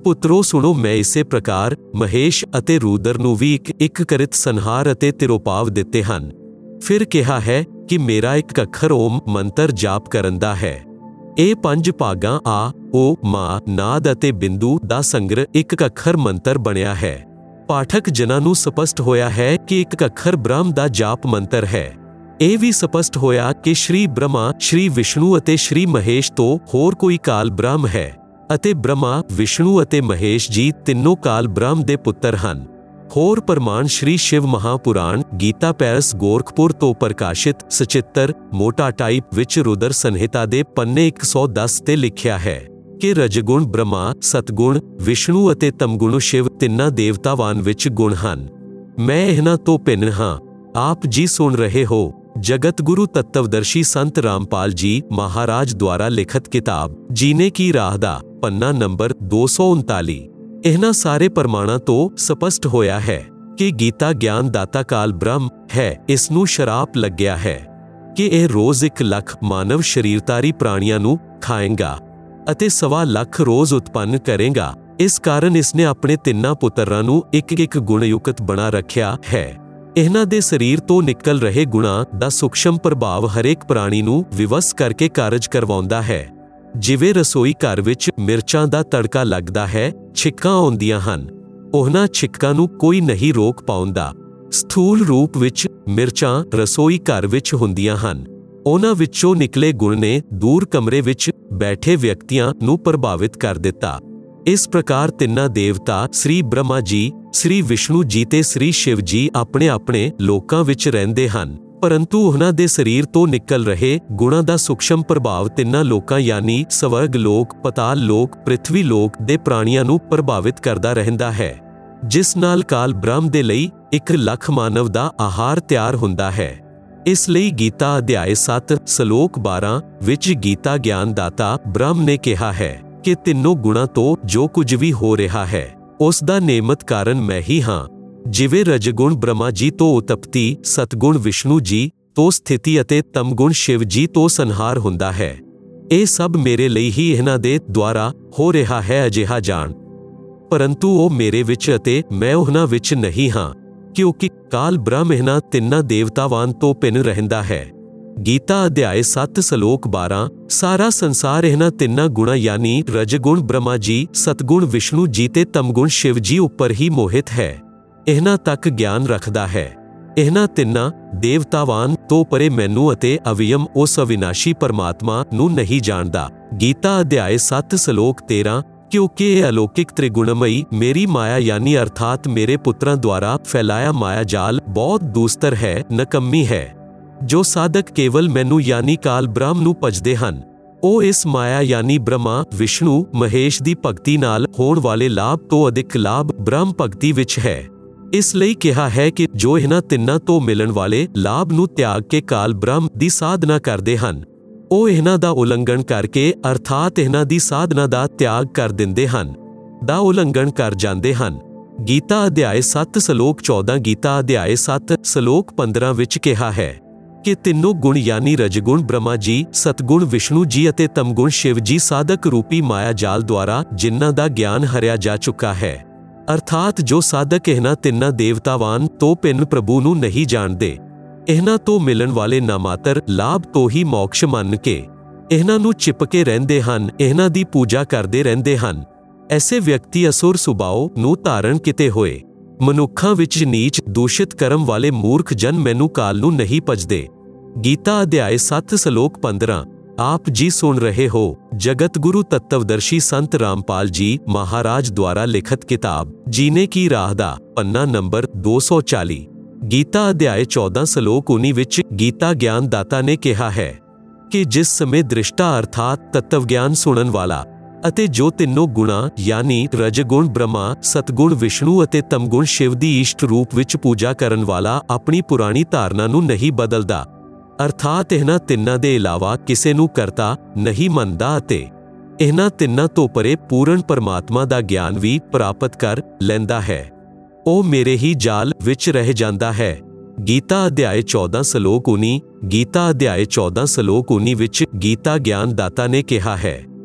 ਪੁੱਤਰੋ ਸੁਣੋ, ਮੈਂ ਇਸੇ ਪ੍ਰਕਾਰ ਮਹੇਸ਼ ਅਤੇ ਰੂਦਰ ਨੂੰ ਵੀ ਇੱਕ ਇੱਕ ਕਰਿਤ ਸੰਹਾਰ ਅਤੇ ਤਿਰੋਪਾਵ ਦਿੱਤੇ ਹਨ। ਫਿਰ ਕਿਹਾ ਹੈ ਕਿ ਮੇਰਾ ਇੱਕ ਅੱਖਰ ਓਮ ਮੰਤਰ ਜਾਪ ਕਰਨ ਦਾ ਹੈ। ਇਹ ਪੰਜ ਭਾਗਾਂ ਆ, ਓ, ਮਾ, ਨਾਦ ਅਤੇ ਬਿੰਦੂ ਦਾ ਸੰਗ੍ਰਹਿ ਇੱਕ ਅੱਖਰ ਮੰਤਰ ਬਣਿਆ ਹੈ। ਪਾਠਕ ਜਨਾਂ ਨੂੰ ਸਪਸ਼ਟ ਹੋਇਆ ਹੈ ਕਿ ਇੱਕ ਅੱਖਰ ਬ੍ਰਹਮ ਦਾ ਜਾਪ ਮੰਤਰ ਹੈ। ਇਹ ਵੀ ਸਪਸ਼ਟ ਹੋਇਆ ਕਿ ਸ਼੍ਰੀ ਬ੍ਰਹਮਾ, ਸ਼੍ਰੀ ਵਿਸ਼ਨੂੰ ਅਤੇ ਸ਼੍ਰੀ ਮਹੇਸ਼ ਤੋਂ ਹੋਰ ਕੋਈ ਕਾਲ ਬ੍ਰਹਮ ਹੈ ਅਤੇ ਬ੍ਰਹਮਾ, ਵਿਸ਼ਨੂੰ ਅਤੇ ਮਹੇਸ਼ ਜੀ ਤਿੰਨੋਂ ਕਾਲ ਬ੍ਰਹਮ ਦੇ ਪੁੱਤਰ ਹਨ। ਹੋਰ ਪ੍ਰਮਾਣ ਸ਼੍ਰੀ ਸ਼ਿਵ ਮਹਾਪੁਰਾਣ ਗੀਤਾ ਪੈਰਸ ਗੋਰਖਪੁਰ ਤੋਂ ਪ੍ਰਕਾਸ਼ਿਤ ਸਚਿੱਤਰ ਮੋਟਾ ਟਾਈਪ ਵਿੱਚ ਰੁਦਰ ਸੰਹਿਤਾ ਦੇ ਪੰਨੇ ਇੱਕ ਸੌ ਦਸ ਤੇ ਲਿਖਿਆ ਹੈ ਕਿ ਰਜਗੁਣ ਬ੍ਰਹਮਾ, ਸਤਗੁਣ ਵਿਸ਼ਨੂੰ ਅਤੇ ਤਮਗੁਣ ਸ਼ਿਵ ਤਿੰਨਾਂ ਦੇਵਤਾਵਾਨ ਵਿੱਚ ਗੁਣ ਹਨ। ਮੈਂ ਇਹਨਾਂ ਤੋਂ ਭਿੰਨ ਹਾਂ। ਆਪ ਜੀ ਸੁਣ ਰਹੇ ਹੋ ਜਗਤ ਗੁਰੂ ਤੱਤਵਦਰਸ਼ੀ ਸੰਤ ਰਾਮਪਾਲ ਜੀ ਮਹਾਰਾਜ ਦੁਆਰਾ ਲਿਖਤ ਕਿਤਾਬ ਜੀਨੇ ਕੀ ਰਾਹ ਦਾ ਪੰਨਾ ਨੰਬਰ ਦੋ ਸੌ ਉਨਤਾਲੀ। ਇਹਨਾਂ ਸਾਰੇ ਪ੍ਰਮਾਣਾਂ ਤੋਂ ਸਪਸ਼ਟ ਹੋਇਆ ਹੈ ਕਿ ਗੀਤਾ ਗਿਆਨ ਦਾਤਾ ਕਾਲ ਬ੍ਰਹਮ ਹੈ। ਇਸ ਨੂੰ ਸ਼ਰਾਪ ਲੱਗਿਆ ਹੈ ਕਿ ਇਹ ਰੋਜ਼ ਇੱਕ ਲੱਖ ਮਾਨਵ ਸ਼ਰੀਰਧਾਰੀ ਪ੍ਰਾਣੀਆਂ ਨੂੰ ਖਾਏਗਾ ਅਤੇ ਸਵਾ ਲੱਖ ਰੋਜ਼ ਉਤਪੰਨ ਕਰੇਗਾ। ਇਸ ਕਾਰਨ ਇਸਨੇ ਆਪਣੇ ਤਿੰਨਾਂ ਪੁੱਤਰਾਂ ਨੂੰ ਇੱਕ ਇੱਕ ਗੁਣਯੁਕਤ ਬਣਾ ਰੱਖਿਆ ਹੈ। ਇਹਨਾਂ ਦੇ ਸਰੀਰ ਤੋਂ ਨਿਕਲ ਰਹੇ ਗੁਣਾਂ ਦਾ ਸੂਖਸ਼ਮ ਪ੍ਰਭਾਵ ਹਰੇਕ ਪ੍ਰਾਣੀ ਨੂੰ ਵਿਵਸ ਕਰਕੇ ਕਾਰਜ ਕਰਵਾਉਂਦਾ ਹੈ। ਜਿਵੇਂ ਰਸੋਈ ਘਰ ਵਿੱਚ ਮਿਰਚਾਂ ਦਾ ਤੜਕਾ ਲੱਗਦਾ ਹੈ, ਛਿੱਕਾਂ ਆਉਂਦੀਆਂ ਹਨ। ਉਹਨਾਂ ਛਿੱਕਾਂ ਨੂੰ ਕੋਈ ਨਹੀਂ ਰੋਕ ਪਾਉਂਦਾ। ਸਥੂਲ ਰੂਪ ਵਿੱਚ ਮਿਰਚਾਂ ਰਸੋਈ ਘਰ ਵਿੱਚ ਹੁੰਦੀਆਂ ਹਨ। ਉਹਨਾਂ ਵਿੱਚੋਂ ਨਿਕਲੇ ਗੁਣ ਨੇ ਦੂਰ ਕਮਰੇ ਵਿੱਚ ਬੈਠੇ ਵਿਅਕਤੀਆਂ ਨੂੰ ਪ੍ਰਭਾਵਿਤ ਕਰ ਦਿੱਤਾ। ਇਸ ਪ੍ਰਕਾਰ ਤਿੰਨਾਂ ਦੇਵਤਾ ਸ੍ਰੀ ਬ੍ਰਹਮਾ ਜੀ, ਸ੍ਰੀ ਵਿਸ਼ਨੂੰ ਜੀ ਤੇ ਸ੍ਰੀ ਸ਼ਿਵ ਜੀ ਆਪਣੇ ਆਪਣੇ ਲੋਕਾਂ ਵਿੱਚ ਰਹਿੰਦੇ ਹਨ, ਪਰੰਤੂ ਉਹਨਾਂ ਦੇ ਸਰੀਰ ਤੋਂ ਨਿਕਲ ਰਹੇ ਗੁਣਾਂ ਦਾ ਸੂਖਸ਼ਮ ਪ੍ਰਭਾਵ ਤਿੰਨਾਂ ਲੋਕਾਂ ਯਾਨੀ ਸਵਰਗ ਲੋਕ, ਪਤਾਲ ਲੋਕ, ਪ੍ਰਿਥਵੀ ਲੋਕ ਦੇ ਪ੍ਰਾਣੀਆਂ ਨੂੰ ਪ੍ਰਭਾਵਿਤ ਕਰਦਾ ਰਹਿੰਦਾ ਹੈ, ਜਿਸ ਨਾਲ ਕਾਲ ਬ੍ਰਹਮ ਦੇ ਲਈ ਇੱਕ ਲੱਖ ਮਾਨਵ ਦਾ ਆਹਾਰ ਤਿਆਰ ਹੁੰਦਾ ਹੈ। ਇਸ ਲਈ ਗੀਤਾ ਅਧਿਆਇ ਸੱਤ ਸਲੋਕ ਬਾਰਾਂ ਵਿੱਚ ਗੀਤਾ ਗਿਆਨ ਦਾਤਾ ਬ੍ਰਹਮ ਨੇ ਕਿਹਾ ਹੈ ਕਿ ਤਿੰਨੋਂ ਗੁਣਾਂ ਤੋਂ ਜੋ ਕੁਝ ਵੀ ਹੋ ਰਿਹਾ ਹੈ ਉਸ ਦਾ ਨੇਮਤ ਕਾਰਨ ਮੈਂ ਹੀ ਹਾਂ। ਜਿਵੇਂ ਰਜਗੁਣ ਬ੍ਰਹਮਾ ਜੀ ਤੋਂ ਉਤਪਤੀ, ਸਤਗੁਣ ਵਿਸ਼ਨੂੰ ਜੀ ਤੋਂ ਸਥਿਤੀ ਅਤੇ ਤਮਗੁਣ ਸ਼ਿਵ ਜੀ ਤੋਂ ਸੰਹਾਰ ਹੁੰਦਾ ਹੈ। ਇਹ ਸਭ ਮੇਰੇ ਲਈ ਹੀ ਇਹਨਾਂ ਦੇ ਦੁਆਰਾ ਹੋ ਰਿਹਾ ਹੈ ਅਜਿਹਾ ਜਾਣ। ਪਰੰਤੂ ਉਹ ਮੇਰੇ ਵਿੱਚ ਅਤੇ ਮੈਂ ਉਹਨਾਂ ਵਿੱਚ ਨਹੀਂ ਹਾਂ, ਕਿਉਂਕਿ ਕਾਲ ਬ੍ਰਹਮ ਇਹਨਾਂ ਤਿੰਨਾਂ ਦੇਵਤਾਵਾਨ ਤੋਂ ਭਿੰਨ ਰਹਿੰਦਾ ਹੈ। ਗੀਤਾ ਅਧਿਆਇ ਸੱਤ ਸਲੋਕ ਬਾਰਾਂ ਸਾਰਾ ਸੰਸਾਰ ਇਹਨਾਂ ਤਿੰਨਾਂ ਗੁਣਾਂ ਯਾਨੀ ਰਜਗੁਣ ਬ੍ਰਹਮਾ ਜੀ, ਸਤਗੁਣ ਵਿਸ਼ਨੂੰ ਜੀ ਤੇ ਤਮਗੁਣ ਸ਼ਿਵ ਜੀ ਉੱਪਰ ਹੀ ਮੋਹਿਤ ਹੈ। ਇਹਨਾਂ ਤੱਕ ਗਿਆਨ ਰੱਖਦਾ ਹੈ। ਇਹਨਾਂ ਤਿੰਨਾਂ ਦੇਵਤਾਵਾਨ ਤੋਂ ਪਰੇ ਮੈਨੂੰ ਅਤੇ ਅਵਿਯਮ ਉਸ ਅਵਿਨਾਸ਼ੀ ਪਰਮਾਤਮਾ ਨੂੰ ਨਹੀਂ ਜਾਣਦਾ। ਗੀਤਾ ਅਧਿਆਇ ਸੱਤ ਸਲੋਕ ਤੇਰਾਂ ਕਿਉਂਕਿ ਇਹ ਅਲੌਕਿਕ ਤ੍ਰਿਗੁਣਮਈ ਮੇਰੀ ਮਾਇਆ ਯਾਨੀ ਅਰਥਾਤ ਮੇਰੇ ਪੁੱਤਰਾਂ ਦੁਆਰਾ ਫੈਲਾਇਆ ਮਾਇਆ ਜਾਲ ਬਹੁਤ ਦੂਸਤਰ ਹੈ, ਨਕੰਮੀ ਹੈ। ਜੋ ਸਾਧਕ ਕੇਵਲ ਮੈਨੂੰ ਯਾਨੀ ਕਾਲ ਬ੍ਰਹਮ ਨੂੰ ਭਜਦੇ ਹਨ, ਉਹ ਇਸ ਮਾਇਆ ਯਾਨੀ ਬ੍ਰਹਮਾ, ਵਿਸ਼ਨੂੰ, ਮਹੇਸ਼ ਦੀ ਭਗਤੀ ਨਾਲ ਹੋਣ ਵਾਲੇ ਲਾਭ ਤੋਂ ਅਧਿਕ ਲਾਭ ਬ੍ਰਹਮ ਭਗਤੀ ਵਿੱਚ ਹੈ। ਇਸ ਲਈ ਕਿਹਾ ਹੈ ਕਿ ਜੋ ਇਹਨਾਂ ਤਿੰਨਾਂ ਤੋਂ ਮਿਲਣ ਵਾਲੇ ਲਾਭ ਨੂੰ ਤਿਆਗ ਕੇ ਕਾਲ ਬ੍ਰਹਮ ਦੀ ਸਾਧਨਾ ਕਰਦੇ ਹਨ, ਉਹ ਇਹਨਾਂ ਦਾ ਉਲੰਘਣ ਕਰਕੇ ਅਰਥਾਤ ਇਹਨਾਂ ਦੀ ਸਾਧਨਾ ਦਾ ਤਿਆਗ ਕਰ ਦਿੰਦੇ ਹਨ, ਦਾ ਉਲੰਘਣ ਕਰ ਜਾਂਦੇ ਹਨ। ਗੀਤਾ ਅਧਿਆਇ ਸੱਤ ਸਲੋਕ ਚੌਦਾਂ ਗੀਤਾ ਅਧਿਆਇ ਸੱਤ ਸਲੋਕ ਪੰਦਰਾਂ ਵਿੱਚ ਕਿਹਾ ਹੈ ਕਿ ਤਿੰਨੋਂ ਗੁਣ ਯਾਨੀ ਰਜਗੁਣ ਬ੍ਰਹਮਾ ਜੀ, ਸਤਗੁਣ ਵਿਸ਼ਨੂੰ ਜੀ ਅਤੇ ਤਮਗੁਣ ਸ਼ਿਵ ਜੀ ਸਾਧਕ ਰੂਪੀ ਮਾਇਆ ਜਾਲ ਦੁਆਰਾ ਜਿਨ੍ਹਾਂ ਦਾ ਗਿਆਨ ਹਰਿਆ ਜਾ ਚੁੱਕਾ ਹੈ। ਅਰਥਾਤ ਜੋ ਸਾਧਕ ਇਹਨਾਂ ਤਿੰਨਾਂ ਦੇਵਤਾਵਾਨ ਤੋਂ ਭਿੰਨ ਪ੍ਰਭੂ ਨੂੰ ਨਹੀਂ ਜਾਣਦੇ, ਇਹਨਾਂ ਤੋਂ ਮਿਲਣ ਵਾਲੇ ਨਾਮਾਤਰ ਲਾਭ ਤੋਂ ਹੀ ਮੋਕਸ਼ ਮੰਨ ਕੇ ਇਹਨਾਂ ਨੂੰ ਚਿਪਕੇ ਰਹਿੰਦੇ ਹਨ, ਇਹਨਾਂ ਦੀ ਪੂਜਾ ਕਰਦੇ ਰਹਿੰਦੇ ਹਨ। ਐਸੇ ਵਿਅਕਤੀ ਅਸੁਰ ਸੁਭਾਅ ਨੂੰ ਧਾਰਨ ਕੀਤੇ ਹੋਏ ਮਨੁੱਖਾਂ ਵਿੱਚ ਨੀਚ ਦੂਸ਼ਿਤ ਕਰਮ ਵਾਲੇ ਮੂਰਖ ਜਨ ਮੈਨੂੰ ਕਾਲ ਨੂੰ ਨਹੀਂ ਭਜਦੇ। ਗੀਤਾ ਅਧਿਆਇ ਸੱਤ ਸਲੋਕ ਪੰਦਰਾਂ ਆਪ ਜੀ ਸੁਣ ਰਹੇ ਹੋ ਜਗਤ ਗੁਰੂ ਤੱਤਵਦਰਸ਼ੀ ਸੰਤ ਰਾਮਪਾਲ ਜੀ ਮਹਾਰਾਜ ਦੁਆਰਾ ਲਿਖਤ ਕਿਤਾਬ ਜੀਨੇ ਕੀ ਰਾਹ ਦਾ ਪੰਨਾ ਨੰਬਰ ਦੋ ਸੌ ਚਾਲੀ। ਗੀਤਾ ਅਧਿਆਇ ਚੌਦਾਂ ਸਲੋਕ ਉੱਨੀ ਵਿੱਚ ਗੀਤਾ ਗਿਆਨ ਦਾਤਾ ਨੇ ਕਿਹਾ ਹੈ ਕਿ ਜਿਸ ਸਮੇਂ ਦ੍ਰਿਸ਼ਟਾ ਅਰਥਾਤ ਤੱਤਵ ਗਿਆਨ ਸੁਣਨ ਵਾਲਾ ਅਤੇ ਜੋ ਤਿੰਨੋਂ ਗੁਣਾਂ ਯਾਨੀ ਰਜਗੁਣ ਬ੍ਰਹਮਾ, ਸਤਗੁਣ ਵਿਸ਼ਨੂੰ ਅਤੇ ਤਮਗੁਣ ਸ਼ਿਵ ਦੀ ਇਸ਼ਟ ਰੂਪ ਵਿੱਚ ਪੂਜਾ ਕਰਨ ਵਾਲਾ ਆਪਣੀ ਪੁਰਾਣੀ ਧਾਰਨਾ ਨੂੰ ਨਹੀਂ ਬਦਲਦਾ, ਅਰਥਾਤ ਇਹਨਾਂ ਤਿੰਨਾਂ ਦੇ ਇਲਾਵਾ ਕਿਸੇ ਨੂੰ ਕਰਤਾ ਨਹੀਂ ਮੰਨਦਾ ਅਤੇ ਇਹਨਾਂ ਤਿੰਨਾਂ ਤੋਂ ਪਰੇ ਪੂਰਨ ਪਰਮਾਤਮਾ ਦਾ ਗਿਆਨ ਵੀ ਪ੍ਰਾਪਤ ਕਰ ਲੈਂਦਾ ਹੈ, ਉਹ ਮੇਰੇ ਹੀ ਜਾਲ ਵਿੱਚ ਰਹਿ ਜਾਂਦਾ ਹੈ। ਗੀਤਾ ਅਧਿਆਇ ਚੌਦਾਂ ਸਲੋਕ ਉੱਨੀ ਗੀਤਾ ਅਧਿਆਇ ਚੌਦਾਂ ਸਲੋਕ ਉੱਨੀ ਵਿੱਚ ਗੀਤਾ ਗਿਆਨ ਦਾਤਾ ਨੇ ਕਿਹਾ ਹੈ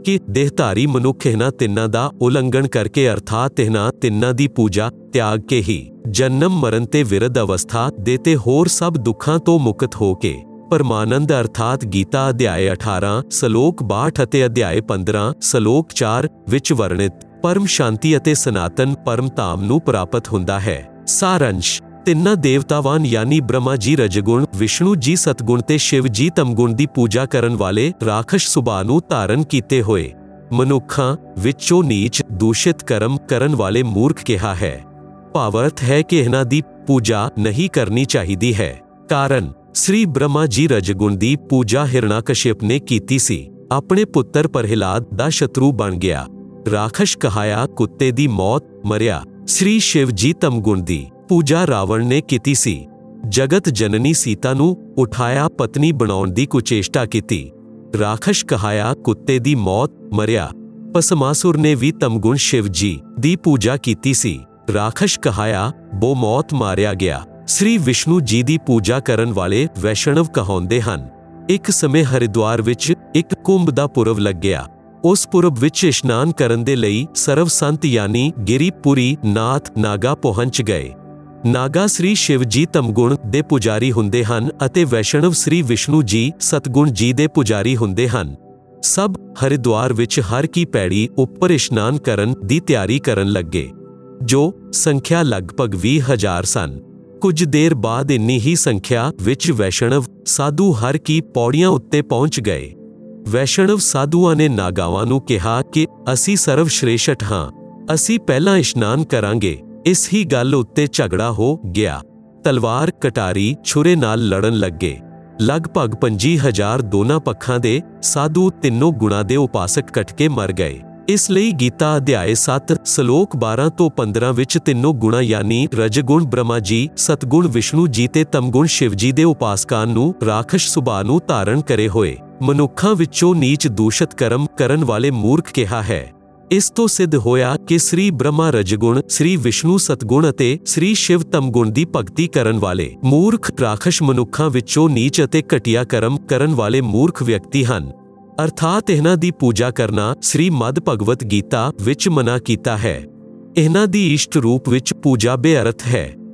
ਕਿ ਦੇਹਧਾਰੀ ਮਨੁੱਖ ਇਹਨਾਂ ਤਿੰਨਾਂ ਦਾ ਉਲੰਘਣ ਕਰਕੇ ਅਰਥਾਤ ਇਹਨਾਂ ਤਿੰਨਾਂ ਦੀ ਪੂਜਾ ਤਿਆਗ ਕੇ ਹੀ ਜਨਮ ਮਰਨ ਤੇ ਵਿਰਧ ਅਵਸਥਾ ਦੇ ਤੇ ਹੋਰ ਸਭ ਦੁੱਖਾਂ ਤੋਂ ਮੁਕਤ ਹੋ ਕੇ ਪਰਮਾਨੰਦ ਅਰਥਾਤ ਗੀਤਾ ਅਧਿਆਇ ਅਠਾਰਾਂ ਸਲੋਕ ਬਾਹਠ ਅਤੇ ਅਧਿਆਇ ਪੰਦਰਾਂ ਸਲੋਕ ਚਾਰ ਵਿੱਚ ਵਰਣਿਤ ਪਰਮ ਸ਼ਾਂਤੀ ਅਤੇ ਸਨਾਤਨ ਪਰਮ ਧਾਮ ਨੂੰ ਪ੍ਰਾਪਤ ਹੁੰਦਾ ਹੈ। ਸਾਰੰਸ਼ ਤਿੰਨਾਂ ਦੇਵਤਾਵਾਨ ਯਾਨੀ ਬ੍ਰਹਮਾ ਜੀ ਰਜਗੁਣ, ਵਿਸ਼ਨੂੰ ਜੀ ਸਤਗੁਣ ਤੇ ਸ਼ਿਵ ਜੀ ਤਮਗੁਣ ਦੀ ਪੂਜਾ ਕਰਨ ਵਾਲੇ ਰਾਖਸ਼ ਸੁਭਾਅ ਨੂੰ ਧਾਰਨ ਕੀਤੇ ਹੋਏ ਮਨੁੱਖਾਂ ਵਿੱਚੋਂ ਨੀਚ ਦੂਸ਼ਿਤ ਕਰਮ ਕਰਨ ਵਾਲੇ ਮੂਰਖ ਕਿਹਾ ਹੈ। ਭਾਵ-ਅਰਥ ਹੈ ਕਿ ਇਹਨਾਂ ਦੀ ਪੂਜਾ ਨਹੀਂ ਕਰਨੀ ਚਾਹੀਦੀ ਹੈ। ਕਾਰਨ ਸ੍ਰੀ ਬ੍ਰਹਮਾ ਜੀ ਰਜਗੁਣ ਦੀ ਪੂਜਾ ਹਿਰਣਾਕਸ਼ਿਪ ਨੇ ਕੀਤੀ ਸੀ। ਆਪਣੇ ਪੁੱਤਰ ਪ੍ਰਹਿਲਾਦ ਦਾ ਸ਼ਤਰੂ ਬਣ ਗਿਆ। ਰਾਖਸ਼ ਕਹਾਇਆ ਕੁੱਤੇ ਦੀ ਮੌਤ ਮਰਿਆ। ਸ੍ਰੀ ਸ਼ਿਵ ਜੀ ਤਮਗੁਣ ਦੀ ਪੂਜਾ ਰਾਵਣ ਨੇ ਕੀਤੀ ਸੀ। ਜਗਤ ਜਨਨੀ ਸੀਤਾ ਨੂੰ ਉਠਾਇਆ ਪਤਨੀ ਬਣਾਉਣ ਦੀ ਕੁਚੇਸ਼ਟਾ ਕੀਤੀ। ਰਾਖਸ਼ ਕਹਾਇਆ ਕੁੱਤੇ ਦੀ ਮੌਤ ਮਰਿਆ। ਭਸਮਾਸੁਰ ਨੇ ਵੀ ਤਮਗੁਣ ਸ਼ਿਵ ਜੀ ਦੀ ਪੂਜਾ ਕੀਤੀ ਸੀ। ਰਾਖਸ਼ ਕਹਾਇਆ ਬੋ ਮੌਤ ਮਾਰਿਆ ਗਿਆ। ਸ੍ਰੀ ਵਿਸ਼ਨੂੰ ਜੀ ਦੀ ਪੂਜਾ ਕਰਨ ਵਾਲੇ ਵੈਸ਼ਣਵ ਕਹਾਉਂਦੇ ਹਨ। ਇੱਕ ਸਮੇਂ ਹਰਿਦੁਆਰ ਵਿੱਚ ਇੱਕ ਕੁੰਭ ਦਾ ਪੁਰਬ ਲੱਗਿਆ। ਉਸ ਪੁਰਬ ਵਿੱਚ ਇਸ਼ਨਾਨ ਕਰਨ ਦੇ ਲਈ ਸਰਵ ਸੰਤ ਯਾਨੀ ਗਿਰੀਪੁਰੀ ਨਾਥ ਨਾਗਾ ਪਹੁੰਚ ਗਏ। ਨਾਗਾ ਸ੍ਰੀ ਸ਼ਿਵ ਜੀ ਤਮਗੁਣ ਦੇ ਪੁਜਾਰੀ ਹੁੰਦੇ ਹਨ ਅਤੇ ਵੈਸ਼ਣਵ ਸ੍ਰੀ ਵਿਸ਼ਨੂੰ ਜੀ ਸਤਗੁਣ ਜੀ ਦੇ ਪੁਜਾਰੀ ਹੁੰਦੇ ਹਨ। ਸਭ ਹਰਿਦੁਆਰ ਵਿੱਚ ਹਰ ਕੀ ਪੈੜੀ ਉੱਪਰ ਇਸ਼ਨਾਨ ਕਰਨ ਦੀ ਤਿਆਰੀ ਕਰਨ ਲੱਗੇ, ਜੋ ਸੰਖਿਆ ਲਗਭਗ ਵੀਹ ਹਜ਼ਾਰ ਸਨ। ਕੁਝ ਦੇਰ ਬਾਅਦ ਇੰਨੀ ਹੀ ਸੰਖਿਆ ਵਿੱਚ ਵੈਸ਼ਣਵ ਸਾਧੂ ਹਰ ਕੀ ਪੌੜੀਆਂ ਉੱਤੇ ਪਹੁੰਚ ਗਏ। ਵੈਸ਼ਣਵ ਸਾਧੂਆਂ ਨੇ ਨਾਗਾਵਾਂ ਨੂੰ ਕਿਹਾ ਕਿ ਅਸੀਂ ਸਰਵ ਸ਼੍ਰੇਸ਼ਟ ਹਾਂ, ਅਸੀਂ ਪਹਿਲਾਂ ਇਸ਼ਨਾਨ ਕਰਾਂਗੇ। ਇਸ ਹੀ ਗੱਲ ਉੱਤੇ ਝਗੜਾ ਹੋ ਗਿਆ। ਤਲਵਾਰ ਕਟਾਰੀ ਛੁਰੇ ਨਾਲ ਲੜਨ ਲੱਗੇ। ਲਗਭਗ ਪੰਜੀ ਹਜ਼ਾਰ ਦੋਨਾਂ ਪੱਖਾਂ ਦੇ ਸਾਧੂ ਤਿੰਨੋਂ ਗੁਣਾਂ ਦੇ ਉਪਾਸਕ ਕੱਟ ਕੇ ਮਰ ਗਏ। ਇਸ ਲਈ ਗੀਤਾ ਅਧਿਆਇ ਸੱਤ ਸਲੋਕ ਬਾਰਾਂ ਤੋਂ ਪੰਦਰਾਂ ਵਿੱਚ ਤਿੰਨੋਂ ਗੁਣਾਂ ਯਾਨੀ ਰਜਗੁਣ ਬ੍ਰਹਮਾ ਜੀ, ਸਤਗੁਣ ਵਿਸ਼ਨੂੰ ਜੀ ਤੇ ਤਮਗੁਣ ਸ਼ਿਵ ਜੀ ਦੇ ਉਪਾਸਕਾਂ ਨੂੰ ਰਾਖਸ਼ ਸੁਭਾਅ ਨੂੰ ਧਾਰਨ ਕਰੇ ਹੋਏ ਮਨੁੱਖਾਂ ਵਿੱਚੋਂ ਨੀਚ ਦੂਸ਼ਿਤ ਕਰਮ ਕਰਨ ਵਾਲੇ ਮੂਰਖ ਕਿਹਾ ਹੈ। ਇਸ ਤੋਂ ਸਿੱਧ ਹੋਇਆ ਕਿ ਸ੍ਰੀ ਬ੍ਰਹਮਾ ਰਜਗੁਣ, ਸ੍ਰੀ ਵਿਸ਼ਨੂੰ ਸਤਗੁਣ ਅਤੇ ਸ੍ਰੀ ਸ਼ਿਵ ਤਮਗੁਣ ਦੀ ਭਗਤੀ ਕਰਨ ਵਾਲੇ ਮੂਰਖ ਰਾਖਸ਼ ਮਨੁੱਖਾਂ ਵਿੱਚੋਂ ਨੀਚ ਅਤੇ ਘਟੀਆ ਕਰਮ ਕਰਨ ਵਾਲੇ ਮੂਰਖ ਵਿਅਕਤੀ ਹਨ। ਅਰਥਾਤ ਇਹਨਾਂ ਦੀ ਪੂਜਾ ਕਰਨਾ ਸ੍ਰੀ ਮਦ ਭਗਵਤ ਗੀਤਾ ਵਿੱਚ ਮਨਾ ਕੀਤਾ ਹੈ। ਇਹਨਾਂ ਦੀ ਇਸ਼ਟ ਰੂਪ ਵਿੱਚ ਪੂਜਾ ਬੇਅਰਥ ਹੈ।